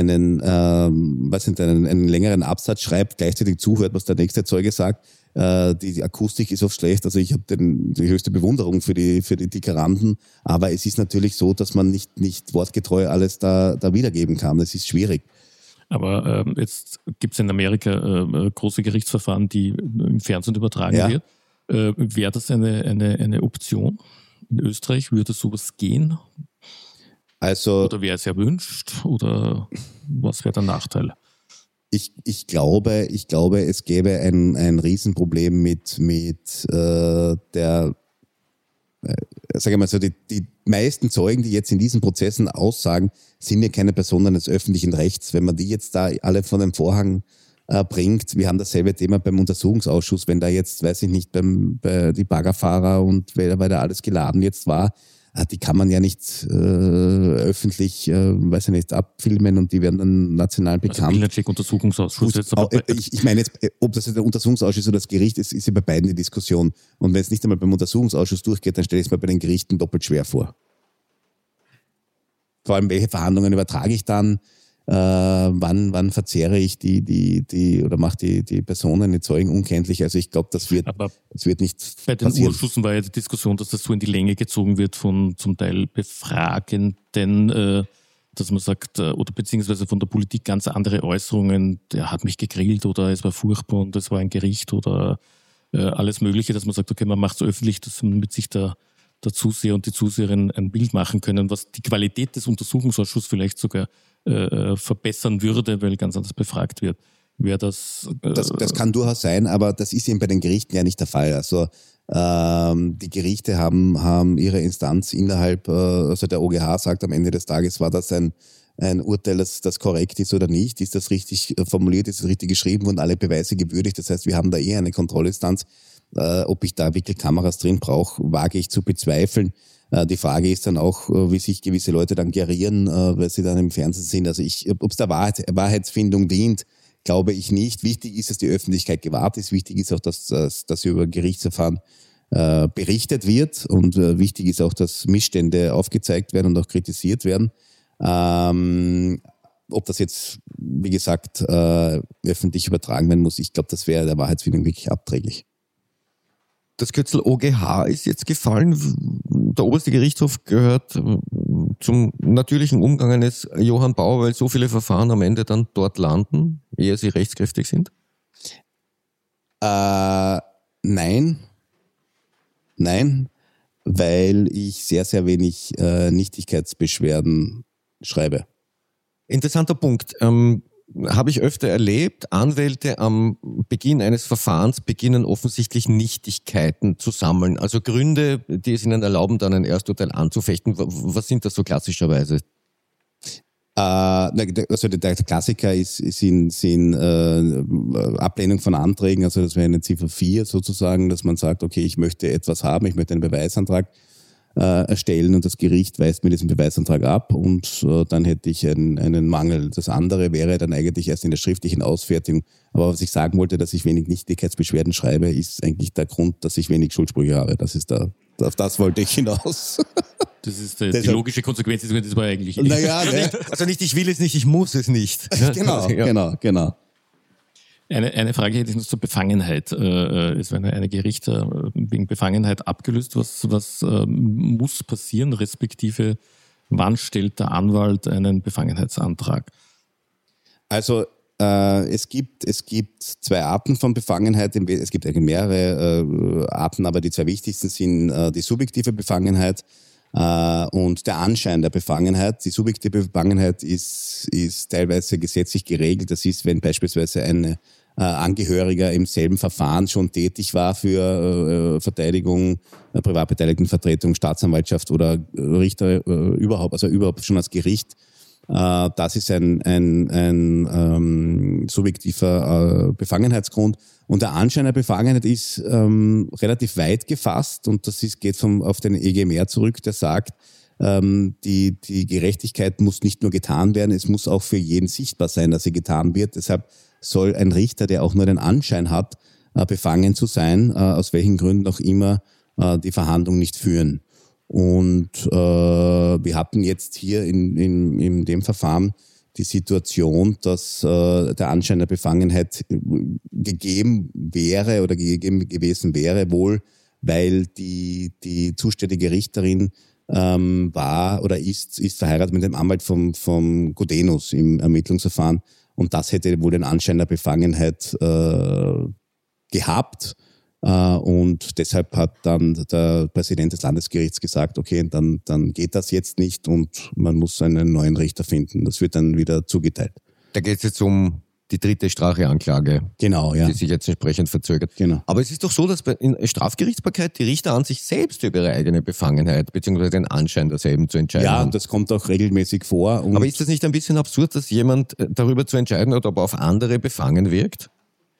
längeren Absatz schreibt, gleichzeitig zuhört, was der nächste Zeuge sagt. Die Akustik ist oft schlecht, also ich habe die höchste Bewunderung für die Tickeranten, aber es ist natürlich so, dass man nicht wortgetreu alles da wiedergeben kann. Das ist schwierig. Aber jetzt gibt es in Amerika große Gerichtsverfahren, die im Fernsehen übertragen wird. Wäre das eine Option? In Österreich würde sowas gehen? Also, oder wäre es erwünscht? Oder was wäre der Nachteil? Ich glaube, es gäbe ein Riesenproblem mit der, sage ich mal so, die meisten Zeugen, die jetzt in diesen Prozessen aussagen, sind ja keine Personen des öffentlichen Rechts. Wenn man die jetzt da alle von dem Vorhang bringt, wir haben dasselbe Thema beim Untersuchungsausschuss, wenn da jetzt, weiß ich nicht, die Baggerfahrer und wer da alles geladen jetzt war, die kann man ja nicht öffentlich, weiß ich nicht, abfilmen und die werden dann national bekannt. Also Bildercheck-Untersuchungsausschuss. Ich meine jetzt, ob das jetzt der Untersuchungsausschuss oder das Gericht ist, ist ja bei beiden die Diskussion. Und wenn es nicht einmal beim Untersuchungsausschuss durchgeht, dann stelle ich es mir bei den Gerichten doppelt schwer vor. Vor allem, welche Verhandlungen übertrage ich dann? Wann verzehre ich die oder mache die Personen, die Zeugen unkenntlich? Also ich glaube, das wird nicht bei den passieren. Ausschüssen war ja die Diskussion, dass das so in die Länge gezogen wird von zum Teil Befragenden, dass man sagt, oder beziehungsweise von der Politik ganz andere Äußerungen, der hat mich gegrillt oder es war furchtbar und es war ein Gericht oder alles Mögliche, dass man sagt, okay, man macht es öffentlich, dass man mit sich der Zuseher und die Zuseherin ein Bild machen können, was die Qualität des Untersuchungsausschusses vielleicht sogar verbessern würde, weil ganz anders befragt wird. Wäre das... Das kann durchaus sein, aber das ist eben bei den Gerichten ja nicht der Fall. Also die Gerichte haben ihre Instanz innerhalb, also der OGH sagt am Ende des Tages, war das ein Urteil, das korrekt ist oder nicht? Ist das richtig formuliert? Ist das richtig geschrieben? Wurden alle Beweise gewürdigt? Das heißt, wir haben da eher eine Kontrollinstanz. Ob ich da wirklich Kameras drin brauche, wage ich zu bezweifeln. Die Frage ist dann auch, wie sich gewisse Leute dann gerieren, weil sie dann im Fernsehen sind. Also ob es der Wahrheitsfindung dient, glaube ich nicht. Wichtig ist, dass die Öffentlichkeit gewahrt ist. Wichtig ist auch, dass über Gerichtsverfahren berichtet wird. Und wichtig ist auch, dass Missstände aufgezeigt werden und auch kritisiert werden. Ob das jetzt, wie gesagt, öffentlich übertragen werden muss, ich glaube, das wäre der Wahrheitsfindung wirklich abträglich. Das Kürzel OGH ist jetzt gefallen. Der oberste Gerichtshof gehört zum natürlichen Umgang eines Johann Bauer, weil so viele Verfahren am Ende dann dort landen, ehe sie rechtskräftig sind? Nein, weil ich sehr, sehr wenig Nichtigkeitsbeschwerden schreibe. Interessanter Punkt. Habe ich öfter erlebt, Anwälte am Beginn eines Verfahrens beginnen offensichtlich Nichtigkeiten zu sammeln. Also Gründe, die es ihnen erlauben, dann ein Ersturteil anzufechten. Was sind das so klassischerweise? Also der Klassiker sind Ablehnung von Anträgen, also das wäre eine Ziffer 4 sozusagen, dass man sagt, okay, ich möchte etwas haben, ich möchte einen Beweisantrag erstellen und das Gericht weist mir diesen Beweisantrag ab und dann hätte ich einen Mangel. Das andere wäre dann eigentlich erst in der schriftlichen Ausfertigung. Aber was ich sagen wollte, dass ich wenig Nichtigkeitsbeschwerden schreibe, ist eigentlich der Grund, dass ich wenig Schuldsprüche habe. Auf das wollte ich hinaus. Das ist die logische Konsequenz, das war eigentlich... Naja, ne? Also nicht, ich will es nicht, ich muss es nicht. Genau. Eine Frage hätte ich noch zur Befangenheit. Es werden einige Richter wegen Befangenheit abgelöst. Was muss passieren, respektive wann stellt der Anwalt einen Befangenheitsantrag? Also es gibt zwei Arten von Befangenheit. Es gibt eigentlich mehrere Arten, aber die zwei wichtigsten sind die subjektive Befangenheit und der Anschein der Befangenheit. Die subjektive Befangenheit ist teilweise gesetzlich geregelt. Das ist, wenn beispielsweise ein Angehöriger im selben Verfahren schon tätig war für Verteidigung, Privatbeteiligtenvertretung, Staatsanwaltschaft oder Richter überhaupt schon als Gericht Das ist ein subjektiver Befangenheitsgrund. Und der Anschein der Befangenheit ist relativ weit gefasst und geht auf den EGMR zurück, der sagt, die Gerechtigkeit muss nicht nur getan werden, es muss auch für jeden sichtbar sein, dass sie getan wird. Deshalb soll ein Richter, der auch nur den Anschein hat, befangen zu sein, aus welchen Gründen auch immer, die Verhandlung nicht führen. Und wir hatten jetzt hier in dem Verfahren die Situation, dass der Anschein der Befangenheit gegeben wäre oder gegeben gewesen wäre, wohl weil die zuständige Richterin war oder ist verheiratet mit dem Anwalt vom Gudenus im Ermittlungsverfahren. Und das hätte wohl den Anschein der Befangenheit gehabt. Und deshalb hat dann der Präsident des Landesgerichts gesagt, okay, dann geht das jetzt nicht und man muss einen neuen Richter finden. Das wird dann wieder zugeteilt. Da geht es jetzt um die dritte Strafanklage, genau, ja, die sich jetzt entsprechend verzögert. Genau. Aber es ist doch so, dass in Strafgerichtsbarkeit die Richter an sich selbst über ihre eigene Befangenheit bzw. den Anschein derselben zu entscheiden haben. Ja, das kommt auch regelmäßig vor. Aber ist das nicht ein bisschen absurd, dass jemand darüber zu entscheiden hat, ob er auf andere befangen wirkt?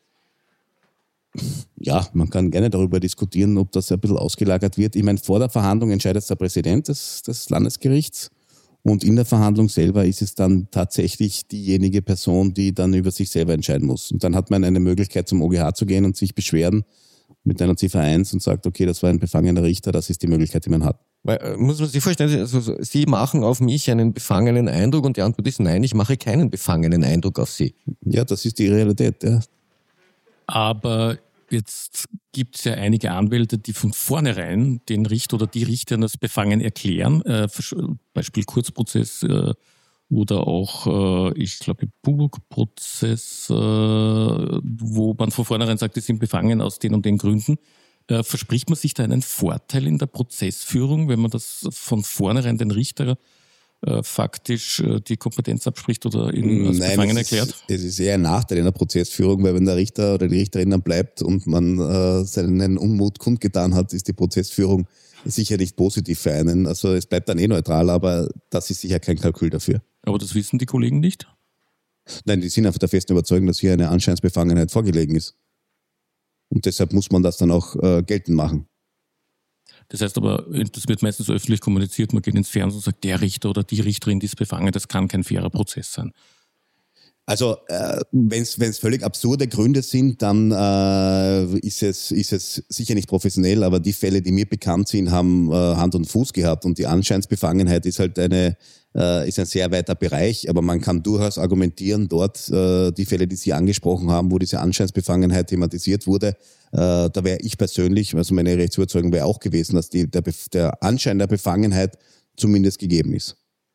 Ja, man kann gerne darüber diskutieren, ob das ein bisschen ausgelagert wird. Ich meine, vor der Verhandlung entscheidet der Präsident des Landesgerichts und in der Verhandlung selber ist es dann tatsächlich diejenige Person, die dann über sich selber entscheiden muss. Und dann hat man eine Möglichkeit, zum OGH zu gehen und sich beschweren mit einer Ziffer 1 und sagt, okay, das war ein befangener Richter, das ist die Möglichkeit, die man hat. Weil, muss man sich vorstellen, also, Sie machen auf mich einen befangenen Eindruck und die Antwort ist nein, ich mache keinen befangenen Eindruck auf Sie. Ja, das ist die Realität, ja. Aber jetzt gibt es ja einige Anwälte, die von vornherein den Richter oder die Richterin als befangen erklären. Beispiel Kurzprozess oder auch, ich glaube, Burgprozess, wo man von vornherein sagt, die sind befangen aus den und den Gründen. Verspricht man sich da einen Vorteil in der Prozessführung, wenn man das von vornherein den Richter faktisch die Kompetenz abspricht oder ihn als befangen erklärt? Es ist eher ein Nachteil in der Prozessführung, weil wenn der Richter oder die Richterin dann bleibt und man seinen Unmut kundgetan hat, ist die Prozessführung sicher nicht positiv für einen. Also es bleibt dann neutral, aber das ist sicher kein Kalkül dafür. Aber das wissen die Kollegen nicht? Nein, die sind einfach der festen Überzeugung, dass hier eine Anscheinsbefangenheit vorgelegen ist. Und deshalb muss man das dann auch geltend machen. Das heißt aber, das wird meistens öffentlich kommuniziert, man geht ins Fernsehen und sagt, der Richter oder die Richterin, die ist befangen, das kann kein fairer Prozess sein. Also wenn es völlig absurde Gründe sind, dann ist es sicher nicht professionell, aber die Fälle, die mir bekannt sind, haben Hand und Fuß gehabt und die Anscheinsbefangenheit ist halt ist ein sehr weiter Bereich, aber man kann durchaus argumentieren, dort die Fälle, die Sie angesprochen haben, wo diese Anscheinsbefangenheit thematisiert wurde, da wäre ich persönlich, also meine Rechtsüberzeugung wäre auch gewesen, dass der Anschein der Befangenheit zumindest gegeben ist.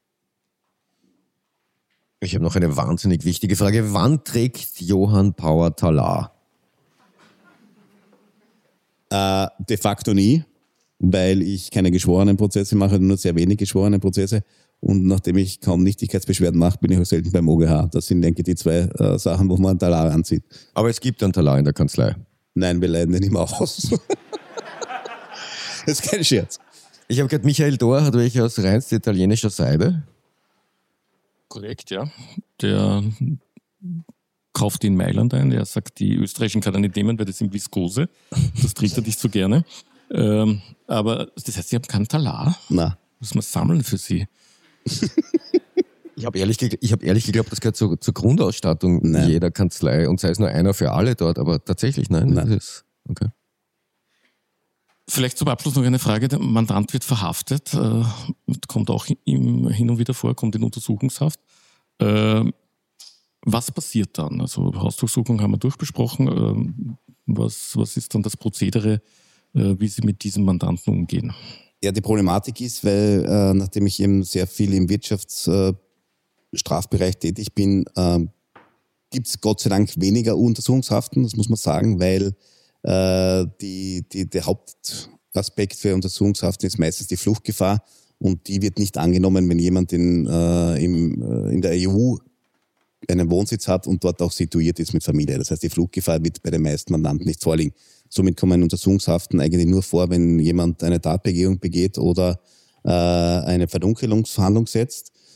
Ich habe noch eine wahnsinnig wichtige Frage. Wann trägt Johann Bauer Talar? De facto nie, weil ich keine geschworenen Prozesse mache, nur sehr wenig geschworene Prozesse. Und nachdem ich kaum Nichtigkeitsbeschwerden mache, bin ich auch selten beim OGH. Das sind, denke ich, die zwei Sachen, wo man einen Talar anzieht. Aber es gibt einen Talar in der Kanzlei. Nein, wir leihen den immer aus. Das ist kein Scherz. Ich habe gehört, Michael Dor hat welche aus reinst italienischer Seide. Korrekt, ja. Der kauft in Mailand ein. Er sagt, die österreichischen kann er nicht nehmen, weil das sind Viskose. Das trägt er nicht so gerne. Aber das heißt, Sie haben keinen Talar? Na. Muss man sammeln für Sie? Ich habe ehrlich geglaubt, das gehört zur Grundausstattung jeder Kanzlei und sei es nur einer für alle dort, aber tatsächlich nein. Das ist, okay. Vielleicht zum Abschluss noch eine Frage. Der Mandant wird verhaftet, kommt auch hin und wieder vor, kommt in Untersuchungshaft. Was passiert dann? Also Hausdurchsuchung haben wir durchbesprochen. Was ist dann das Prozedere, wie Sie mit diesem Mandanten umgehen? Ja, die Problematik ist, weil nachdem ich eben sehr viel im Wirtschaftsstrafbereich tätig bin, gibt es Gott sei Dank weniger Untersuchungshaften, das muss man sagen, weil der Hauptaspekt für Untersuchungshaften ist meistens die Fluchtgefahr und die wird nicht angenommen, wenn jemand in der EU einen Wohnsitz hat und dort auch situiert ist mit Familie. Das heißt, die Fluchtgefahr wird bei den meisten Mandanten nicht vorliegen. Somit kommen Untersuchungshaften eigentlich nur vor, wenn jemand eine Tatbegehung begeht oder eine Verdunkelungsverhandlung setzt.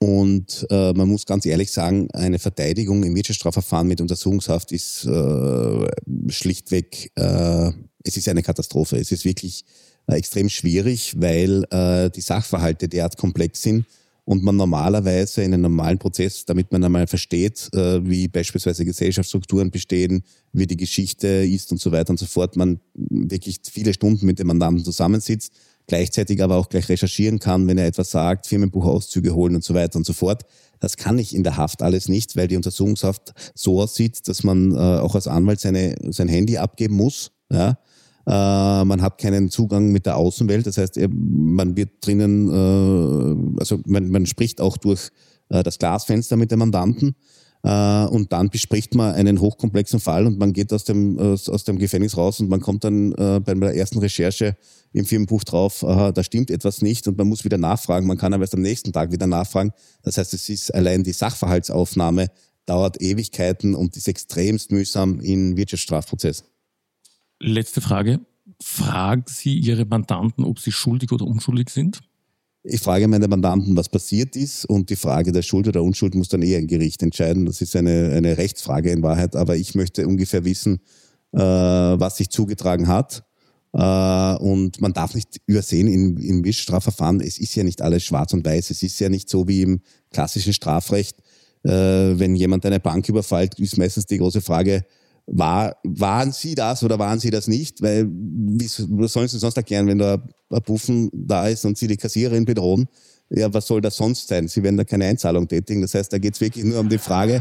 Und man muss ganz ehrlich sagen, eine Verteidigung im Wirtschaftsstrafverfahren mit Untersuchungshaft ist schlichtweg, es ist eine Katastrophe. Es ist wirklich extrem schwierig, weil die Sachverhalte derart komplex sind und man normalerweise in einem normalen Prozess, damit man einmal versteht, wie beispielsweise Gesellschaftsstrukturen bestehen, wie die Geschichte ist und so weiter und so fort, man wirklich viele Stunden mit dem Mandanten zusammensitzt, gleichzeitig aber auch gleich recherchieren kann, wenn er etwas sagt, Firmenbuchauszüge holen und so weiter und so fort. Das kann ich in der Haft alles nicht, weil die Untersuchungshaft so aussieht, dass man auch als Anwalt sein Handy abgeben muss. Ja? Man hat keinen Zugang mit der Außenwelt, das heißt, man wird drinnen, also man spricht auch durch das Glasfenster mit dem Mandanten. Und dann bespricht man einen hochkomplexen Fall und man geht aus dem Gefängnis raus und man kommt dann bei der ersten Recherche im Firmenbuch drauf, da stimmt etwas nicht und man muss wieder nachfragen. Man kann aber erst am nächsten Tag wieder nachfragen. Das heißt, es ist allein die Sachverhaltsaufnahme dauert Ewigkeiten und ist extremst mühsam in Wirtschaftsstrafprozessen. Letzte Frage. Fragen Sie Ihre Mandanten, ob sie schuldig oder unschuldig sind? Ich frage meine Mandanten, was passiert ist und die Frage der Schuld oder Unschuld muss dann eher ein Gericht entscheiden. Das ist eine Rechtsfrage in Wahrheit, aber ich möchte ungefähr wissen, was sich zugetragen hat. Und man darf nicht übersehen im Wirtschaftsstrafverfahren, es ist ja nicht alles schwarz und weiß. Es ist ja nicht so wie im klassischen Strafrecht, wenn jemand eine Bank überfällt, ist meistens die große Frage, waren Sie das oder waren Sie das nicht? Weil, was sollen Sie sonst erklären, wenn da ein Buffen da ist und Sie die Kassiererin bedrohen? Ja, was soll das sonst sein? Sie werden da keine Einzahlung tätigen. Das heißt, da geht es wirklich nur um die Frage,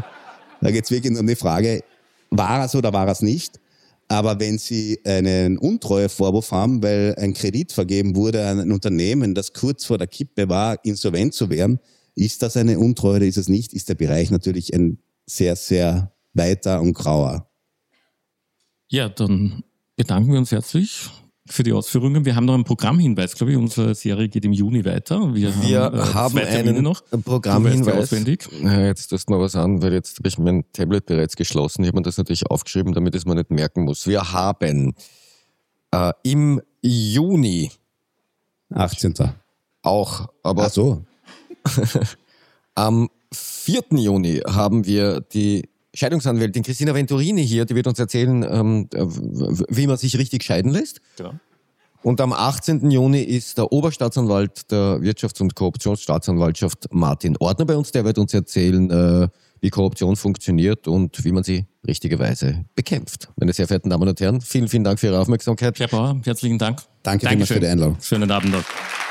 war es oder war es nicht? Aber wenn Sie einen Untreuevorwurf haben, weil ein Kredit vergeben wurde an ein Unternehmen, das kurz vor der Kippe war, insolvent zu werden, ist das eine Untreue oder ist es nicht? Ist der Bereich natürlich ein sehr, sehr weiter und grauer. Ja, dann bedanken wir uns herzlich für die Ausführungen. Wir haben noch einen Programmhinweis, glaube ich. Unsere Serie geht im Juni weiter. Wir haben einen Programmhinweis. Auswendig. Jetzt tust du mal was an, weil jetzt habe ich mein Tablet bereits geschlossen. Ich habe mir das natürlich aufgeschrieben, damit ich es mir nicht merken muss. Wir haben im Juni 18. auch, aber Ach so. am 4. Juni haben wir die Scheidungsanwältin Christina Venturini hier, die wird uns erzählen, wie man sich richtig scheiden lässt. Genau. Und am 18. Juni ist der Oberstaatsanwalt der Wirtschafts- und Korruptionsstaatsanwaltschaft Martin Ordner bei uns. Der wird uns erzählen, wie Korruption funktioniert und wie man sie richtigerweise bekämpft. Meine sehr verehrten Damen und Herren, vielen, vielen Dank für Ihre Aufmerksamkeit. Herr Bauer, herzlichen Dank. Danke vielmals für die Einladung. Schönen Abend noch.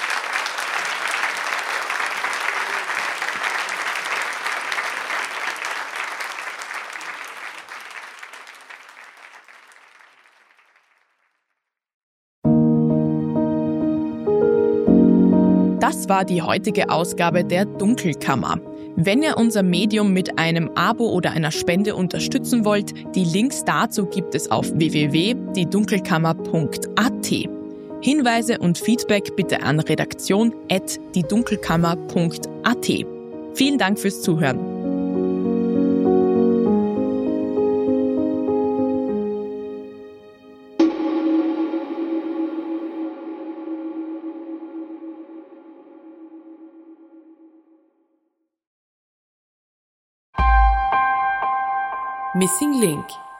Das war die heutige Ausgabe der Dunkelkammer. Wenn ihr unser Medium mit einem Abo oder einer Spende unterstützen wollt, die Links dazu gibt es auf www.diedunkelkammer.at. Hinweise und Feedback bitte an redaktion@diedunkelkammer.at. Vielen Dank fürs Zuhören. Missing Link